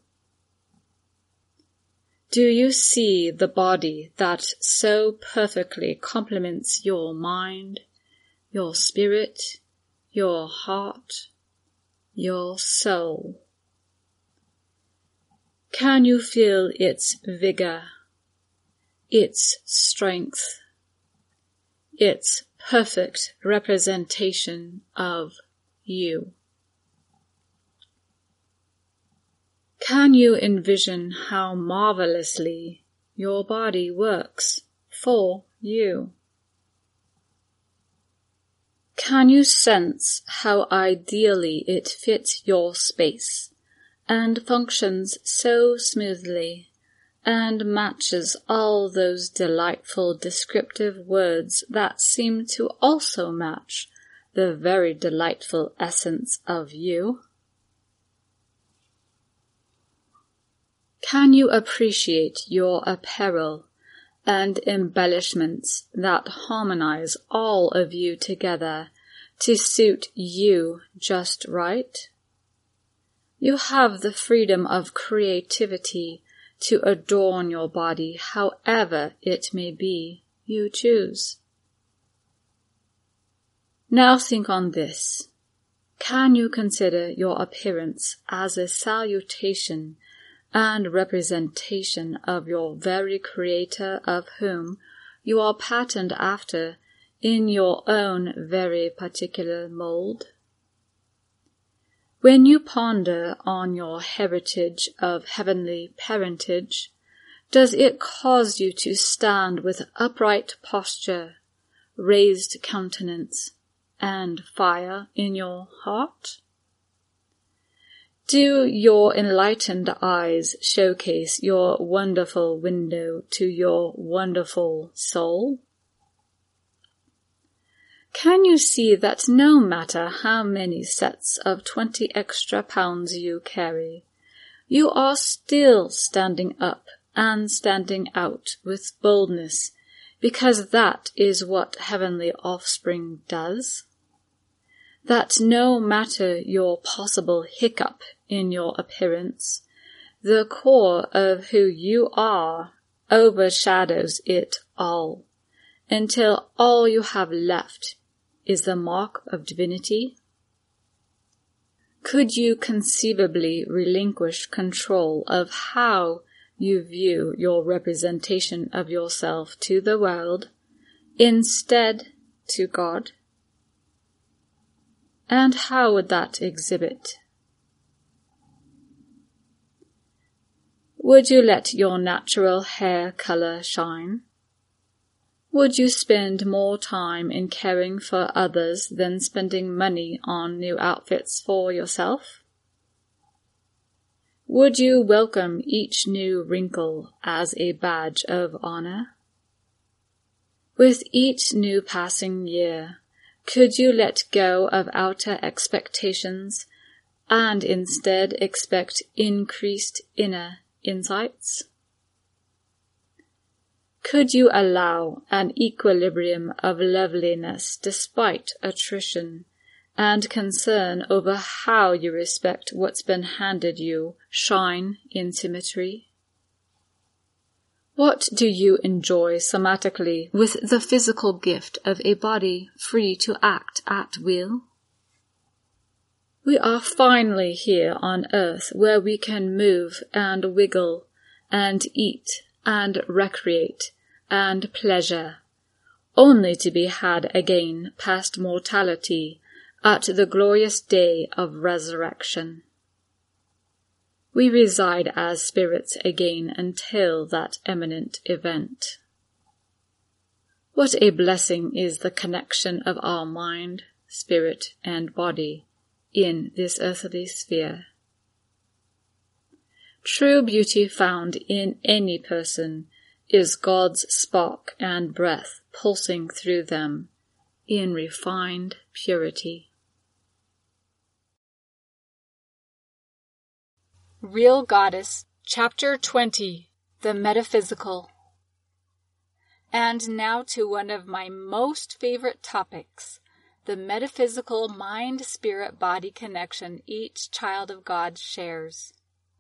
B: Do you see the body that so perfectly complements your mind, your spirit, your heart, your soul? Can you feel its vigor, its strength, its perfect representation of you? Can you envision how marvelously your body works for you? Can you sense how ideally it fits your space and functions so smoothly and matches all those delightful descriptive words that seem to also match the very delightful essence of you? Can you appreciate your apparel and embellishments that harmonize all of you together to suit you just right? You have the freedom of creativity to adorn your body however it may be you choose. Now think on this. Can you consider your appearance as a salutation and representation of your very Creator, of whom you are patterned after in your own very particular mold? When you ponder on your heritage of heavenly parentage, does it cause you to stand with upright posture, raised countenance, and fire in your heart? Do your enlightened eyes showcase your wonderful window to your wonderful soul?
A: Can you see that no matter how many sets of 20 extra pounds you carry, you are still standing up and standing out with boldness, because that is what heavenly offspring does? That no matter your possible hiccup in your appearance, the core of who you are overshadows it all, until all you have left is the mark of divinity? Could you conceivably relinquish control of how you view your representation of yourself to the world, instead to God? And how would that exhibit? Would you let your natural hair color shine? Would you spend more time in caring for others than spending money on new outfits for yourself? Would you welcome each new wrinkle as a badge of honor? With each new passing year, could you let go of outer expectations and instead expect increased inner insights? Could you allow an equilibrium of loveliness despite attrition and concern over how you respect what's been handed you shine in symmetry? What do you enjoy somatically with the physical gift of a body free to act at will? We are finally here on earth where we can move and wiggle and eat and recreate and pleasure, only to be had again past mortality at the glorious day of resurrection. We reside as spirits again until that eminent event. What a blessing is the connection of our mind, spirit, and body in this earthly sphere. True beauty found in any person is God's spark and breath pulsing through them in refined purity.
B: Real Goddess, Chapter 20, The Metaphysical. And now to one of my most favorite topics, the metaphysical mind-spirit-body connection each child of God shares.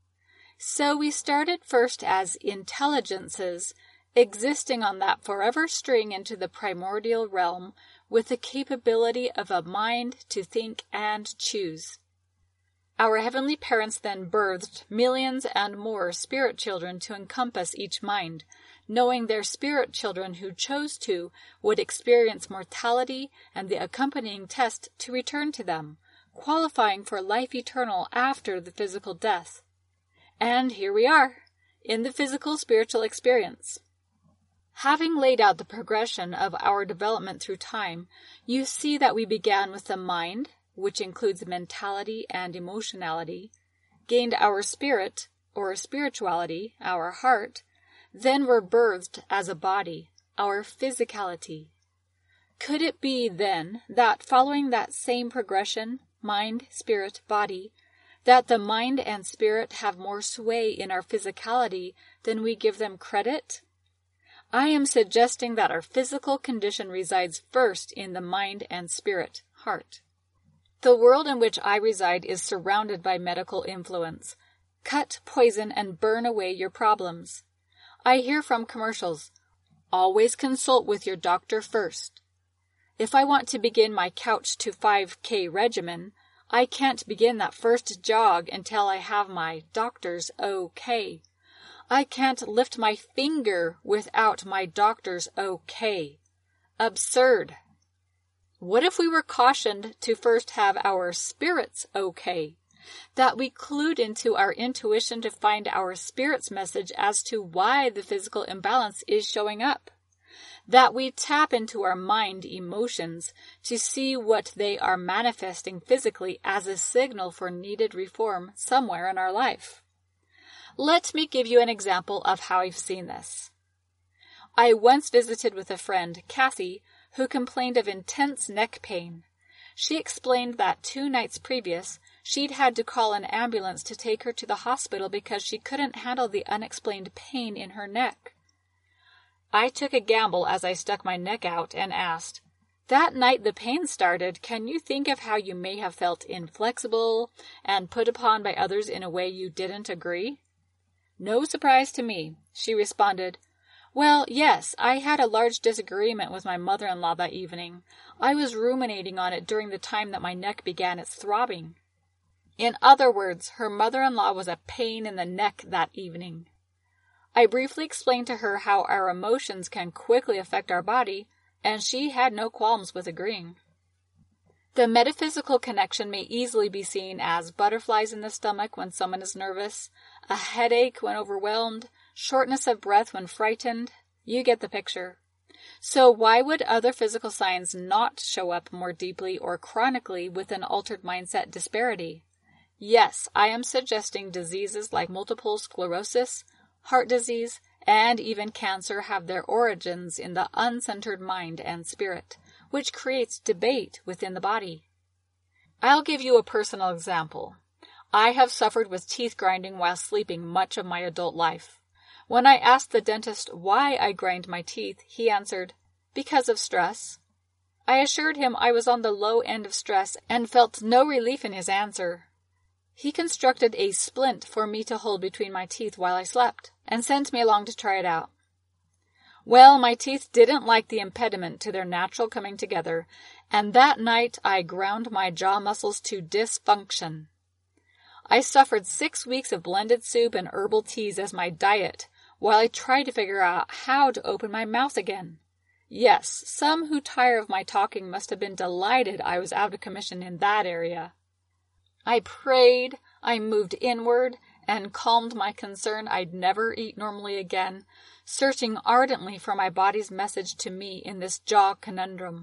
B: So we started first as intelligences, existing on that forever string into the primordial realm with the capability of a mind to think and choose. Our heavenly parents then birthed millions and more spirit children to encompass each mind, knowing their spirit children who chose to would experience mortality and the accompanying test to return to them, qualifying for life eternal after the physical death. And here we are, in the physical spiritual experience. Having laid out the progression of our development through time, you see that we began with the mind, which includes mentality and emotionality, gained our spirit, or spirituality, our heart, then were birthed as a body, our physicality. Could it be, then, that following that same progression, mind, spirit, body, that the mind and spirit have more sway in our physicality than we give them credit? I am suggesting that our physical condition resides first in the mind and spirit, heart. The world in which I reside is surrounded by medical influence. Cut, poison, and burn away your problems. I hear from commercials, always consult with your doctor first. If I want to begin my couch to 5K regimen, I can't begin that first jog until I have my doctor's okay. I can't lift my finger without my doctor's okay. Absurd. What if we were cautioned to first have our spirits okay? That we clued into our intuition to find our spirit's message as to why the physical imbalance is showing up? That we tap into our mind emotions to see what they are manifesting physically as a signal for needed reform somewhere in our life? Let me give you an example of how I've seen this. I once visited with a friend, Kathy, who complained of intense neck pain. She explained that 2 nights previous, she'd had to call an ambulance to take her to the hospital because she couldn't handle the unexplained pain in her neck. I took a gamble as I stuck my neck out and asked, "That night the pain started, can you think of how you may have felt inflexible and put upon by others in a way you didn't agree?" "No surprise to me," she responded. "Well, yes, I had a large disagreement with my mother-in-law that evening. I was ruminating on it during the time that my neck began its throbbing." In other words, her mother-in-law was a pain in the neck that evening. I briefly explained to her how our emotions can quickly affect our body, and she had no qualms with agreeing. The metaphysical connection may easily be seen as butterflies in the stomach when someone is nervous, a headache when overwhelmed, shortness of breath when frightened. You get the picture. So why would other physical signs not show up more deeply or chronically with an altered mindset disparity? Yes, I am suggesting diseases like multiple sclerosis, heart disease, and even cancer have their origins in the uncentered mind and spirit, which creates debate within the body. I'll give you a personal example. I have suffered with teeth grinding while sleeping much of my adult life. When I asked the dentist why I grind my teeth, he answered, "Because of stress." I assured him I was on the low end of stress and felt no relief in his answer. He constructed a splint for me to hold between my teeth while I slept, and sent me along to try it out. Well, my teeth didn't like the impediment to their natural coming together, and that night I ground my jaw muscles to dysfunction. I suffered 6 weeks of blended soup and herbal teas as my diet, while I tried to figure out how to open my mouth again. Yes, some who tire of my talking must have been delighted I was out of commission in that area. I prayed, I moved inward, and calmed my concern I'd never eat normally again, searching ardently for my body's message to me in this jaw conundrum.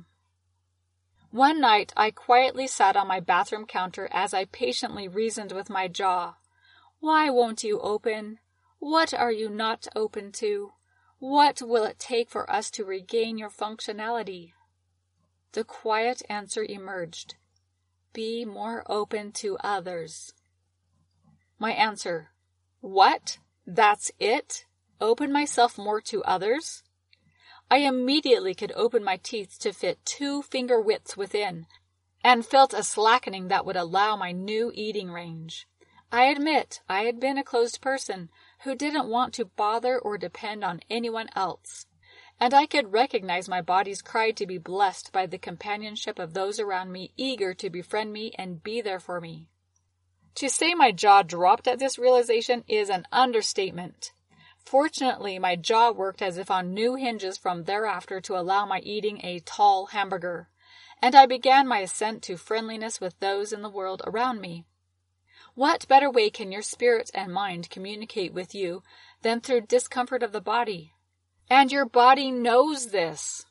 B: One night I quietly sat on my bathroom counter as I patiently reasoned with my jaw. Why won't you open? What are you not open to? What will it take for us to regain your functionality? The quiet answer emerged. Be more open to others. My answer, what? That's it? Open myself more to others? I immediately could open my teeth to fit 2 finger widths within, and felt a slackening that would allow my new eating range. I admit I had been a closed person who didn't want to bother or depend on anyone else, and I could recognize my body's cry to be blessed by the companionship of those around me eager to befriend me and be there for me. To say my jaw dropped at this realization is an understatement. Fortunately, my jaw worked as if on new hinges from thereafter to allow my eating a tall hamburger, and I began my ascent to friendliness with those in the world around me. What better way can your spirit and mind communicate with you than through discomfort of the body? And your body knows this.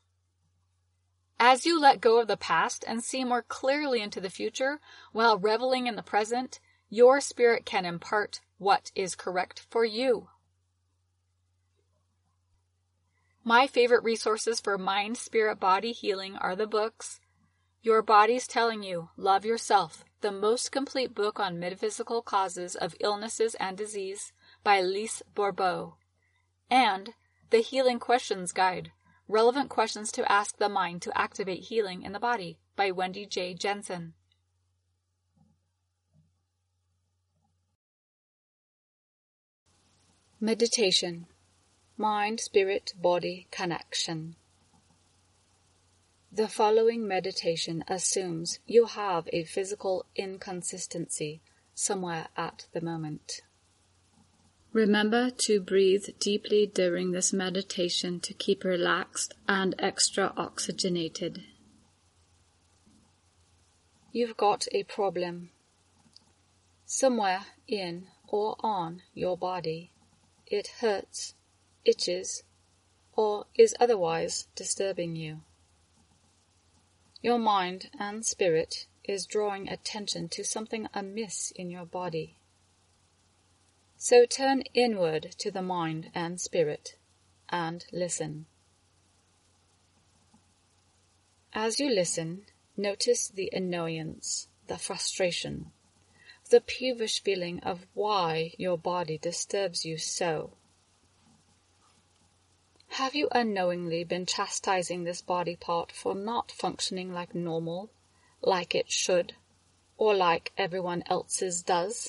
B: As you let go of the past and see more clearly into the future while reveling in the present, your spirit can impart what is correct for you. My favorite resources for mind, spirit, body healing are the books Your Body's Telling You, Love Yourself, the most complete book on metaphysical causes of illnesses and disease by Lise Bourbeau, and The Healing Questions Guide, Relevant Questions to Ask the Mind to Activate Healing in the Body by Wendy J. Jensen. Meditation. Mind, Spirit, Body Connection. The following meditation assumes you have a physical inconsistency somewhere at the moment. Remember to breathe deeply during this meditation to keep relaxed and extra oxygenated. You've got a problem. Somewhere in or on your body, it hurts, itches, or is otherwise disturbing you. Your mind and spirit is drawing attention to something amiss in your body. So turn inward to the mind and spirit and listen. As you listen, notice the annoyance, the frustration, the peevish feeling of why your body disturbs you so. Have you unknowingly been chastising this body part for not functioning like normal, like it should, or like everyone else's does?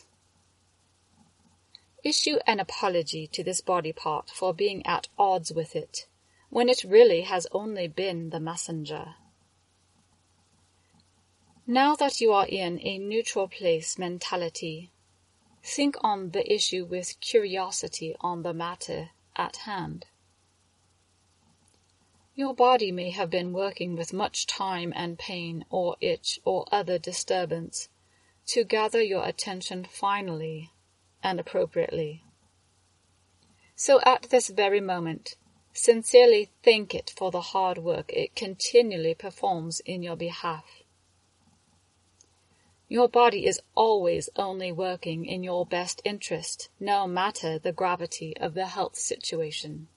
B: Issue an apology to this body part for being at odds with it, when it really has only been the messenger. Now that you are in a neutral place mentality, think on the issue with curiosity on the matter at hand. Your body may have been working with much time and pain or itch or other disturbance to gather your attention finally and appropriately. So at this very moment, sincerely thank it for the hard work it continually performs in your behalf. Your body is always only working in your best interest, no matter the gravity of the health situation.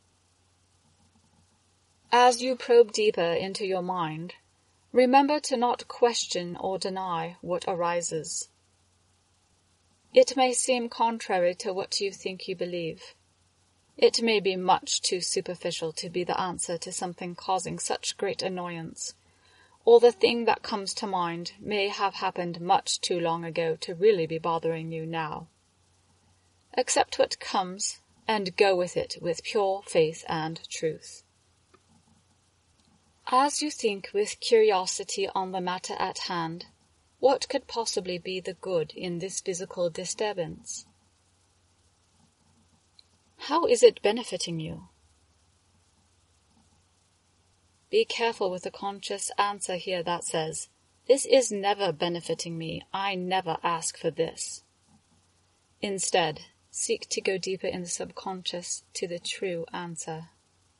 B: As you probe deeper into your mind, remember to not question or deny what arises. It may seem contrary to what you think you believe. It may be much too superficial to be the answer to something causing such great annoyance, or the thing that comes to mind may have happened much too long ago to really be bothering you now. Accept what comes and go with it with pure faith and truth. As you think with curiosity on the matter at hand, what could possibly be the good in this physical disturbance? How is it benefiting you? Be careful with the conscious answer here that says, "This is never benefiting me. I never ask for this." Instead, seek to go deeper in the subconscious to the true answer.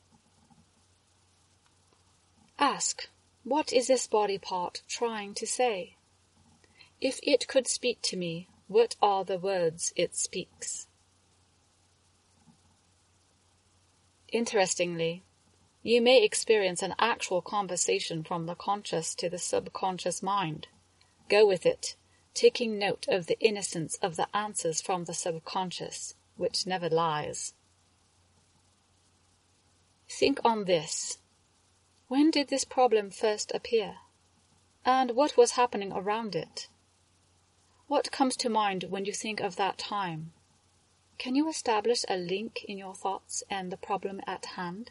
B: Ask, what is this body part trying to say? If it could speak to me, what are the words it speaks? Interestingly, you may experience an actual conversation from the conscious to the subconscious mind. Go with it, taking note of the innocence of the answers from the subconscious, which never lies. Think on this. When did this problem first appear? And what was happening around it? What comes to mind when you think of that time? Can you establish a link in your thoughts and the problem at hand?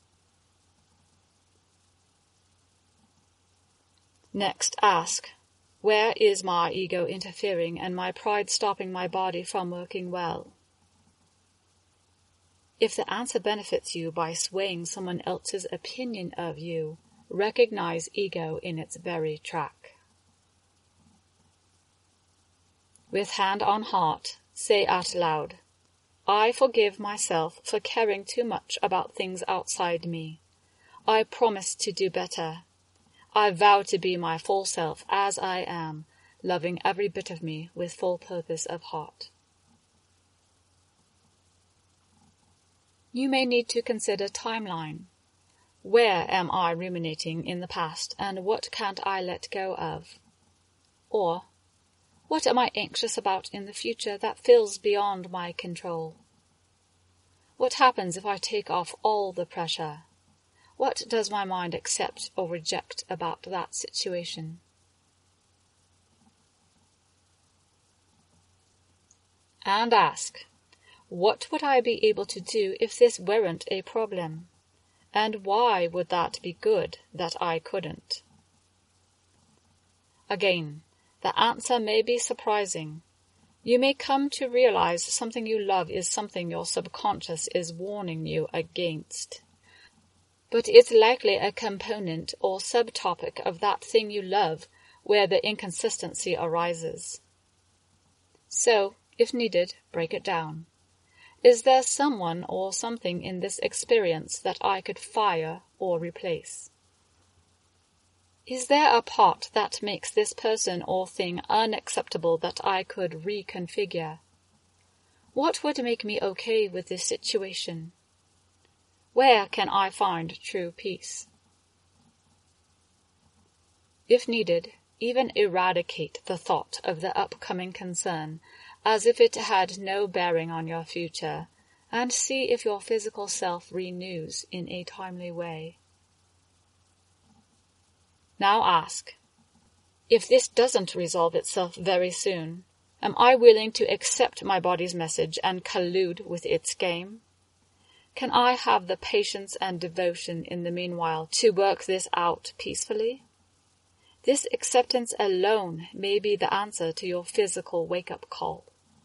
B: Next, ask, where is my ego interfering and my pride stopping my body from working well? If the answer benefits you by swaying someone else's opinion of you, recognize ego in its very track. With hand on heart, say out loud, I forgive myself for caring too much about things outside me. I promise to do better. I vow to be my full self as I am, loving every bit of me with full purpose of heart. You may need to consider timeline. Where am I ruminating in the past and what can't I let go of? Or, what am I anxious about in the future that feels beyond my control? What happens if I take off all the pressure? What does my mind accept or reject about that situation? And ask, what would I be able to do if this weren't a problem? And why would that be good that I couldn't? Again, the answer may be surprising. You may come to realize something you love is something your subconscious is warning you against. But it's likely a component or subtopic of that thing you love where the inconsistency arises. So, if needed, break it down. Is there someone or something in this experience that I could fire or replace? Is there a part that makes this person or thing unacceptable that I could reconfigure? What would make me okay with this situation? Where can I find true peace? If needed, even eradicate the thought of the upcoming concern as if it had no bearing on your future, and see if your physical self renews in a timely way. Now ask, if this doesn't resolve itself very soon, am I willing to accept my body's message and collude with its game? Can I have the patience and devotion in the meanwhile to work this out peacefully? This acceptance alone may be the answer to your physical wake-up call.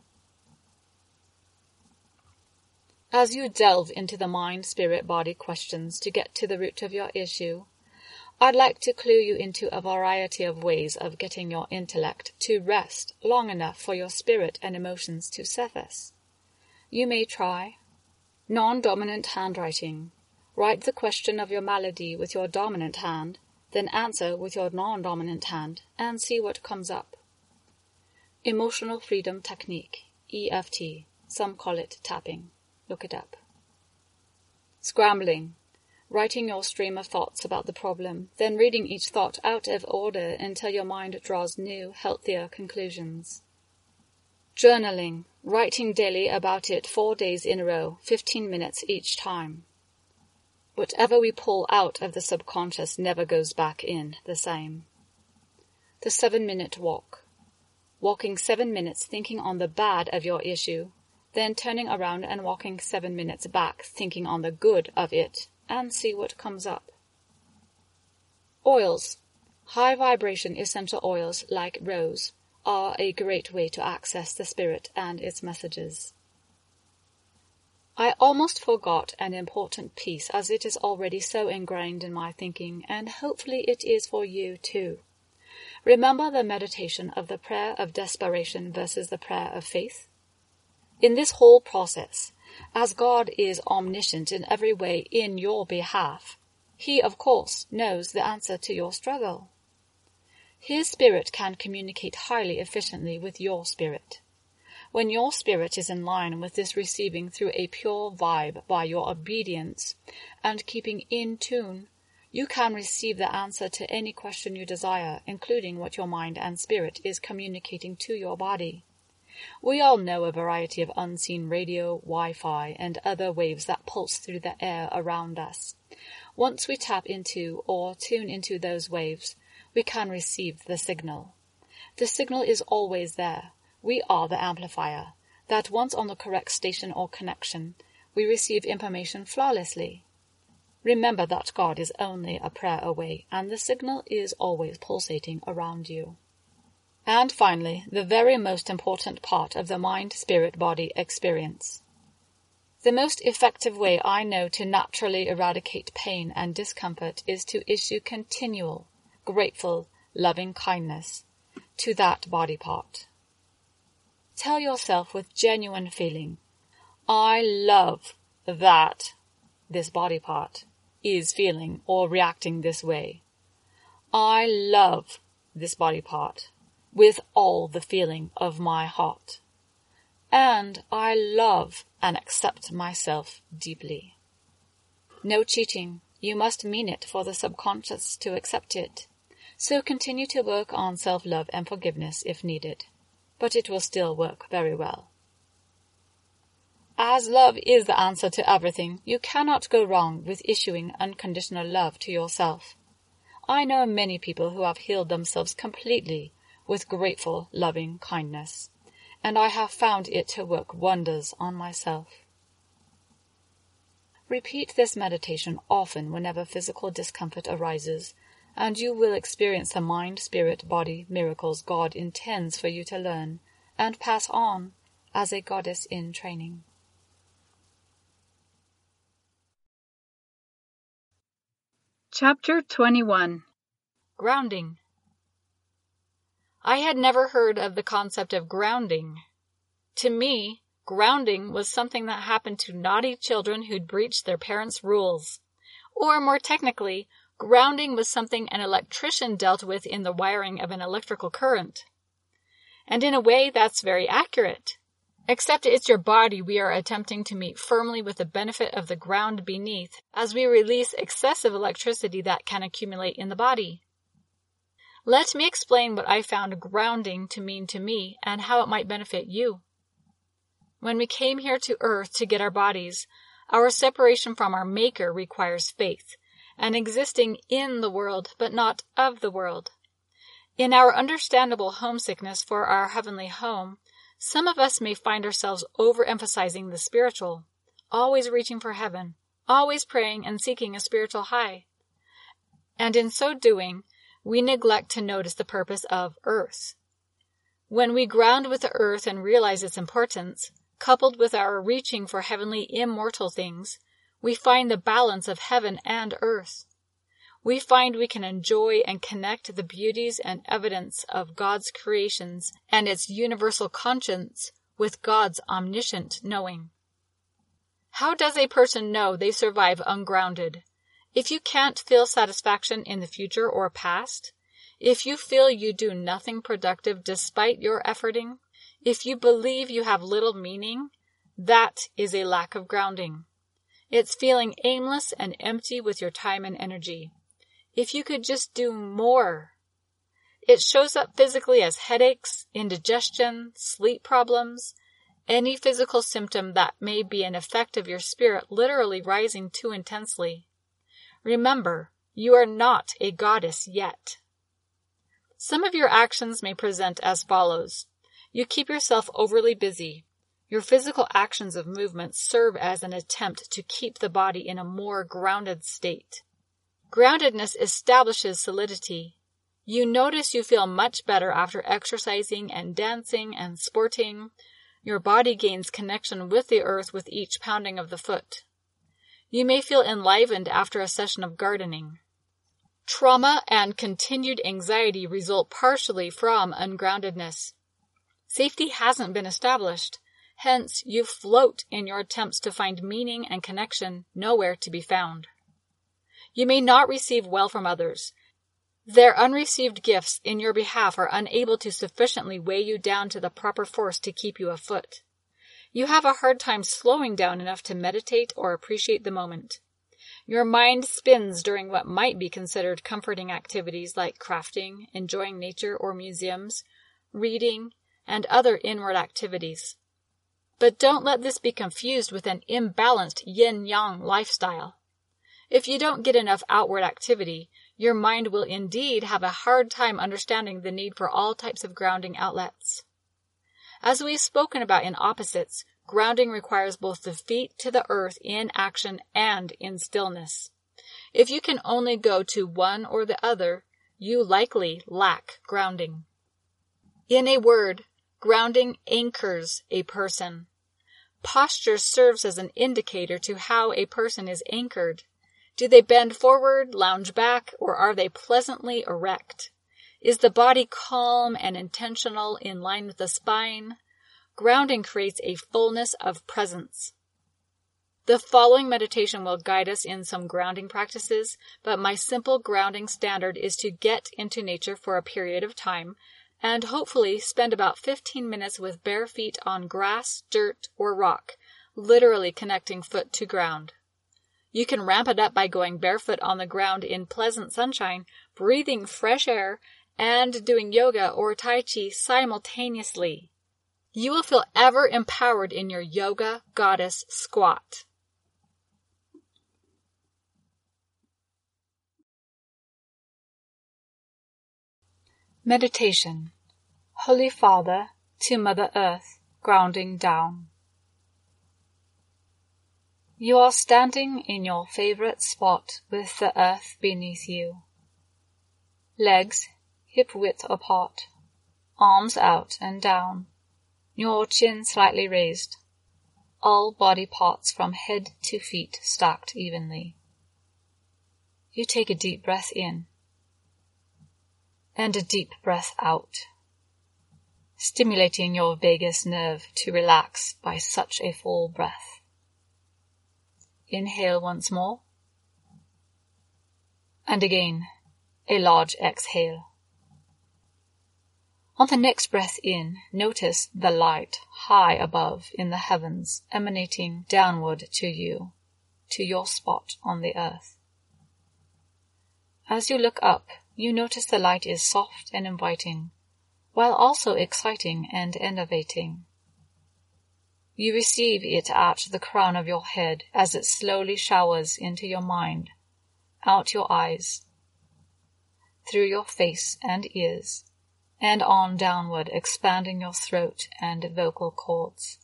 B: As you delve into the mind-spirit-body questions to get to the root of your issue, I'd like to clue you into a variety of ways of getting your intellect to rest long enough for your spirit and emotions to surface. You may try non-dominant handwriting. Write the question of your malady with your dominant hand, then answer with your non-dominant hand, and see what comes up. Emotional Freedom Technique, EFT. Some call it tapping. Look it up. Scrambling. Writing your stream of thoughts about the problem, then reading each thought out of order until your mind draws new, healthier conclusions. Journaling. Writing daily about it 4 days in a row, 15 minutes each time. Whatever we pull out of the subconscious never goes back in the same. The 7-minute walk. Walking 7 minutes thinking on the bad of your issue, then turning around and walking 7 minutes back thinking on the good of it, and see what comes up. Oils. High vibration essential oils like rose are a great way to access the spirit and its messages. I almost forgot an important piece as it is already so ingrained in my thinking, and hopefully it is for you too. Remember the meditation of the prayer of desperation versus the prayer of faith? In this whole process, as God is omniscient in every way in your behalf, He, of course, knows the answer to your struggle. His spirit can communicate highly efficiently with your spirit. When your spirit is in line with this receiving through a pure vibe by your obedience and keeping in tune, you can receive the answer to any question you desire, including what your mind and spirit is communicating to your body. We all know a variety of unseen radio, Wi-Fi, and other waves that pulse through the air around us. Once we tap into or tune into those waves, we can receive the signal. The signal is always there. We are the amplifier, that once on the correct station or connection, we receive information flawlessly. Remember that God is only a prayer away, and the signal is always pulsating around you. And finally, the very most important part of the mind-spirit-body experience. The most effective way I know to naturally eradicate pain and discomfort is to issue continual, grateful, loving kindness to that body part. Tell yourself with genuine feeling, I love that this body part is feeling or reacting this way. I love this body part with all the feeling of my heart. And I love and accept myself deeply. No cheating. You must mean it for the subconscious to accept it. So continue to work on self-love and forgiveness if needed. But it will still work very well. As love is the answer to everything, you cannot go wrong with issuing unconditional love to yourself. I know many people who have healed themselves completely with grateful, loving kindness, and I have found it to work wonders on myself. Repeat this meditation often whenever physical discomfort arises, and you will experience the mind, spirit, body miracles God intends for you to learn and pass on as a goddess in training.
C: Chapter 21.
B: Grounding. I had never heard of the concept of grounding. To me, grounding was something that happened to naughty children who'd breached their parents' rules. Or more technically, grounding was something an electrician dealt with in the wiring of an electrical current. And in a way, that's very accurate. Except it's your body we are attempting to meet firmly with the benefit of the ground beneath as we release excessive electricity that can accumulate in the body.
A: Let me explain what I found grounding to mean to me and how it might benefit you. When we came here to earth to get our bodies, our separation from our Maker requires faith, and existing in the world but not of the world. In our understandable homesickness for our heavenly home, some of us may find ourselves overemphasizing the spiritual, always reaching for heaven, always praying and seeking a spiritual high. And in so doing, we neglect to notice the purpose of earth. When we ground with the earth and realize its importance, coupled with our reaching for heavenly immortal things, we find the balance of heaven and earth. We find we can enjoy and connect the beauties and evidence of God's creations and its universal conscience with God's omniscient knowing. How does a person know they survive ungrounded? If you can't feel satisfaction in the future or past, if you feel you do nothing productive despite your efforting, if you believe you have little meaning, that is a lack of grounding. It's feeling aimless and empty with your time and energy. If you could just do more. It shows up physically as headaches, indigestion, sleep problems, any physical symptom that may be an effect of your spirit literally rising too intensely. Remember, you are not a goddess yet. Some of your actions may present as follows. You keep yourself overly busy. Your physical actions of movement serve as an attempt to keep the body in a more grounded state. Groundedness establishes solidity. You notice you feel much better after exercising and dancing and sporting. Your body gains connection with the earth with each pounding of the foot. You may feel enlivened after a session of gardening. Trauma and continued anxiety result partially from ungroundedness. Safety hasn't been established. Hence, you float in your attempts to find meaning and connection nowhere to be found. You may not receive well from others. Their unreceived gifts in your behalf are unable to sufficiently weigh you down to the proper force to keep you afoot. You have a hard time slowing down enough to meditate or appreciate the moment. Your mind spins during what might be considered comforting activities like crafting, enjoying nature or museums, reading, and other inward activities. But don't let this be confused with an imbalanced yin-yang lifestyle. If you don't get enough outward activity, your mind will indeed have a hard time understanding the need for all types of grounding outlets. As we've spoken about in opposites, grounding requires both the feet to the earth in action and in stillness. If you can only go to one or the other, you likely lack grounding. In a word, grounding anchors a person. Posture serves as an indicator to how a person is anchored. Do they bend forward, lounge back, or are they pleasantly erect? Is the body calm and intentional in line with the spine? Grounding creates a fullness of presence. The following meditation will guide us in some grounding practices, but my simple grounding standard is to get into nature for a period of time and hopefully spend about 15 minutes with bare feet on grass, dirt, or rock, literally connecting foot to ground. You can ramp it up by going barefoot on the ground in pleasant sunshine, breathing fresh air, and doing yoga or tai chi simultaneously. You will feel ever empowered in your yoga goddess squat.
B: Meditation. Holy Father, to Mother Earth, grounding down. You are standing in your favorite spot with the earth beneath you. Legs hip-width apart, arms out and down, your chin slightly raised, all body parts from head to feet stacked evenly. You take a deep breath in and a deep breath out, stimulating your vagus nerve to relax by such a full breath. Inhale once more, and again a large exhale. On the next breath in, notice the light high above in the heavens emanating downward to you, to your spot on the earth. As you look up, you notice the light is soft and inviting, while also exciting and enervating. You receive it at the crown of your head as it slowly showers into your mind, out your eyes, through your face and ears, and on downward, expanding your throat and vocal cords.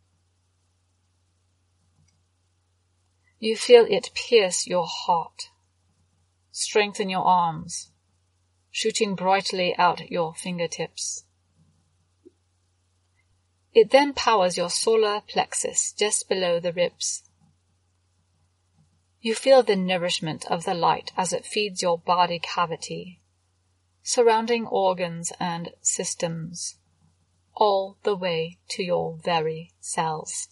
B: You feel it pierce your heart, strengthen your arms, shooting brightly out your fingertips. It then powers your solar plexus just below the ribs. You feel the nourishment of the light as it feeds your body cavity, surrounding organs and systems, all the way to your very cells.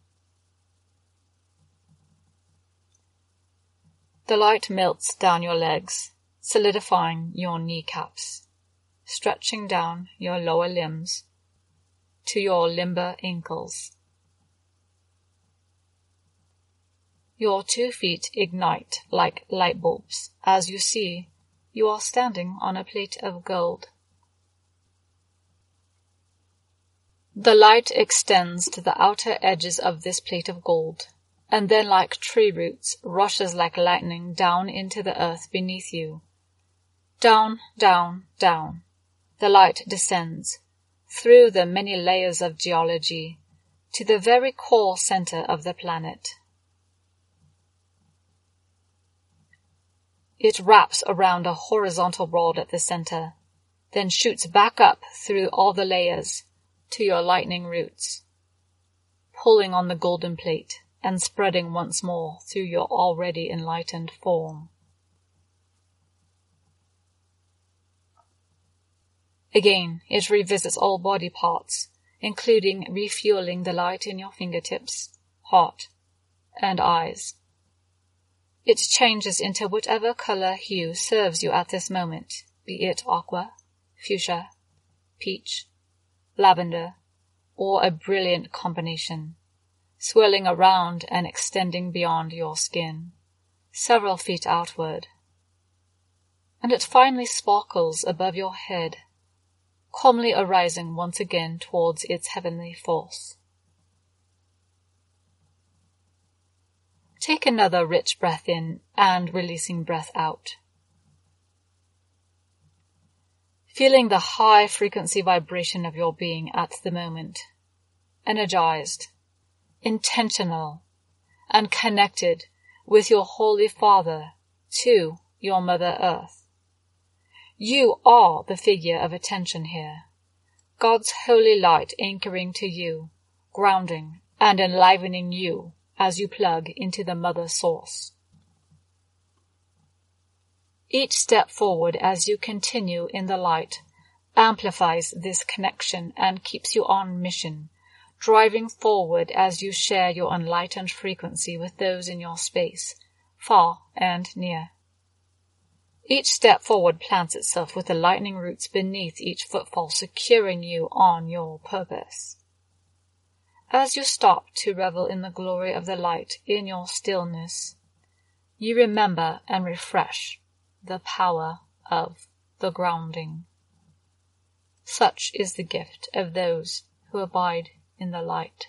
B: The light melts down your legs, solidifying your kneecaps, stretching down your lower limbs to your limber ankles. Your 2 feet ignite like light bulbs as you see you are standing on a plate of gold. The light extends to the outer edges of this plate of gold, and then like tree roots rushes like lightning down into the earth beneath you. Down, down, down. The light descends through the many layers of geology to the very core center of the planet. It wraps around a horizontal rod at the center, then shoots back up through all the layers to your lightning roots, pulling on the golden plate and spreading once more through your already enlightened form. Again, it revisits all body parts, including refueling the light in your fingertips, heart, and eyes. It changes into whatever color hue serves you at this moment, be it aqua, fuchsia, peach, lavender, or a brilliant combination, swirling around and extending beyond your skin, several feet outward. And it finally sparkles above your head, calmly arising once again towards its heavenly force. Take another rich breath in and releasing breath out. Feeling the high frequency vibration of your being at the moment, energized, intentional, and connected with your Holy Father to your Mother Earth. You are the figure of attention here, God's holy light anchoring to you, grounding and enlivening you as you plug into the Mother Source. Each step forward as you continue in the light amplifies this connection and keeps you on mission, driving forward as you share your enlightened frequency with those in your space, far and near. Each step forward plants itself with the lightning roots beneath each footfall, securing you on your purpose. As you stop to revel in the glory of the light in your stillness, you remember and refresh the power of the grounding. Such is the gift of those who abide in the light.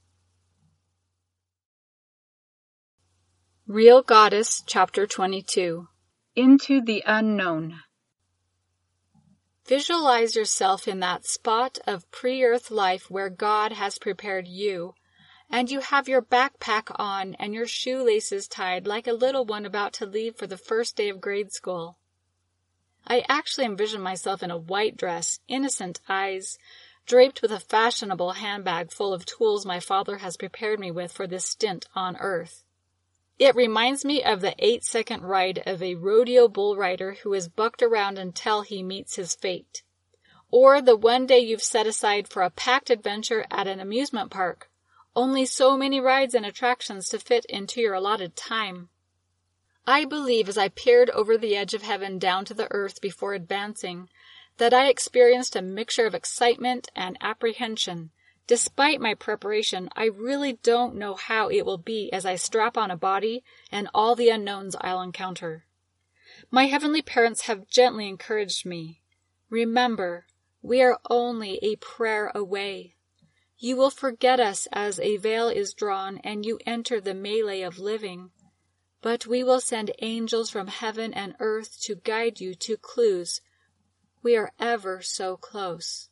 A: Real Goddess, Chapter 22. Into the Unknown. Visualize yourself in that spot of pre-earth life where God has prepared you, and you have your backpack on and your shoelaces tied like a little one about to leave for the first day of grade school. I actually envision myself in a white dress, innocent eyes, draped with a fashionable handbag full of tools my father has prepared me with for this stint on Earth. It reminds me of the 8-second ride of a rodeo bull rider who is bucked around until he meets his fate. Or the one day you've set aside for a packed adventure at an amusement park. Only so many rides and attractions to fit into your allotted time. I believe as I peered over the edge of heaven down to the earth before advancing, that I experienced a mixture of excitement and apprehension. Despite my preparation, I really don't know how it will be as I strap on a body and all the unknowns I'll encounter.
B: My heavenly parents have gently encouraged me. Remember, we are only a prayer away. You will forget us as a veil is drawn and you enter the melee of living. But we will send angels from heaven and earth to guide you to clues. We are ever so close.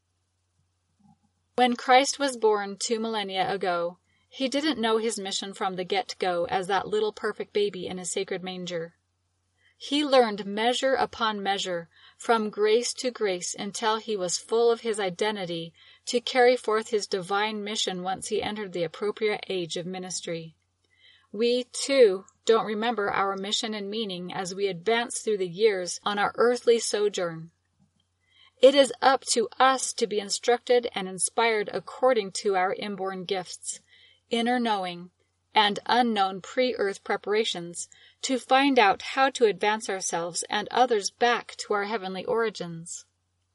B: When Christ was born 2 millennia ago, he didn't know his mission from the get-go as that little perfect baby in a sacred manger. He learned measure upon measure, from grace to grace, until he was full of his identity to carry forth his divine mission once he entered the appropriate age of ministry. We, too, don't remember our mission and meaning as we advance through the years on our earthly sojourn. It is up to us to be instructed and inspired according to our inborn gifts, inner knowing, and unknown pre-earth preparations to find out how to advance ourselves and others back to our heavenly origins.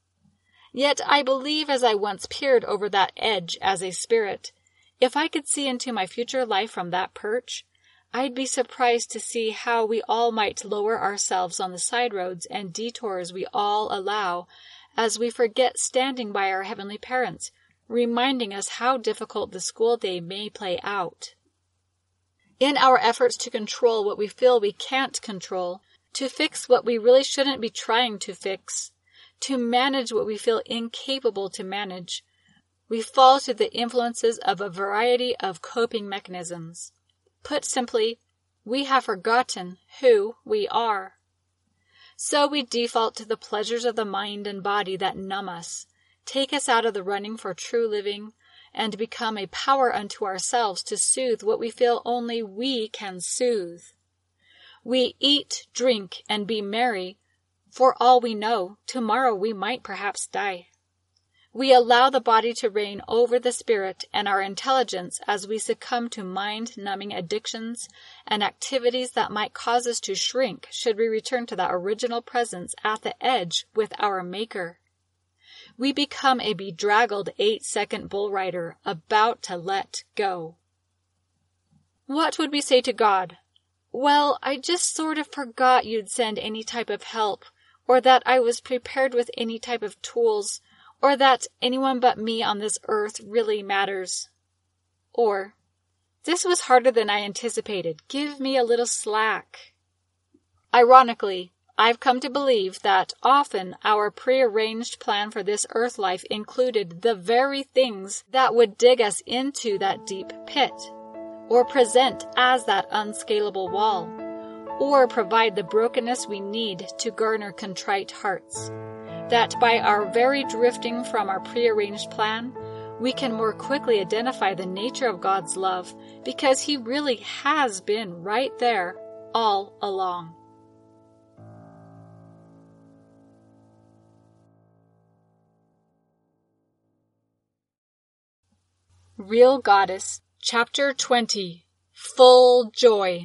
B: Yet I believe as I once peered over that edge as a spirit, if I could see into my future life from that perch, I'd be surprised to see how we all might lower ourselves on the side roads and detours we all allow as we forget standing by our heavenly parents, reminding us how difficult the school day may play out. In our efforts to control what we feel we can't control, to fix what we really shouldn't be trying to fix, to manage what we feel incapable to manage, we fall to the influences of a variety of coping mechanisms. Put simply, we have forgotten who we are. So we default to the pleasures of the mind and body that numb us, take us out of the running for true living, and become a power unto ourselves to soothe what we feel only we can soothe. We eat, drink, and be merry. For all we know, tomorrow we might perhaps die. We allow the body to reign over the spirit and our intelligence as we succumb to mind-numbing addictions and activities that might cause us to shrink should we return to that original presence at the edge with our Maker. We become a bedraggled 8-second bull rider about to let go. What would we say to God? Well, I just sort of forgot you'd send any type of help, or that I was prepared with any type of tools, or that anyone but me on this earth really matters. Or, this was harder than I anticipated. Give me a little slack. Ironically, I've come to believe that often our prearranged plan for this earth life included the very things that would dig us into that deep pit, or present as that unscalable wall, or provide the brokenness we need to garner contrite hearts. That by our very drifting from our prearranged plan, we can more quickly identify the nature of God's love because He really has been right there all along. Real Goddess, Chapter 20, Full Joy.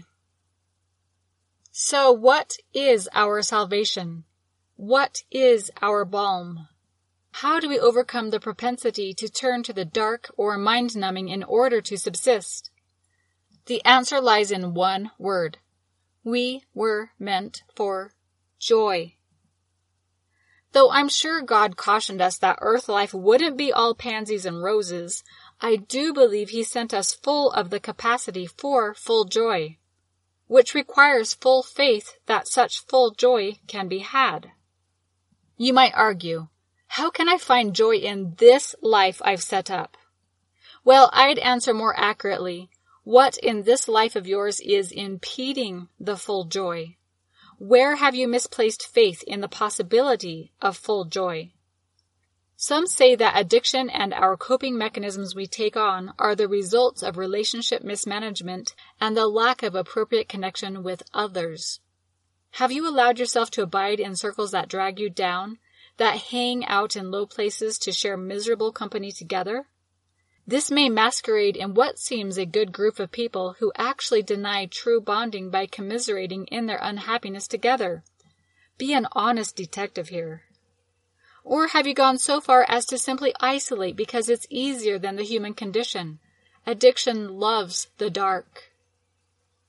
B: So what is our salvation? What is our balm? How do we overcome the propensity to turn to the dark or mind-numbing in order to subsist? The answer lies in one word. We were meant for joy. Though I'm sure God cautioned us that earth life wouldn't be all pansies and roses, I do believe He sent us full of the capacity for full joy, which requires full faith that such full joy can be had. You might argue, how can I find joy in this life I've set up? Well, I'd answer more accurately, what in this life of yours is impeding the full joy? Where have you misplaced faith in the possibility of full joy? Some say that addiction and our coping mechanisms we take on are the results of relationship mismanagement and the lack of appropriate connection with others. Have you allowed yourself to abide in circles that drag you down, that hang out in low places to share miserable company together? This may masquerade in what seems a good group of people who actually deny true bonding by commiserating in their unhappiness together. Be an honest detective here. Or have you gone so far as to simply isolate because it's easier than the human condition? Addiction loves the dark.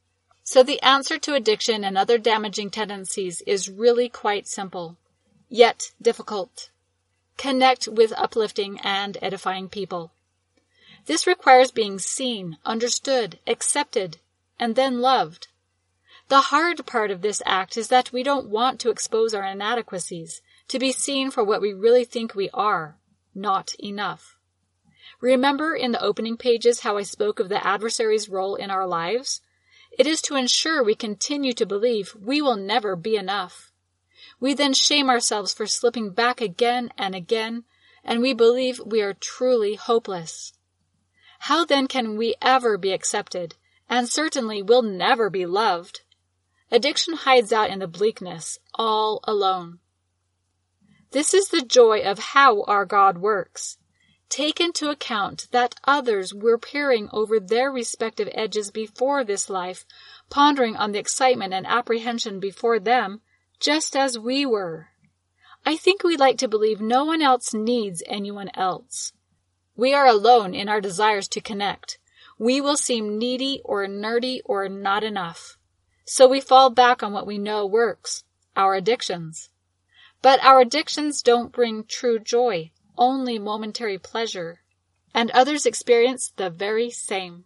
B: So the answer to addiction and other damaging tendencies is really quite simple, yet difficult. Connect with uplifting and edifying people. This requires being seen, understood, accepted, and then loved. The hard part of this act is that we don't want to expose our inadequacies, to be seen for what we really think we are, not enough. Remember in the opening pages how I spoke of the adversary's role in our lives? It is to ensure we continue to believe we will never be enough. We then shame ourselves for slipping back again and again, and we believe we are truly hopeless. How then can we ever be accepted, and certainly will never be loved? Addiction hides out in the bleakness, all alone. This is the joy of how our God works. Take into account that others were peering over their respective edges before this life, pondering on the excitement and apprehension before them, just as we were. I think we like to believe no one else needs anyone else. We are alone in our desires to connect. We will seem needy or nerdy or not enough. So we fall back on what we know works, our addictions. But our addictions don't bring true joy, only momentary pleasure, and others experience the very same.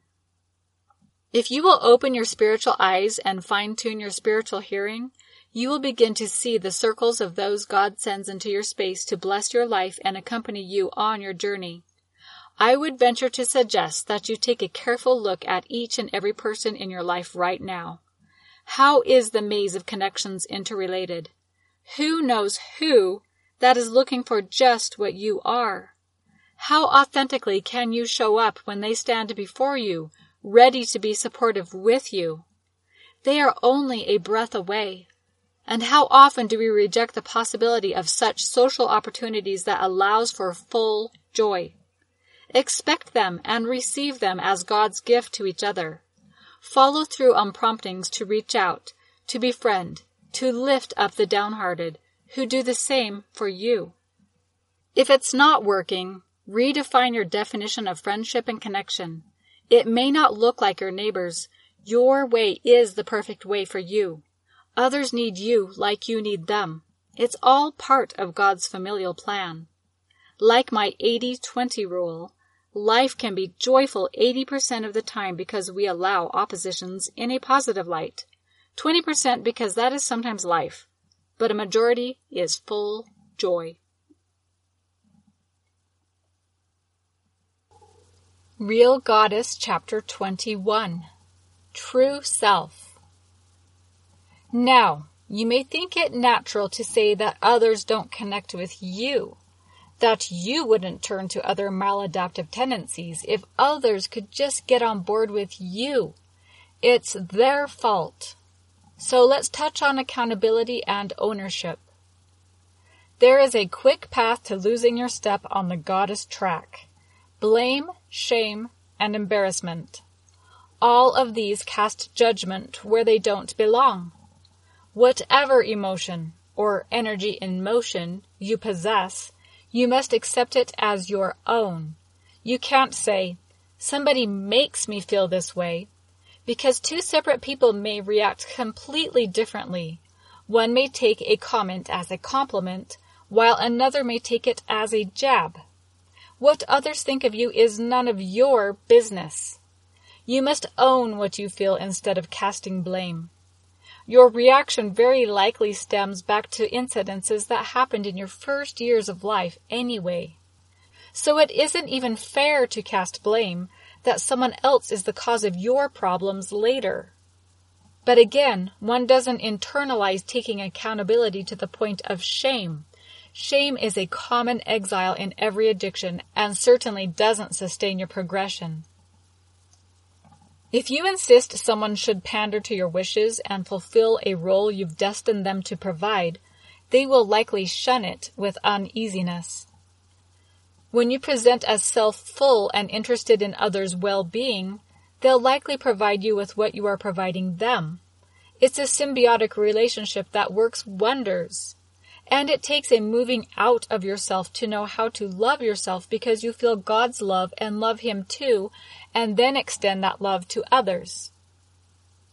B: If you will open your spiritual eyes and fine-tune your spiritual hearing, you will begin to see the circles of those God sends into your space to bless your life and accompany you on your journey. I would venture to suggest that you take a careful look at each and every person in your life right now. How is the maze of connections interrelated? Who knows who that is looking for just what you are? How authentically can you show up when they stand before you, ready to be supportive with you? They are only a breath away. And how often do we reject the possibility of such social opportunities that allows for full joy? Expect them and receive them as God's gift to each other. Follow through on promptings to reach out, to befriend, to lift up the downhearted, who do the same for you. If it's not working, redefine your definition of friendship and connection. It may not look like your neighbor's. Your way is the perfect way for you. Others need you like you need them. It's all part of God's familial plan. Like my 80-20 rule, life can be joyful 80% of the time because we allow oppositions in a positive light. 20% because that is sometimes life, but a majority is full joy. Real Goddess, Chapter 21. True Self. Now, you may think it natural to say that others don't connect with you, that you wouldn't turn to other maladaptive tendencies if others could just get on board with you. It's their fault. So let's touch on accountability and ownership. There is a quick path to losing your step on the goddess track. Blame, shame, and embarrassment. All of these cast judgment where they don't belong. Whatever emotion, or energy in motion, you possess, you must accept it as your own. You can't say, somebody makes me feel this way, because two separate people may react completely differently. One may take a comment as a compliment, while another may take it as a jab. What others think of you is none of your business. You must own what you feel instead of casting blame. Your reaction very likely stems back to incidences that happened in your first years of life anyway. So it isn't even fair to cast blame that someone else is the cause of your problems later. But again, one doesn't internalize taking accountability to the point of shame. Shame is a common exile in every addiction and certainly doesn't sustain your progression. If you insist someone should pander to your wishes and fulfill a role you've destined them to provide, they will likely shun it with uneasiness. When you present as self-full and interested in others' well-being, they'll likely provide you with what you are providing them. It's a symbiotic relationship that works wonders. And it takes a moving out of yourself to know how to love yourself because you feel God's love and love Him too, and then extend that love to others.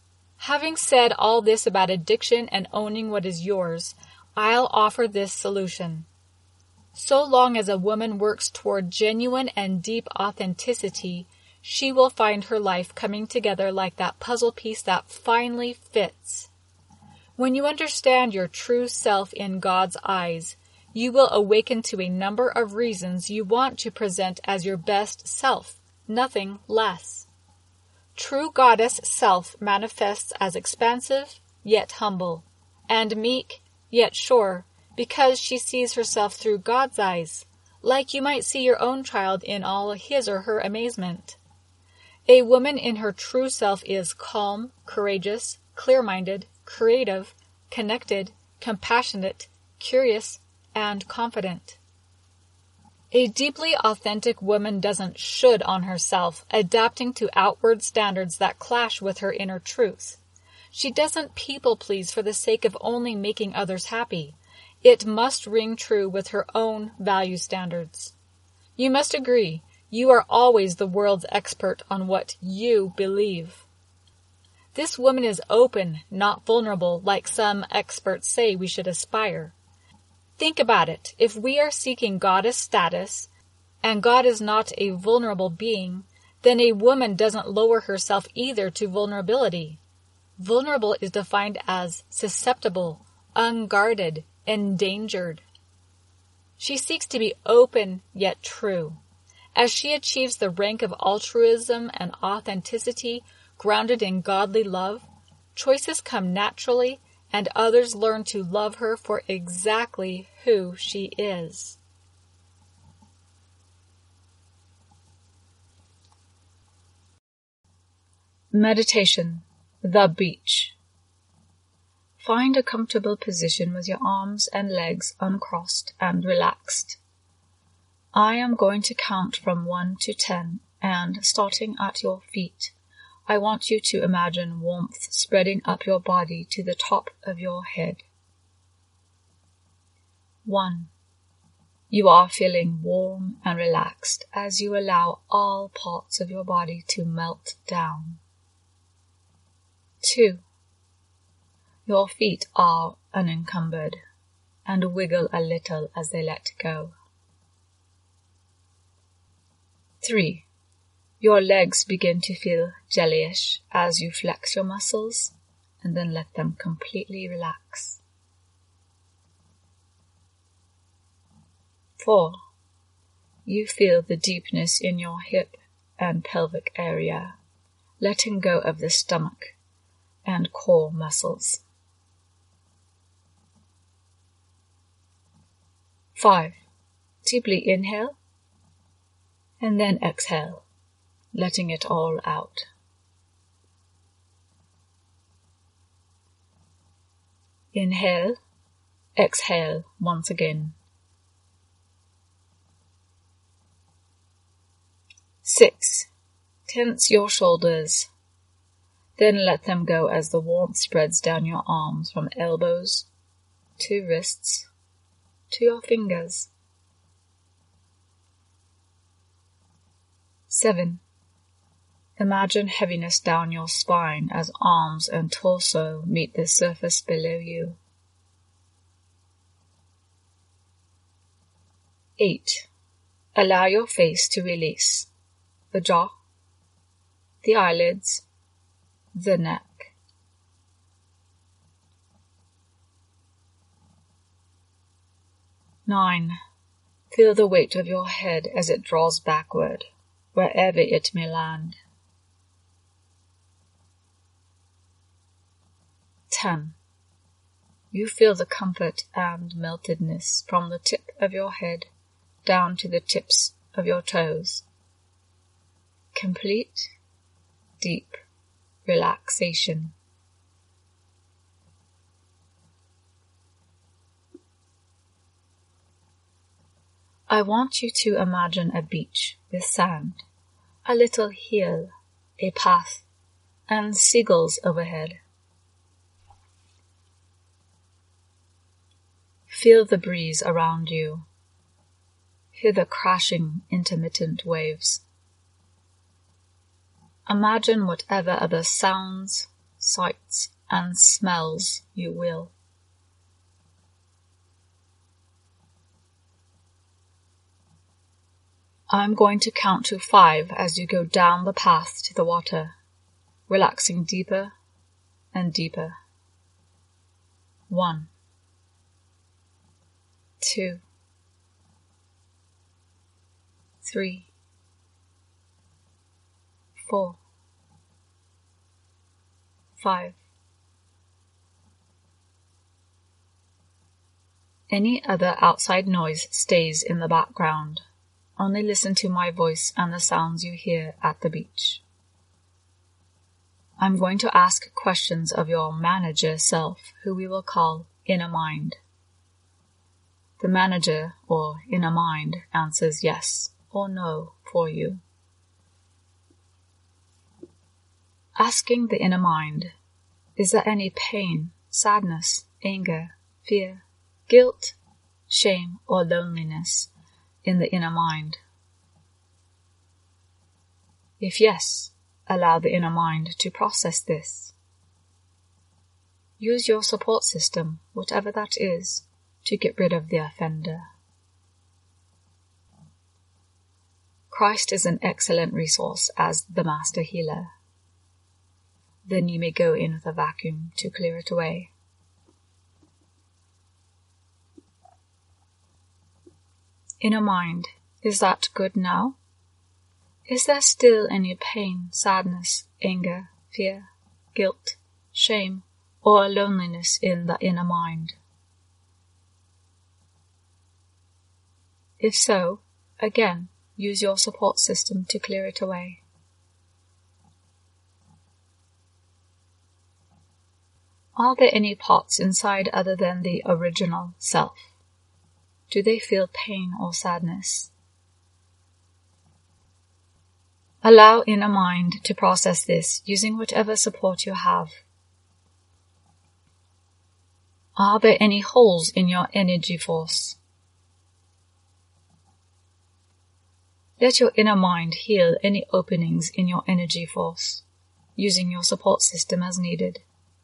A: Having said all this about addiction and owning what is yours, I'll offer this solution. So long as a woman works toward genuine and deep authenticity, she will find her life coming together like that puzzle piece that finally fits. When you understand your true self in God's eyes, you will awaken to a number of reasons you want to present as your best self, nothing less. True goddess self manifests as expansive, yet humble, and meek, yet sure, because she sees herself through God's eyes, like you might see your own child in all his or her amazement. A woman in her true self is calm, courageous, clear-minded, creative, connected, compassionate, curious, and confident. A deeply authentic woman doesn't should on herself, adapting to outward standards that clash with her inner truth. She doesn't people-please for the sake of only making others happy. It must ring true with her own value standards. You must agree, you are always the world's expert on what you believe. This woman is open, not vulnerable, like some experts say we should aspire. Think about it. If we are seeking goddess status, and God is not a vulnerable being, then a woman doesn't lower herself either to vulnerability. Vulnerable is defined as susceptible, unguarded, endangered. She seeks to be open yet true. As she achieves the rank of altruism and authenticity grounded in godly love, choices come naturally, and others learn to love her for exactly who she is. Meditation. The beach. Find a comfortable position with your arms and legs uncrossed and relaxed. I am going to count from 1 to 10, and starting at your feet, I want you to imagine warmth spreading up your body to the top of your head. 1. You are feeling warm and relaxed as you allow all parts of your body to melt down. 2. Your feet are unencumbered and wiggle a little as they let go. 3. Your legs begin to feel jellyish as you flex your muscles and then let them completely relax. 4. You feel the deepness in your hip and pelvic area, letting go of the stomach and core muscles. 5. Deeply inhale and then exhale, letting it all out. Inhale, exhale once again. 6. Tense your shoulders, then let them go as the warmth spreads down your arms from elbows to wrists to your fingers. 7. Imagine heaviness down your spine as arms and torso meet the surface below you. 8. Allow your face to release. The jaw, the eyelids, the neck. 9. Feel the weight of your head as it draws backward, wherever it may land. 10. You feel the comfort and meltedness from the tip of your head down to the tips of your toes. Complete, deep relaxation. I want you to imagine a beach with sand, a little hill, a path, and seagulls overhead. Feel the breeze around you. Hear the crashing, intermittent waves. Imagine whatever other sounds, sights, and smells you will. I'm going to count to 5 as you go down the path to the water, relaxing deeper and deeper. 1, 2, 3, 4, 5. Any other outside noise stays in the background. Only listen to my voice and the sounds you hear at the beach. I'm going to ask questions of your manager self, who we will call inner mind. The manager, or inner mind, answers yes or no for you. Asking the inner mind, is there any pain, sadness, anger, fear, guilt, shame, or loneliness in the inner mind? If yes, allow the inner mind to process this. Use your support system, whatever that is, to get rid of the offender. Christ is an excellent resource as the master healer. Then you may go in with a vacuum to clear it away. Inner mind, is that good now? Is there still any pain, sadness, anger, fear, guilt, shame, or loneliness in the inner mind? If so, again, use your support system to clear it away. Are there any parts inside other than the original self? Do they feel pain or sadness? Allow inner mind to process this using whatever support you have. Are there any holes in your energy force? Let your inner mind heal any openings in your energy force, using your support system as needed.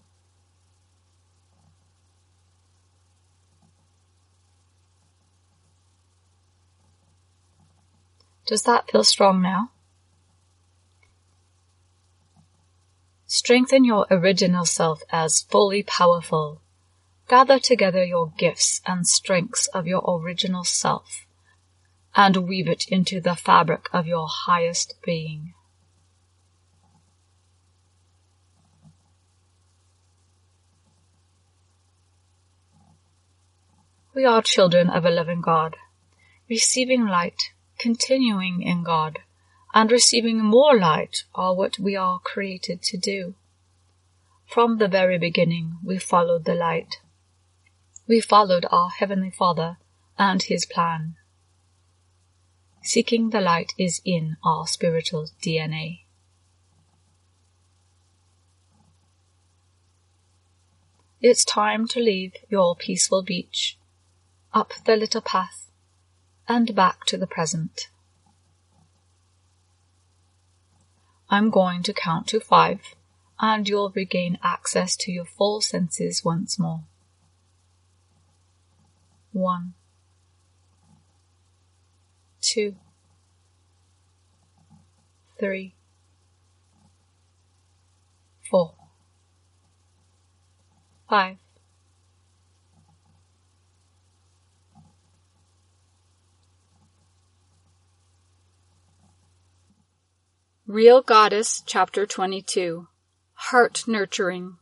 A: Does that feel strong now? Strengthen your original self as fully powerful. Gather together your gifts and strengths of your original self and weave it into the fabric of your highest being. We are children of a loving God, receiving light, continuing in God, and receiving more light are what we are created to do. From the very beginning, we followed the light. We followed our Heavenly Father and His plan. Seeking the light is in our spiritual DNA. It's time to leave your peaceful beach, up the little path, and back to the present. I'm going to count to 5, and you'll regain access to your full senses once more. 1, 2, 3, 4, 5.
B: Real Goddess, Chapter 22. Heart Nurturing.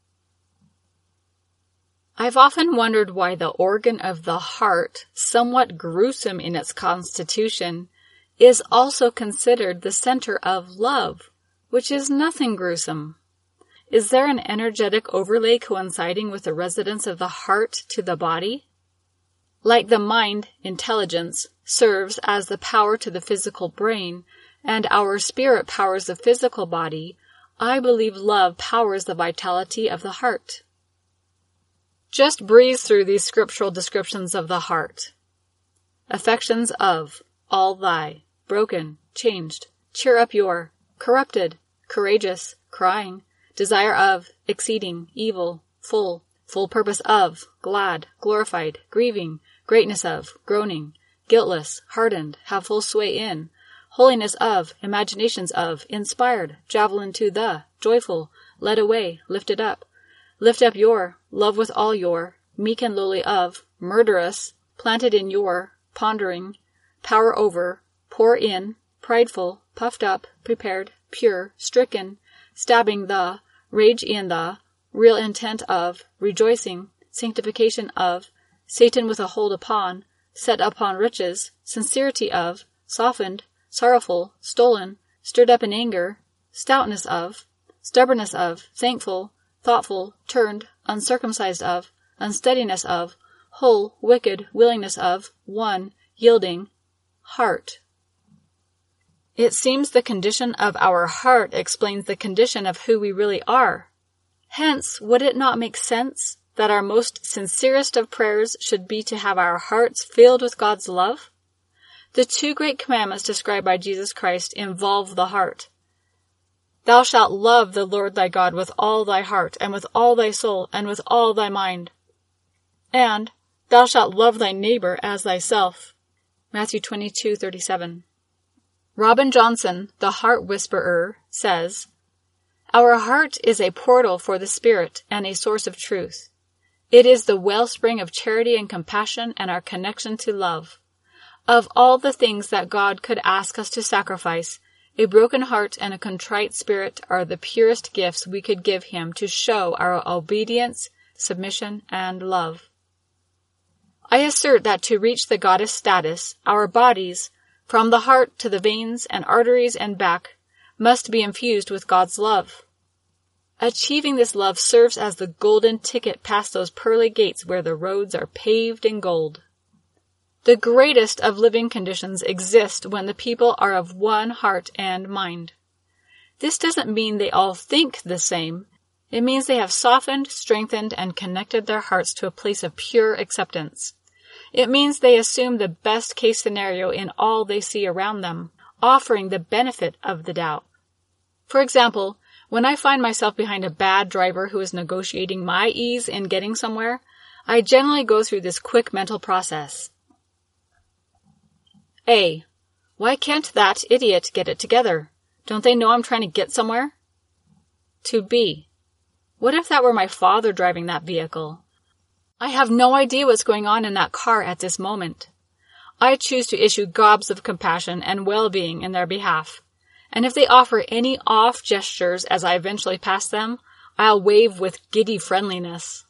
B: I've often wondered why the organ of the heart, somewhat gruesome in its constitution, is also considered the center of love, which is nothing gruesome. Is there an energetic overlay coinciding with the residence of the heart to the body? Like the mind, intelligence serves as the power to the physical brain, and our spirit powers the physical body, I believe love powers the vitality of the heart. Just breeze through these scriptural descriptions of the heart. Affections of, all thy, broken, changed, cheer up your, corrupted, courageous, crying, desire of, exceeding, evil, full purpose of, glad, glorified, grieving, greatness of, groaning, guiltless, hardened, have full sway in, holiness of, imaginations of, inspired, javelin to the, joyful, led away, lifted up. Lift up your, love with all your, meek and lowly of, murderous, planted in your, pondering, power over, pour in, prideful, puffed up, prepared, pure, stricken, stabbing the, rage in the, real intent of, rejoicing, sanctification of, Satan with a hold upon, set upon riches, sincerity of, softened, sorrowful, stolen, stirred up in anger, stoutness of, stubbornness of, thankful, thoughtful, turned, uncircumcised of, unsteadiness of, whole, wicked, willingness of, one, yielding, heart. It seems the condition of our heart explains the condition of who we really are. Hence, would it not make sense that our most sincerest of prayers should be to have our hearts filled with God's love? The two great commandments described by Jesus Christ involve the heart. Thou shalt love the Lord thy God with all thy heart, and with all thy soul, and with all thy mind. And, thou shalt love thy neighbor as thyself. Matthew 22:37. Robin Johnson, the heart whisperer, says, Our heart is a portal for the Spirit and a source of truth. It is the wellspring of charity and compassion and our connection to love. Of all the things that God could ask us to sacrifice, a broken heart and a contrite spirit are the purest gifts we could give Him to show our obedience, submission, and love. I assert that to reach the goddess status, our bodies, from the heart to the veins and arteries and back, must be infused with God's love. Achieving this love serves as the golden ticket past those pearly gates where the roads are paved in gold. The greatest of living conditions exist when the people are of one heart and mind. This doesn't mean they all think the same. It means they have softened, strengthened, and connected their hearts to a place of pure acceptance. It means they assume the best case scenario in all they see around them, offering the benefit of the doubt. For example, when I find myself behind a bad driver who is negotiating my ease in getting somewhere, I generally go through this quick mental process. A. Why can't that idiot get it together? Don't they know I'm trying to get somewhere? To B. What if that were my father driving that vehicle? I have no idea what's going on in that car at this moment. I choose to issue gobs of compassion and well-being in their behalf. And if they offer any off gestures as I eventually pass them, I'll wave with giddy friendliness.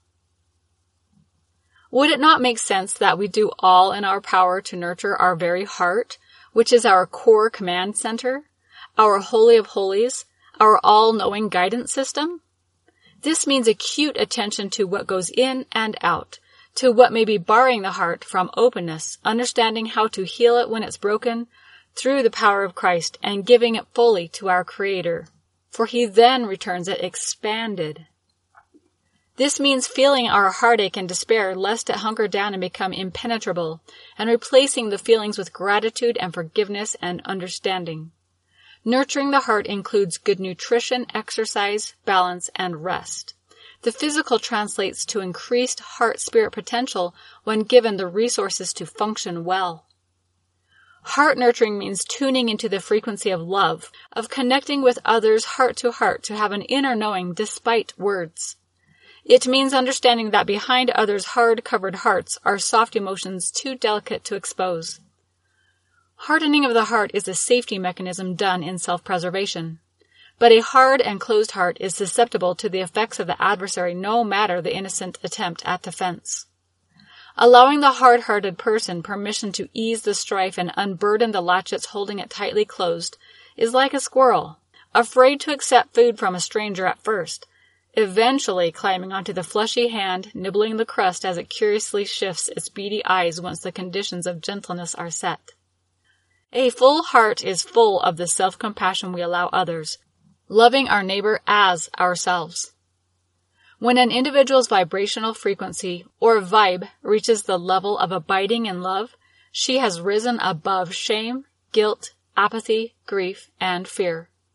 B: Would it not make sense that we do all in our power to nurture our very heart, which is our core command center, our holy of holies, our all-knowing guidance system? This means acute attention to what goes in and out, to what may be barring the heart from openness, understanding how to heal it when it's broken, through the power of Christ, and giving it fully to our Creator, for He then returns it expanded. This means feeling our heartache and despair lest it hunker down and become impenetrable, and replacing the feelings with gratitude and forgiveness and understanding. Nurturing the heart includes good nutrition, exercise, balance, and rest. The physical translates to increased heart-spirit potential when given the resources to function well. Heart nurturing means tuning into the frequency of love, of connecting with others heart to have an inner knowing despite words. It means understanding that behind others' hard-covered hearts are soft emotions too delicate to expose. Hardening of the heart is a safety mechanism done in self-preservation. But a hard and closed heart is susceptible to the effects of the adversary no matter the innocent attempt at defense. Allowing the hard-hearted person permission to ease the strife and unburden the latchets holding it tightly closed is like a squirrel, afraid to accept food from a stranger at first, eventually climbing onto the fleshy hand, nibbling the crust as it curiously shifts its beady eyes once the conditions of gentleness are set. A full heart is full of the self-compassion we allow others, loving our neighbor as ourselves. When an individual's vibrational frequency, or vibe, reaches the level of abiding in love, she has risen above shame, guilt, apathy, grief, and fear.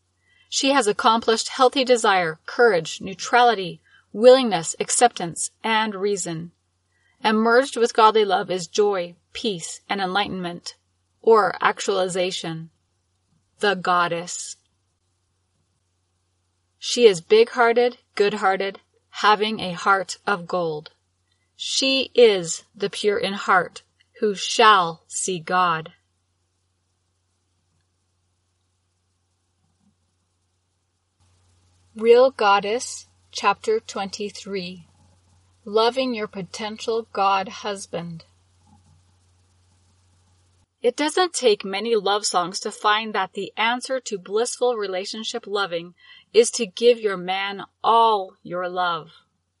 A: She has accomplished healthy desire, courage, neutrality, willingness, acceptance, and reason. And merged with godly love is joy, peace, and enlightenment, or actualization. The goddess. She is big-hearted, good-hearted, having a heart of gold. She is the pure in heart, who shall see God. Real Goddess, Chapter 23. Loving your potential God husband. It doesn't take many love songs to find that the answer to blissful relationship loving is to give your man all your love.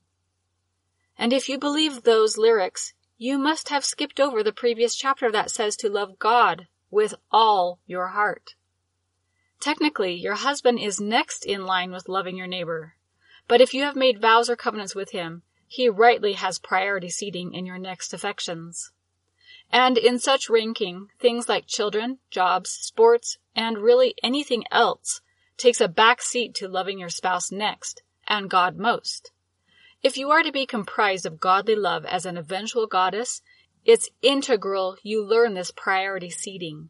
A: And if you believe those lyrics, you must have skipped over the previous chapter that says to love God with all your heart. Technically, your husband is next in line with loving your neighbor. But if you have made vows or covenants with him, he rightly has priority seating in your next affections. And in such ranking, things like children, jobs, sports, and really anything else takes a back seat to loving your spouse next, and God most. If you are to be comprised of godly love as an eventual goddess, it's integral you learn this priority seating.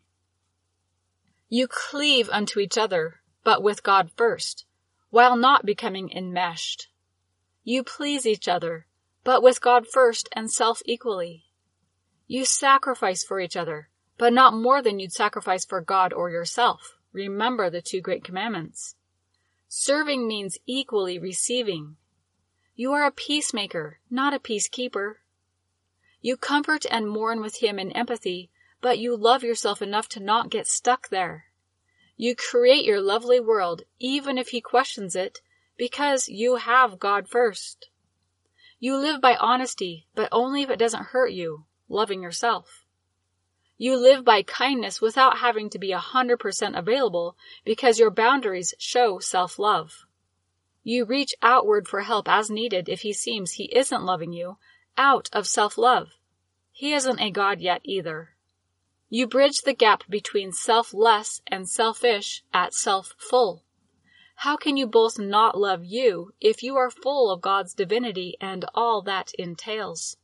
A: You cleave unto each other, but with God first, while not becoming enmeshed. You please each other, but with God first and self equally. You sacrifice for each other, but not more than you'd sacrifice for God or yourself. Remember the 2 great commandments. Serving means equally receiving. You are a peacemaker, not a peacekeeper. You comfort and mourn with him in empathy, but you love yourself enough to not get stuck there. You create your lovely world, even if he questions it, because you have God first. You live by honesty, but only if it doesn't hurt you, loving yourself. You live by kindness without having to be 100% available, because your boundaries show self-love. You reach outward for help as needed if he seems he isn't loving you, out of self-love. He isn't a God yet either. You bridge the gap between selfless and selfish at self-full. How can you both not love you if you are full of God's divinity and all that entails?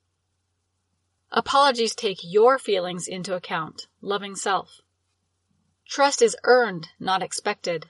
A: Apologies take your feelings into account, loving self. Trust is earned, not expected.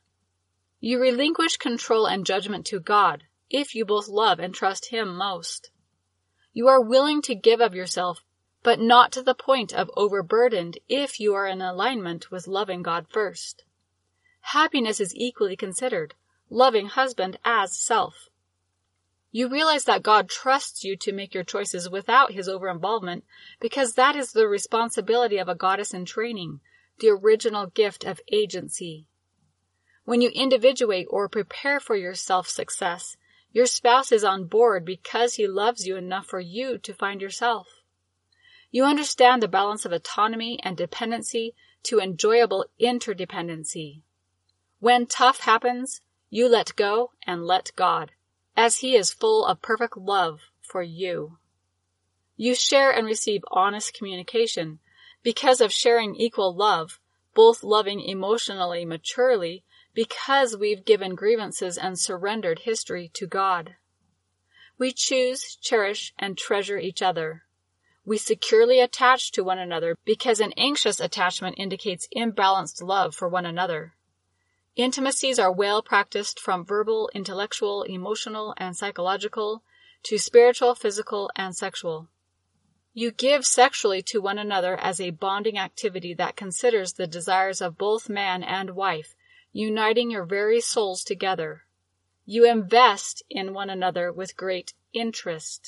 A: You relinquish control and judgment to God if you both love and trust him most. You are willing to give of yourself, but not to the point of overburdened if you are in alignment with loving God first. Happiness is equally considered, loving husband as self. You realize that God trusts you to make your choices without his over-involvement, because that is the responsibility of a goddess in training, the original gift of agency. When you individuate or prepare for your self-success, your spouse is on board because he loves you enough for you to find yourself. You understand the balance of autonomy and dependency to enjoyable interdependency. When tough happens, you let go and let God, as he is full of perfect love for you. You share and receive honest communication because of sharing equal love, both loving emotionally maturely because we've given grievances and surrendered history to God. We choose, cherish, and treasure each other. We securely attach to one another because an anxious attachment indicates imbalanced love for one another. Intimacies are well practiced from verbal, intellectual, emotional, and psychological to spiritual, physical, and sexual. You give sexually to one another as a bonding activity that considers the desires of both man and wife, uniting your very souls together. You invest in one another with great interest.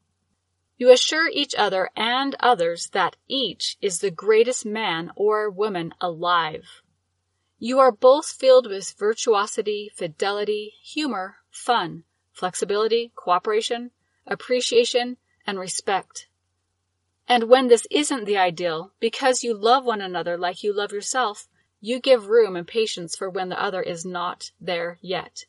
A: You assure each other and others that each is the greatest man or woman alive. You are both filled with virtuosity, fidelity, humor, fun, flexibility, cooperation, appreciation, and respect. And when this isn't the ideal, because you love one another like you love yourself, you give room and patience for when the other is not there yet.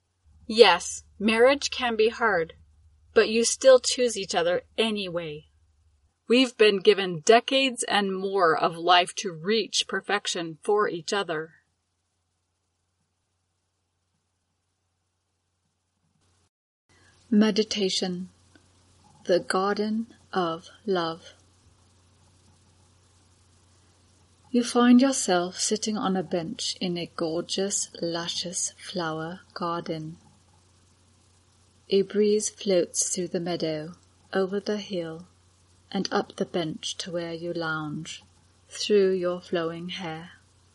A: Yes, marriage can be hard, but you still choose each other anyway. We've been given decades and more of life to reach perfection for each other. Meditation. The Garden of Love. You find yourself sitting on a bench in a gorgeous, luscious flower garden. A breeze floats through the meadow, over the hill, and up the bench to where you lounge, through your flowing hair.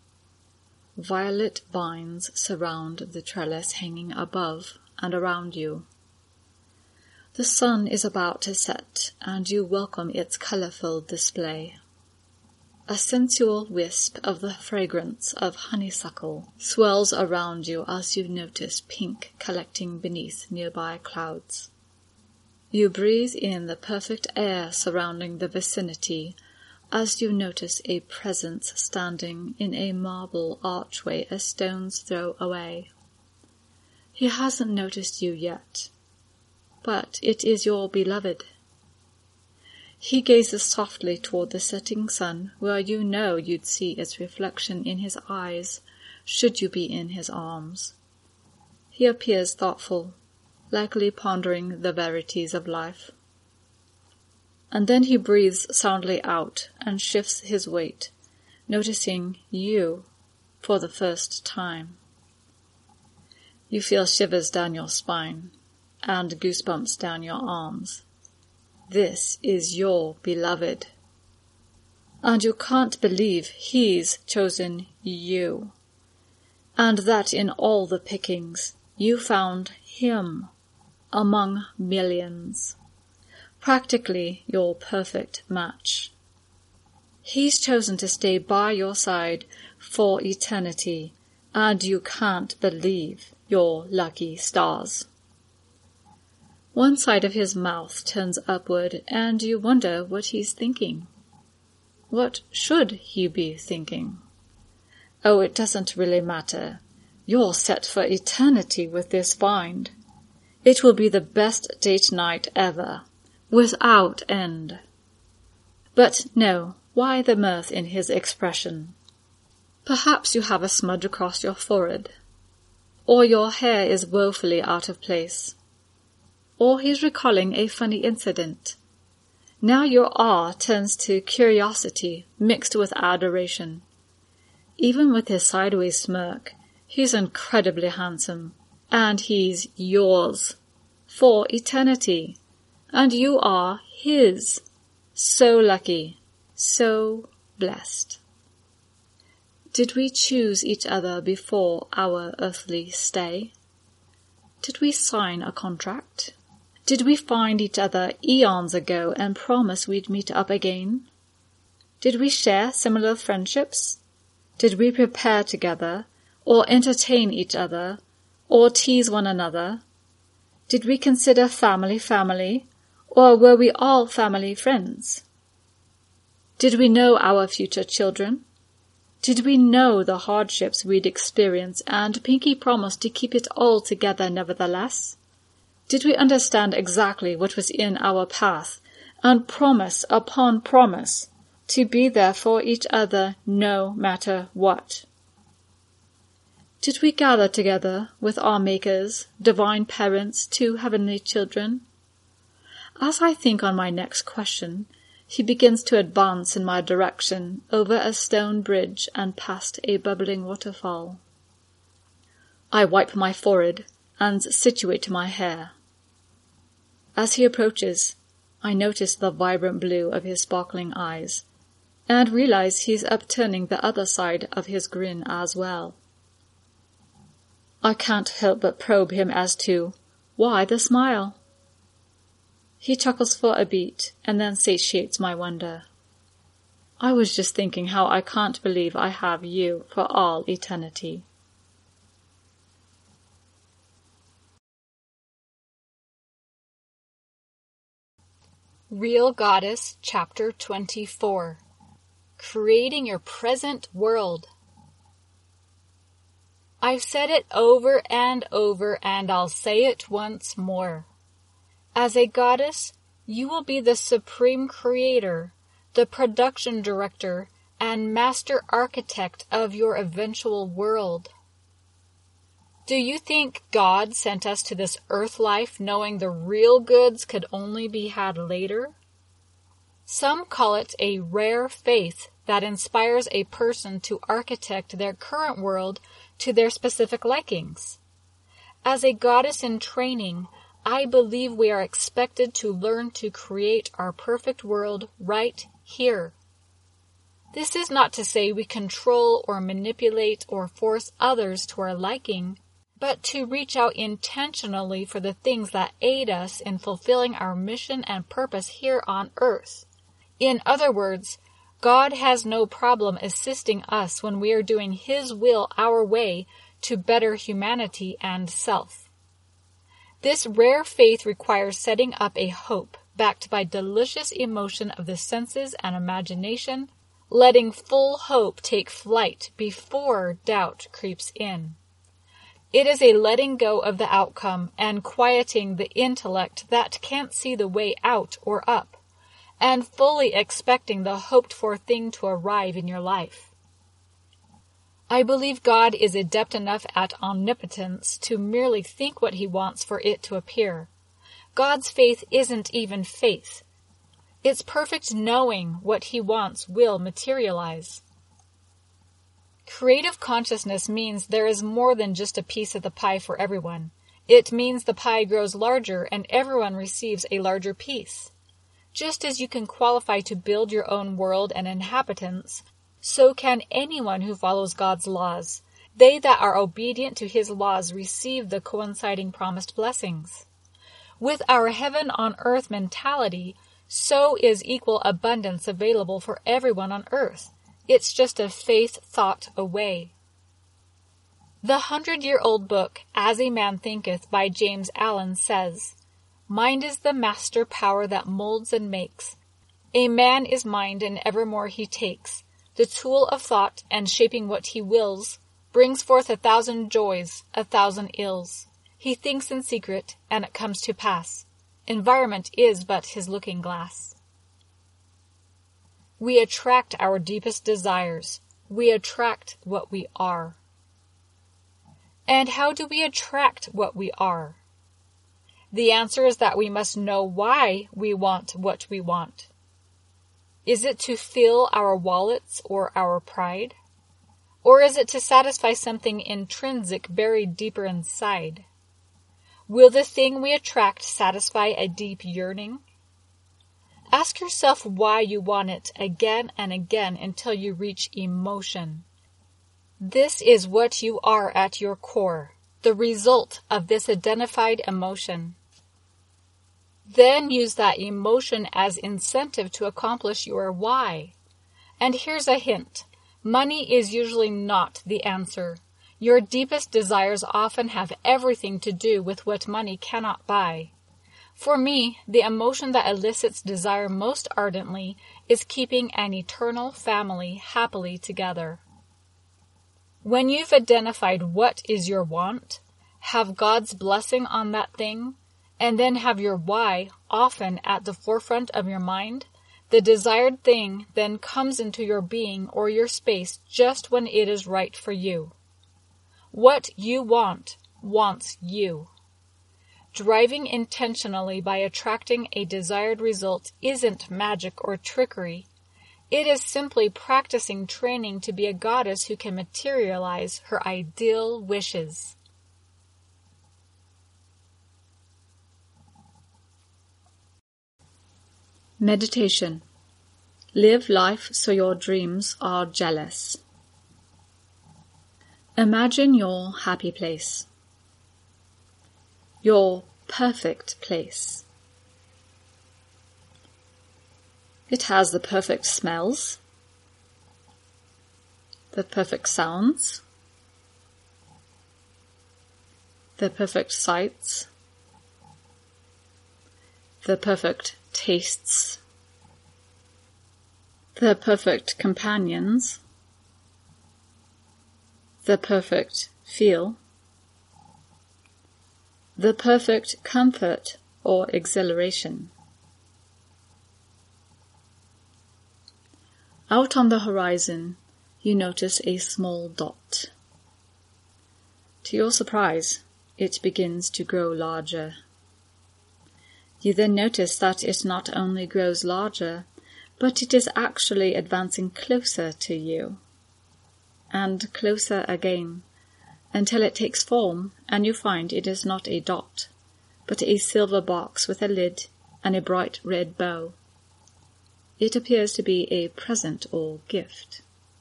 A: Violet vines surround the trellis hanging above and around you. The sun is about to set, and you welcome its colourful display. A sensual wisp of the fragrance of honeysuckle swells around you as you notice pink collecting beneath nearby clouds. You breathe in the perfect air surrounding the vicinity as you notice a presence standing in a marble archway a stone's throw away. He hasn't noticed you yet, but it is your beloved. He gazes softly toward the setting sun, where you know you'd see its reflection in his eyes, should you be in his arms. He appears thoughtful, likely pondering the verities of life. And then he breathes soundly out and shifts his weight, noticing you for the first time. You feel shivers down your spine and goosebumps down your arms. This is your beloved. And you can't believe he's chosen you. And that in all the pickings, you found him among millions. Practically your perfect match. He's chosen to stay by your side for eternity, and you can't believe your lucky stars. One side of his mouth turns upward, and you wonder what he's thinking. What should he be thinking? Oh, it doesn't really matter. You're set for eternity with this find. It will be the best date night ever, without end. But no, why the mirth in his expression? Perhaps you have a smudge across your forehead, or your hair is woefully out of place, or he's recalling a funny incident. Now your awe turns to curiosity mixed with adoration. Even with his sideways smirk, he's incredibly handsome, and he's yours for eternity, and you are his. So lucky, so blessed. Did we choose each other before our earthly stay? Did we sign a contract? Did we find each other eons ago and promise we'd meet up again? Did we share similar friendships? Did we prepare together, or entertain each other, or tease one another? Did we consider family, or were we all family friends? Did we know our future children? Did we know the hardships we'd experience, and Pinky promised to keep it all together nevertheless? Did we understand exactly what was in our path, and promise upon promise to be there for each other no matter what? Did we gather together with our Makers, divine parents, 2 heavenly children? As I think on my next question, he begins to advance in my direction over a stone bridge and past a bubbling waterfall. I wipe my forehead and situate my hair. As he approaches, I notice the vibrant blue of his sparkling eyes, and realize he's upturning the other side of his grin as well. I can't help but probe him as to why the smile. He chuckles for a beat and then satiates my wonder. I was just thinking how I can't believe I have you for all eternity.
B: Real Goddess, Chapter 24. Creating Your Present World. I've said it over and over, and I'll say it once more. As a goddess, you will be the supreme creator, the production director, and master architect of your eventual world.
A: Do you think God sent us to this earth life knowing the real goods could only be had later? Some call it a rare faith that inspires a person to architect their current world to their specific likings. As a goddess in training, I believe we are expected to learn to create our perfect world right here. This is not to say we control or manipulate or force others to our liking, but to reach out intentionally for the things that aid us in fulfilling our mission and purpose here on earth. In other words, God has no problem assisting us when we are doing His will our way to better humanity and self. This rare faith requires setting up a hope backed by delicious emotion of the senses and imagination, letting full hope take flight before doubt creeps in. It is a letting go of the outcome and quieting the intellect that can't see the way out or up, and fully expecting the hoped-for thing to arrive in your life. I believe God is adept enough at omnipotence to merely think what He wants for it to appear. God's faith isn't even faith. It's perfect knowing what He wants will materialize. Creative consciousness means there is more than just a piece of the pie for everyone. It means the pie grows larger and everyone receives a larger piece. Just as you can qualify to build your own world and inhabitants, so can anyone who follows God's laws. They that are obedient to His laws receive the coinciding promised blessings. With our heaven on earth mentality, so is equal abundance available for everyone on earth. It's just a faith thought away. The 100-year-old book, As a Man Thinketh by James Allen says, "Mind is the master power that molds and makes. A man is mind and evermore he takes. The tool of thought and shaping what he wills, brings forth 1,000 joys, 1,000 ills. He thinks in secret, and it comes to pass. Environment is but his looking glass." We attract our deepest desires. We attract what we are. And how do we attract what we are? The answer is that we must know why we want what we want. Is it to fill our wallets or our pride? Or is it to satisfy something intrinsic buried deeper inside? Will the thing we attract satisfy a deep yearning? Ask yourself why you want it again and again until you reach emotion. This is what you are at your core, the result of this identified emotion. Then use that emotion as incentive to accomplish your why. And here's a hint. Money is usually not the answer. Your deepest desires often have everything to do with what money cannot buy. For me, the emotion that elicits desire most ardently is keeping an eternal family happily together. When you've identified what is your want, have God's blessing on that thing, and then have your why often at the forefront of your mind, the desired thing then comes into your being or your space just when it is right for you. What you want wants you. Driving intentionally by attracting a desired result isn't magic or trickery. It is simply practicing training to be a goddess who can materialize her ideal wishes.
B: Meditation. Live life so your dreams are jealous. Imagine your happy place. Your perfect place. It has the perfect smells, the perfect sounds, the perfect sights, the perfect tastes, the perfect companions, the perfect feel, the perfect comfort or exhilaration. Out on the horizon, you notice a small dot.
A: To your surprise, it begins to grow larger. You then notice that it not only grows larger, but it is actually advancing closer to you, and closer again, until it takes form and you find it is not a dot, but a silver box with a lid and a bright red bow. It appears to be a present or gift.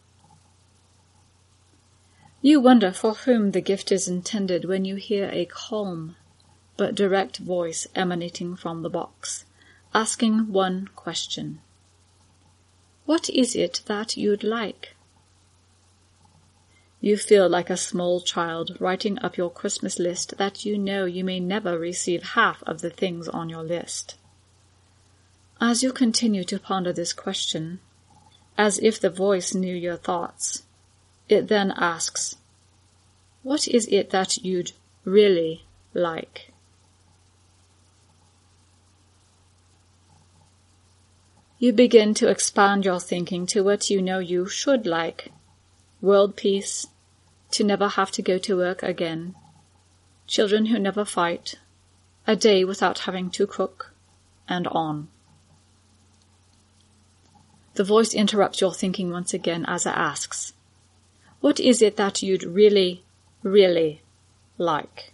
A: You wonder for whom the gift is intended when you hear a calm but direct voice emanating from the box, asking one question. What is it that you'd like? You feel like a small child writing up your Christmas list that you know you may never receive half of the things on your list. As you continue to ponder this question, as if the voice knew your thoughts, it then asks, what is it that you'd really like? You begin to expand your thinking to what you know you should like. World peace, to never have to go to work again, children who never fight, a day without having to cook, and on. The voice interrupts your thinking once again as it asks, what is it that you'd really, really like?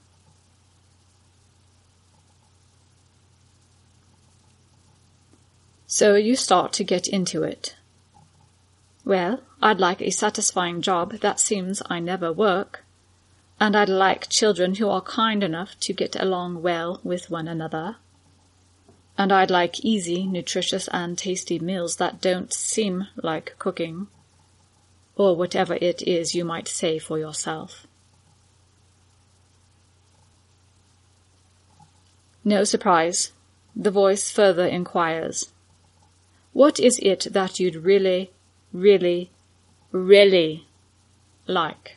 A: So you start to get into it. Well, I'd like a satisfying job that seems I never work, and I'd like children who are kind enough to get along well with one another, and I'd like easy, nutritious, and tasty meals that don't seem like cooking, or whatever it is you might say for yourself. No surprise, the voice further inquires, what is it that you'd really, really, really like?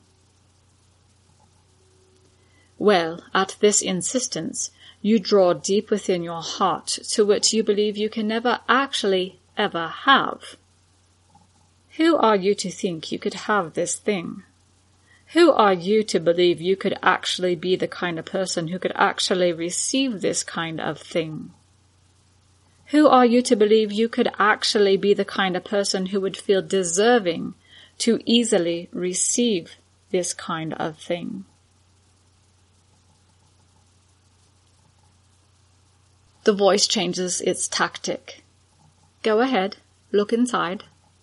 A: Well, at this insistence, you draw deep within your heart to what you believe you can never actually ever have. Who are you to think you could have this thing? Who are you to believe you could actually be the kind of person who could actually receive this kind of thing? Who are you to believe you could actually be the kind of person who would feel deserving to easily receive this kind of thing? The voice changes its tactic. Go ahead, look inside.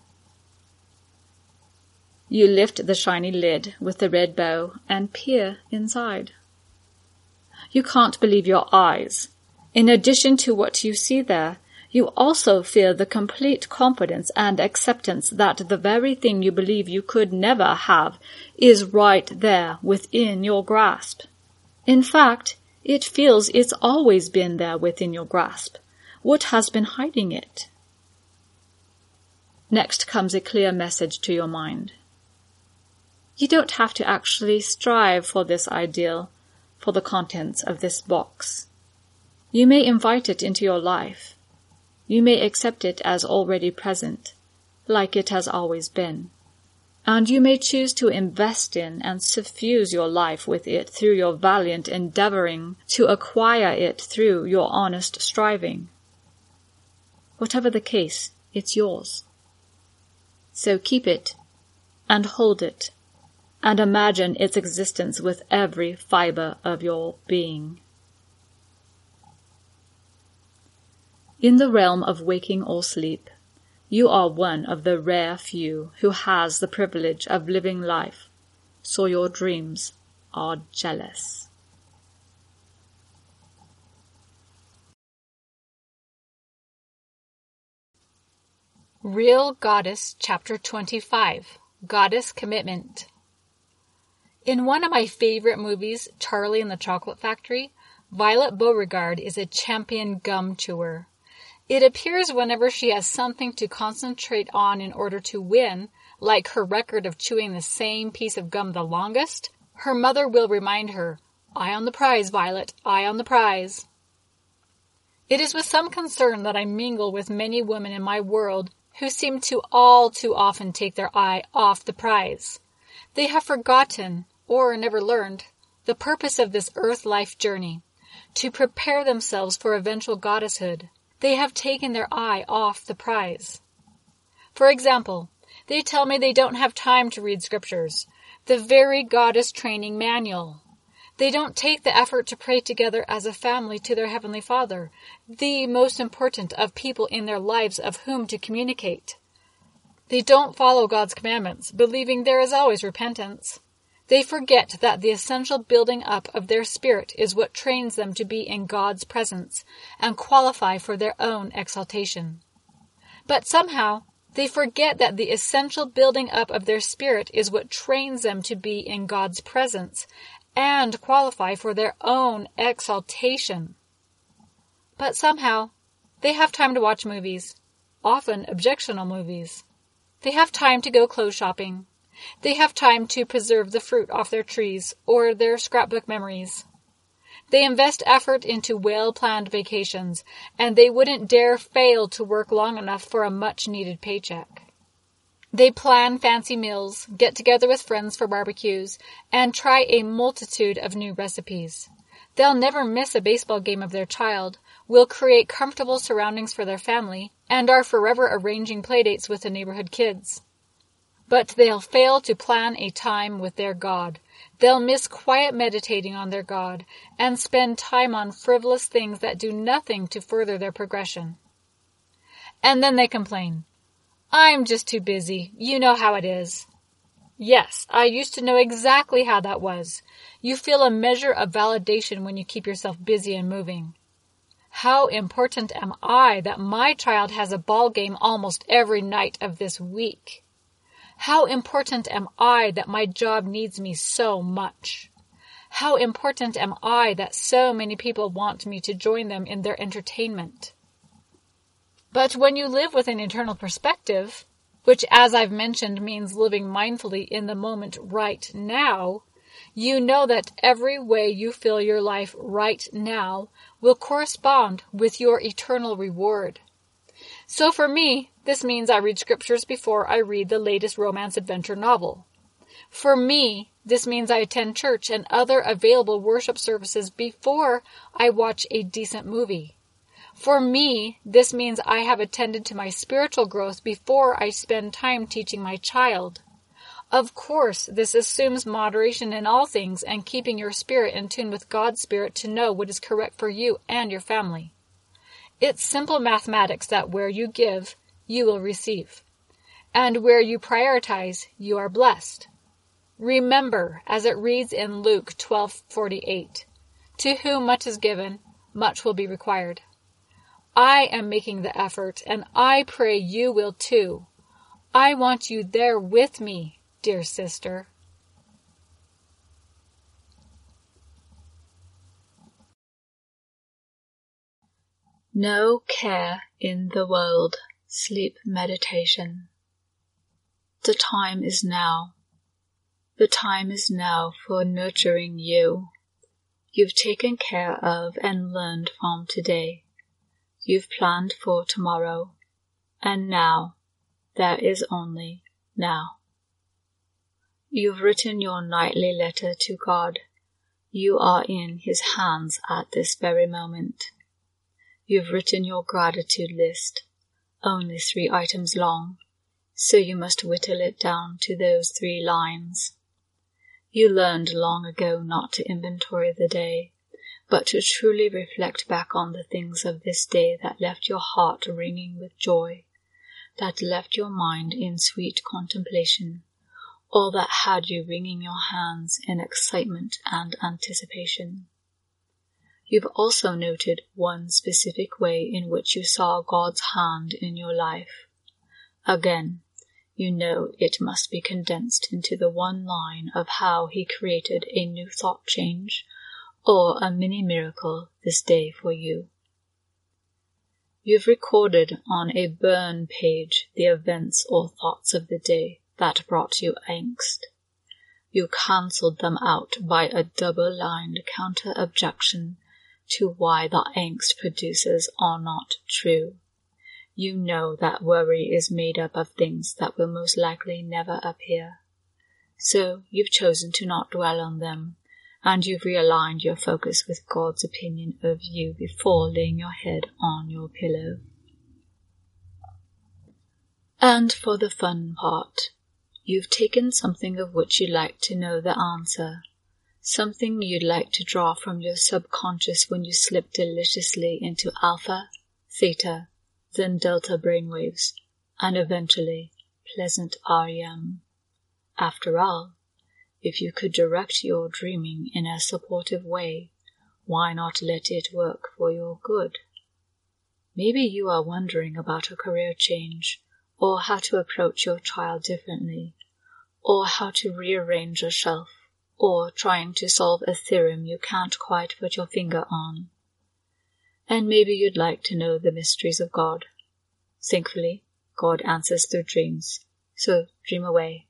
A: You lift the shiny lid with the red bow and peer inside. You can't believe your eyes. In addition to what you see there, you also feel the complete confidence and acceptance that the very thing you believe you could never have is right there within your grasp. In fact, it feels it's always been there within your grasp. What has been hiding it? Next comes a clear message to your mind. You don't have to actually strive for this ideal, for the contents of this box. You may invite it into your life. You may accept it as already present, like it has always been. And you may choose to invest in and suffuse your life with it through your valiant endeavoring to acquire it through your honest striving. Whatever the case, it's yours. So keep it, and hold it, and imagine its existence with every fiber of your being. In the realm of waking or sleep, you are one of the rare few who has the privilege of living life, so your dreams are jealous.
B: Real Goddess, Chapter 25, Goddess Commitment. In one of my favorite movies, Charlie and the Chocolate Factory, Violet Beauregard is a champion gum chewer. It appears whenever she has something to concentrate on in order to win, like her record of chewing the same piece of gum the longest, her mother will remind her, "Eye on the prize, Violet, eye on the prize." It is with some concern that I mingle with many women in my world who seem to all too often take their eye off the prize. They have forgotten,
A: or never learned, the purpose of this earth life journey, to prepare themselves for eventual goddesshood, they have taken their eye off the prize. For example, they tell me they don't have time to read scriptures, the very goddess training manual. They don't take the effort to pray together as a family to their Heavenly Father, the most important of people in their lives of whom to communicate. They don't follow God's commandments, believing there is always repentance. They forget that the essential building up of their spirit is what trains them to be in God's presence and qualify for their own exaltation. But somehow, they forget that the essential building up of their spirit is what trains them to be in God's presence and qualify for their own exaltation. But somehow, they have time to watch movies, often objectionable movies. They have time to go clothes shopping. They have time to preserve the fruit off their trees or their scrapbook memories. They invest effort into well-planned vacations, and they wouldn't dare fail to work long enough for a much-needed paycheck. They plan fancy meals, get together with friends for barbecues, and try a multitude of new recipes. They'll never miss a baseball game of their child, will create comfortable surroundings for their family, and are forever arranging playdates with the neighborhood kids. But they'll fail to plan a time with their God. They'll miss quiet meditating on their God and spend time on frivolous things that do nothing to further their progression. And then they complain, "I'm just too busy. You know how it is." Yes, I used to know exactly how that was. You feel a measure of validation when you keep yourself busy and moving. How important am I that my child has a ball game almost every night of this week? How important am I that my job needs me so much? How important am I that so many people want me to join them in their entertainment? But when you live with an eternal perspective, which, as I've mentioned, means living mindfully in the moment right now, you know that every way you fill your life right now will correspond with your eternal reward. So for me, this means I read scriptures before I read the latest romance adventure novel. For me, this means I attend church and other available worship services before I watch a decent movie. For me, this means I have attended to my spiritual growth before I spend time teaching my child. Of course, this assumes moderation in all things and keeping your spirit in tune with God's Spirit to know what is correct for you and your family. It's simple mathematics that where you give, you will receive. And where you prioritize, you are blessed. Remember, as it reads in Luke 12:48, "To whom much is given, much will be required." I am making the effort, and I pray you will too. I want you there with me, dear sister.
B: No care in the world. Sleep meditation. The time is now. The time is now for nurturing you. You've taken care of and learned from today. You've planned for tomorrow. And now, there is only now. You've written your nightly letter to God. You are in His hands at this very moment. You've written your gratitude list, only 3 items long, so you must whittle it down to those 3 lines. You learned long ago not to inventory the day, but to truly reflect back on the things of this day that left your heart ringing with joy, that left your mind in sweet contemplation, or that had you wringing your hands in excitement and anticipation. You've also noted one specific way in which you saw God's hand in your life. Again, you know it must be condensed into the one line of how He created a new thought change or a mini miracle this day for you. You've recorded on a burn page the events or thoughts of the day that brought you angst. You cancelled them out by a double-lined counter-objection to why the angst producers are not true. You know that worry is made up of things that will most likely never appear.
A: So you've chosen to not dwell on them, and you've realigned your focus with God's opinion of you before laying your head on your pillow. And for the fun part, you've taken something of which you'd like to know the answer, something you'd like to draw from your subconscious when you slip deliciously into alpha, theta, then delta brainwaves, and eventually pleasant REM. After all, if you could direct your dreaming in a supportive way, why not let it work for your good? Maybe you are wondering about a career change, or how to approach your child differently, or how to rearrange a shelf, or trying to solve a theorem you can't quite put your finger on. And maybe you'd like to know the mysteries of God. Thankfully, God answers through dreams, so dream away.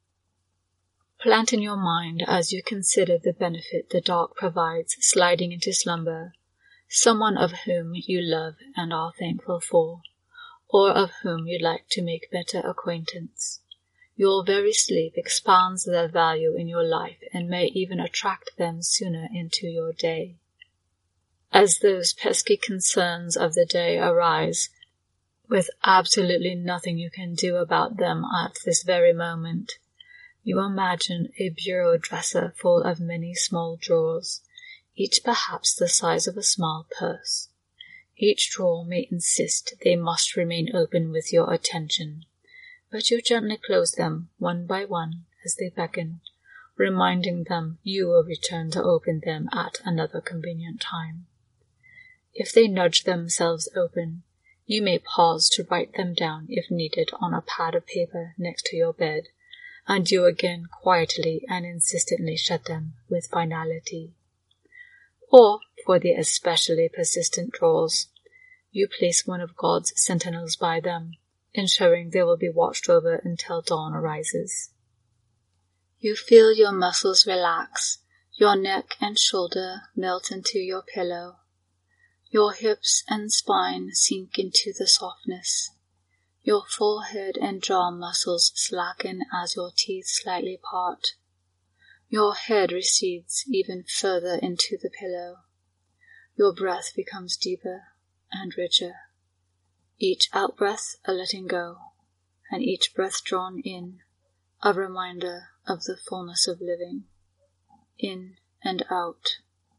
A: Plant in your mind as you consider the benefit the dark provides sliding into slumber, someone of whom you love and are thankful for, or of whom you'd like to make better acquaintance. Your very sleep expands their value in your life and may even attract them sooner into your day. As those pesky concerns of the day arise, with absolutely nothing you can do about them at this very moment, you imagine a bureau dresser full of many small drawers, each perhaps the size of a small purse. Each drawer may insist they must remain open with your attention, but you gently close them one by one as they beckon, reminding them you will return to open them at another convenient time. If they nudge themselves open, you may pause to write them down if needed on a pad of paper next to your bed, and you again quietly and insistently shut them with finality. Or, for the especially persistent drawers, you place one of God's sentinels by them, ensuring they will be watched over until dawn arises. You feel your muscles relax, your neck and shoulder melt into your pillow. Your hips and spine sink into the softness. Your forehead and jaw muscles slacken as your teeth slightly part. Your head recedes even further into the pillow. Your breath becomes deeper and richer. Each out-breath a letting go, and each breath drawn in, a reminder of the fullness of living. In and out,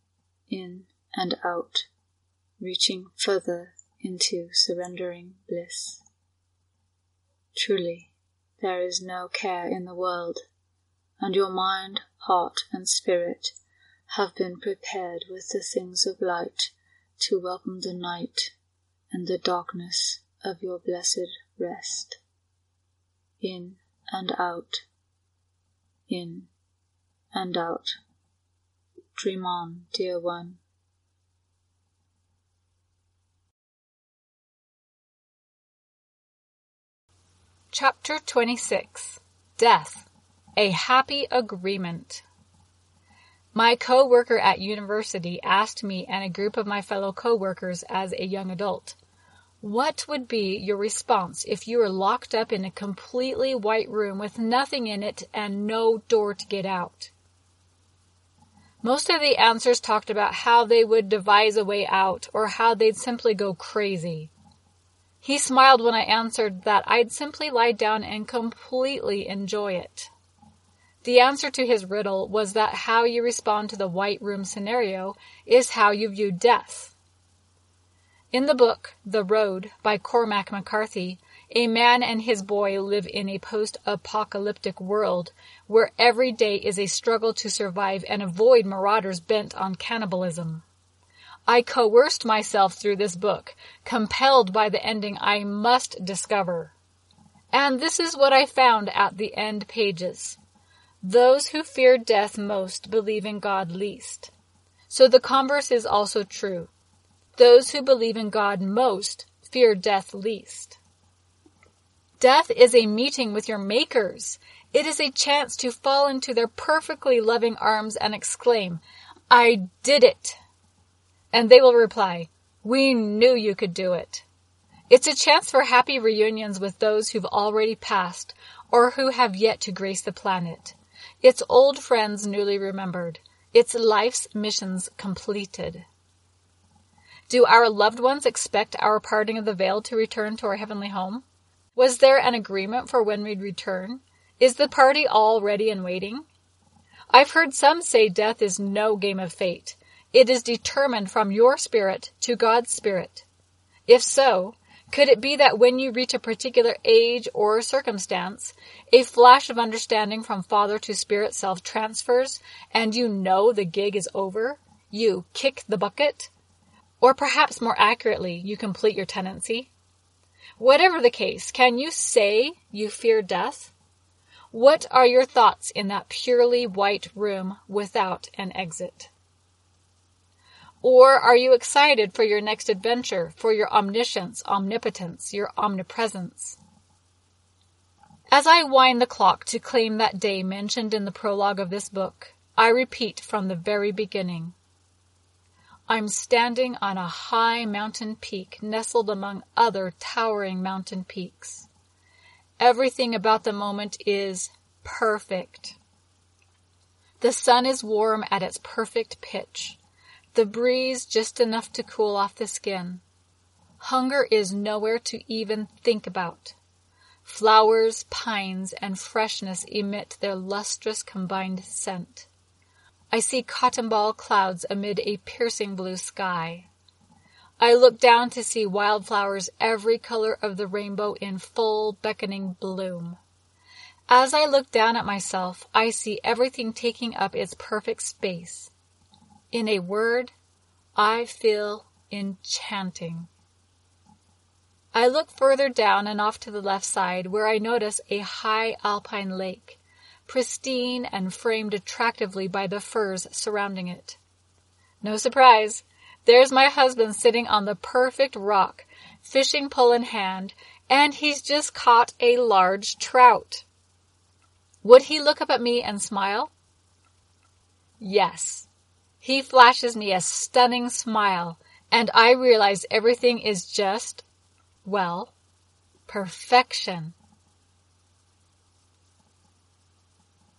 A: reaching further into surrendering bliss. Truly, there is no care in the world, and your mind, heart, and spirit have been prepared with the things of light to welcome the night and the darkness of your blessed rest. In and out, in and out. Dream on, dear one.
B: Chapter 26. Death, a Happy Agreement. My co-worker at university asked me and a group of my fellow co-workers as a young adult, what would be your response if you were locked up in a completely white room with nothing in it and no door to get out? Most of the answers talked about how they would devise a way out or how they'd simply go crazy. He smiled when I answered that I'd simply lie down and completely enjoy it. The answer to his riddle was that how you respond to the white room scenario is how you view death. In the book, The Road, by Cormac McCarthy, a man and his boy live in a post-apocalyptic world where every day is a struggle to survive and avoid marauders bent on cannibalism. I coerced myself through this book, compelled by the ending I must discover. And this is what I found at the end pages. Those who fear death most believe in God least. So the converse is also true. Those who believe in God most fear death least. Death is a meeting with your makers. It is a chance to fall into their perfectly loving arms and exclaim, "I did it!" And they will reply, "We knew you could do it." It's a chance for happy reunions with those who've already passed or who have yet to grace the planet.
A: its old friends newly remembered, its life's missions completed. Do our loved ones expect our parting of the veil to return to our heavenly home? Was there an agreement for when we'd return? Is the party all ready and waiting? I've heard some say death is no game of fate. It is determined from your spirit to God's spirit. If so, could it be that when you reach a particular age or circumstance, a flash of understanding from Father to Spirit self transfers and you know the gig is over? You kick the bucket? Or perhaps more accurately, you complete your tenancy? Whatever the case, can you say you fear death? What are your thoughts in that purely white room without an exit? Or are you excited for your next adventure, for your omniscience, omnipotence, your omnipresence? As I wind the clock to claim that day mentioned in the prologue of this book, I repeat from the very beginning. I'm standing on a high mountain peak nestled among other towering mountain peaks. Everything about the moment is perfect. The sun is warm at its perfect pitch. The breeze just enough to cool off the skin. Hunger is nowhere to even think about. Flowers, pines, and freshness emit their lustrous combined scent. I see cotton ball clouds amid a piercing blue sky. I look down to see wildflowers every color of the rainbow in full beckoning bloom. As I look down at myself, I see everything taking up its perfect space. In a word, I feel enchanting. I look further down and off to the left side where I notice a high alpine lake, pristine and framed attractively by the firs surrounding it. No surprise, there's my husband sitting on the perfect rock, fishing pole in hand, and he's just caught a large trout. Would he look up at me and smile? Yes. He flashes me a stunning smile, and I realize everything is just, well, perfection.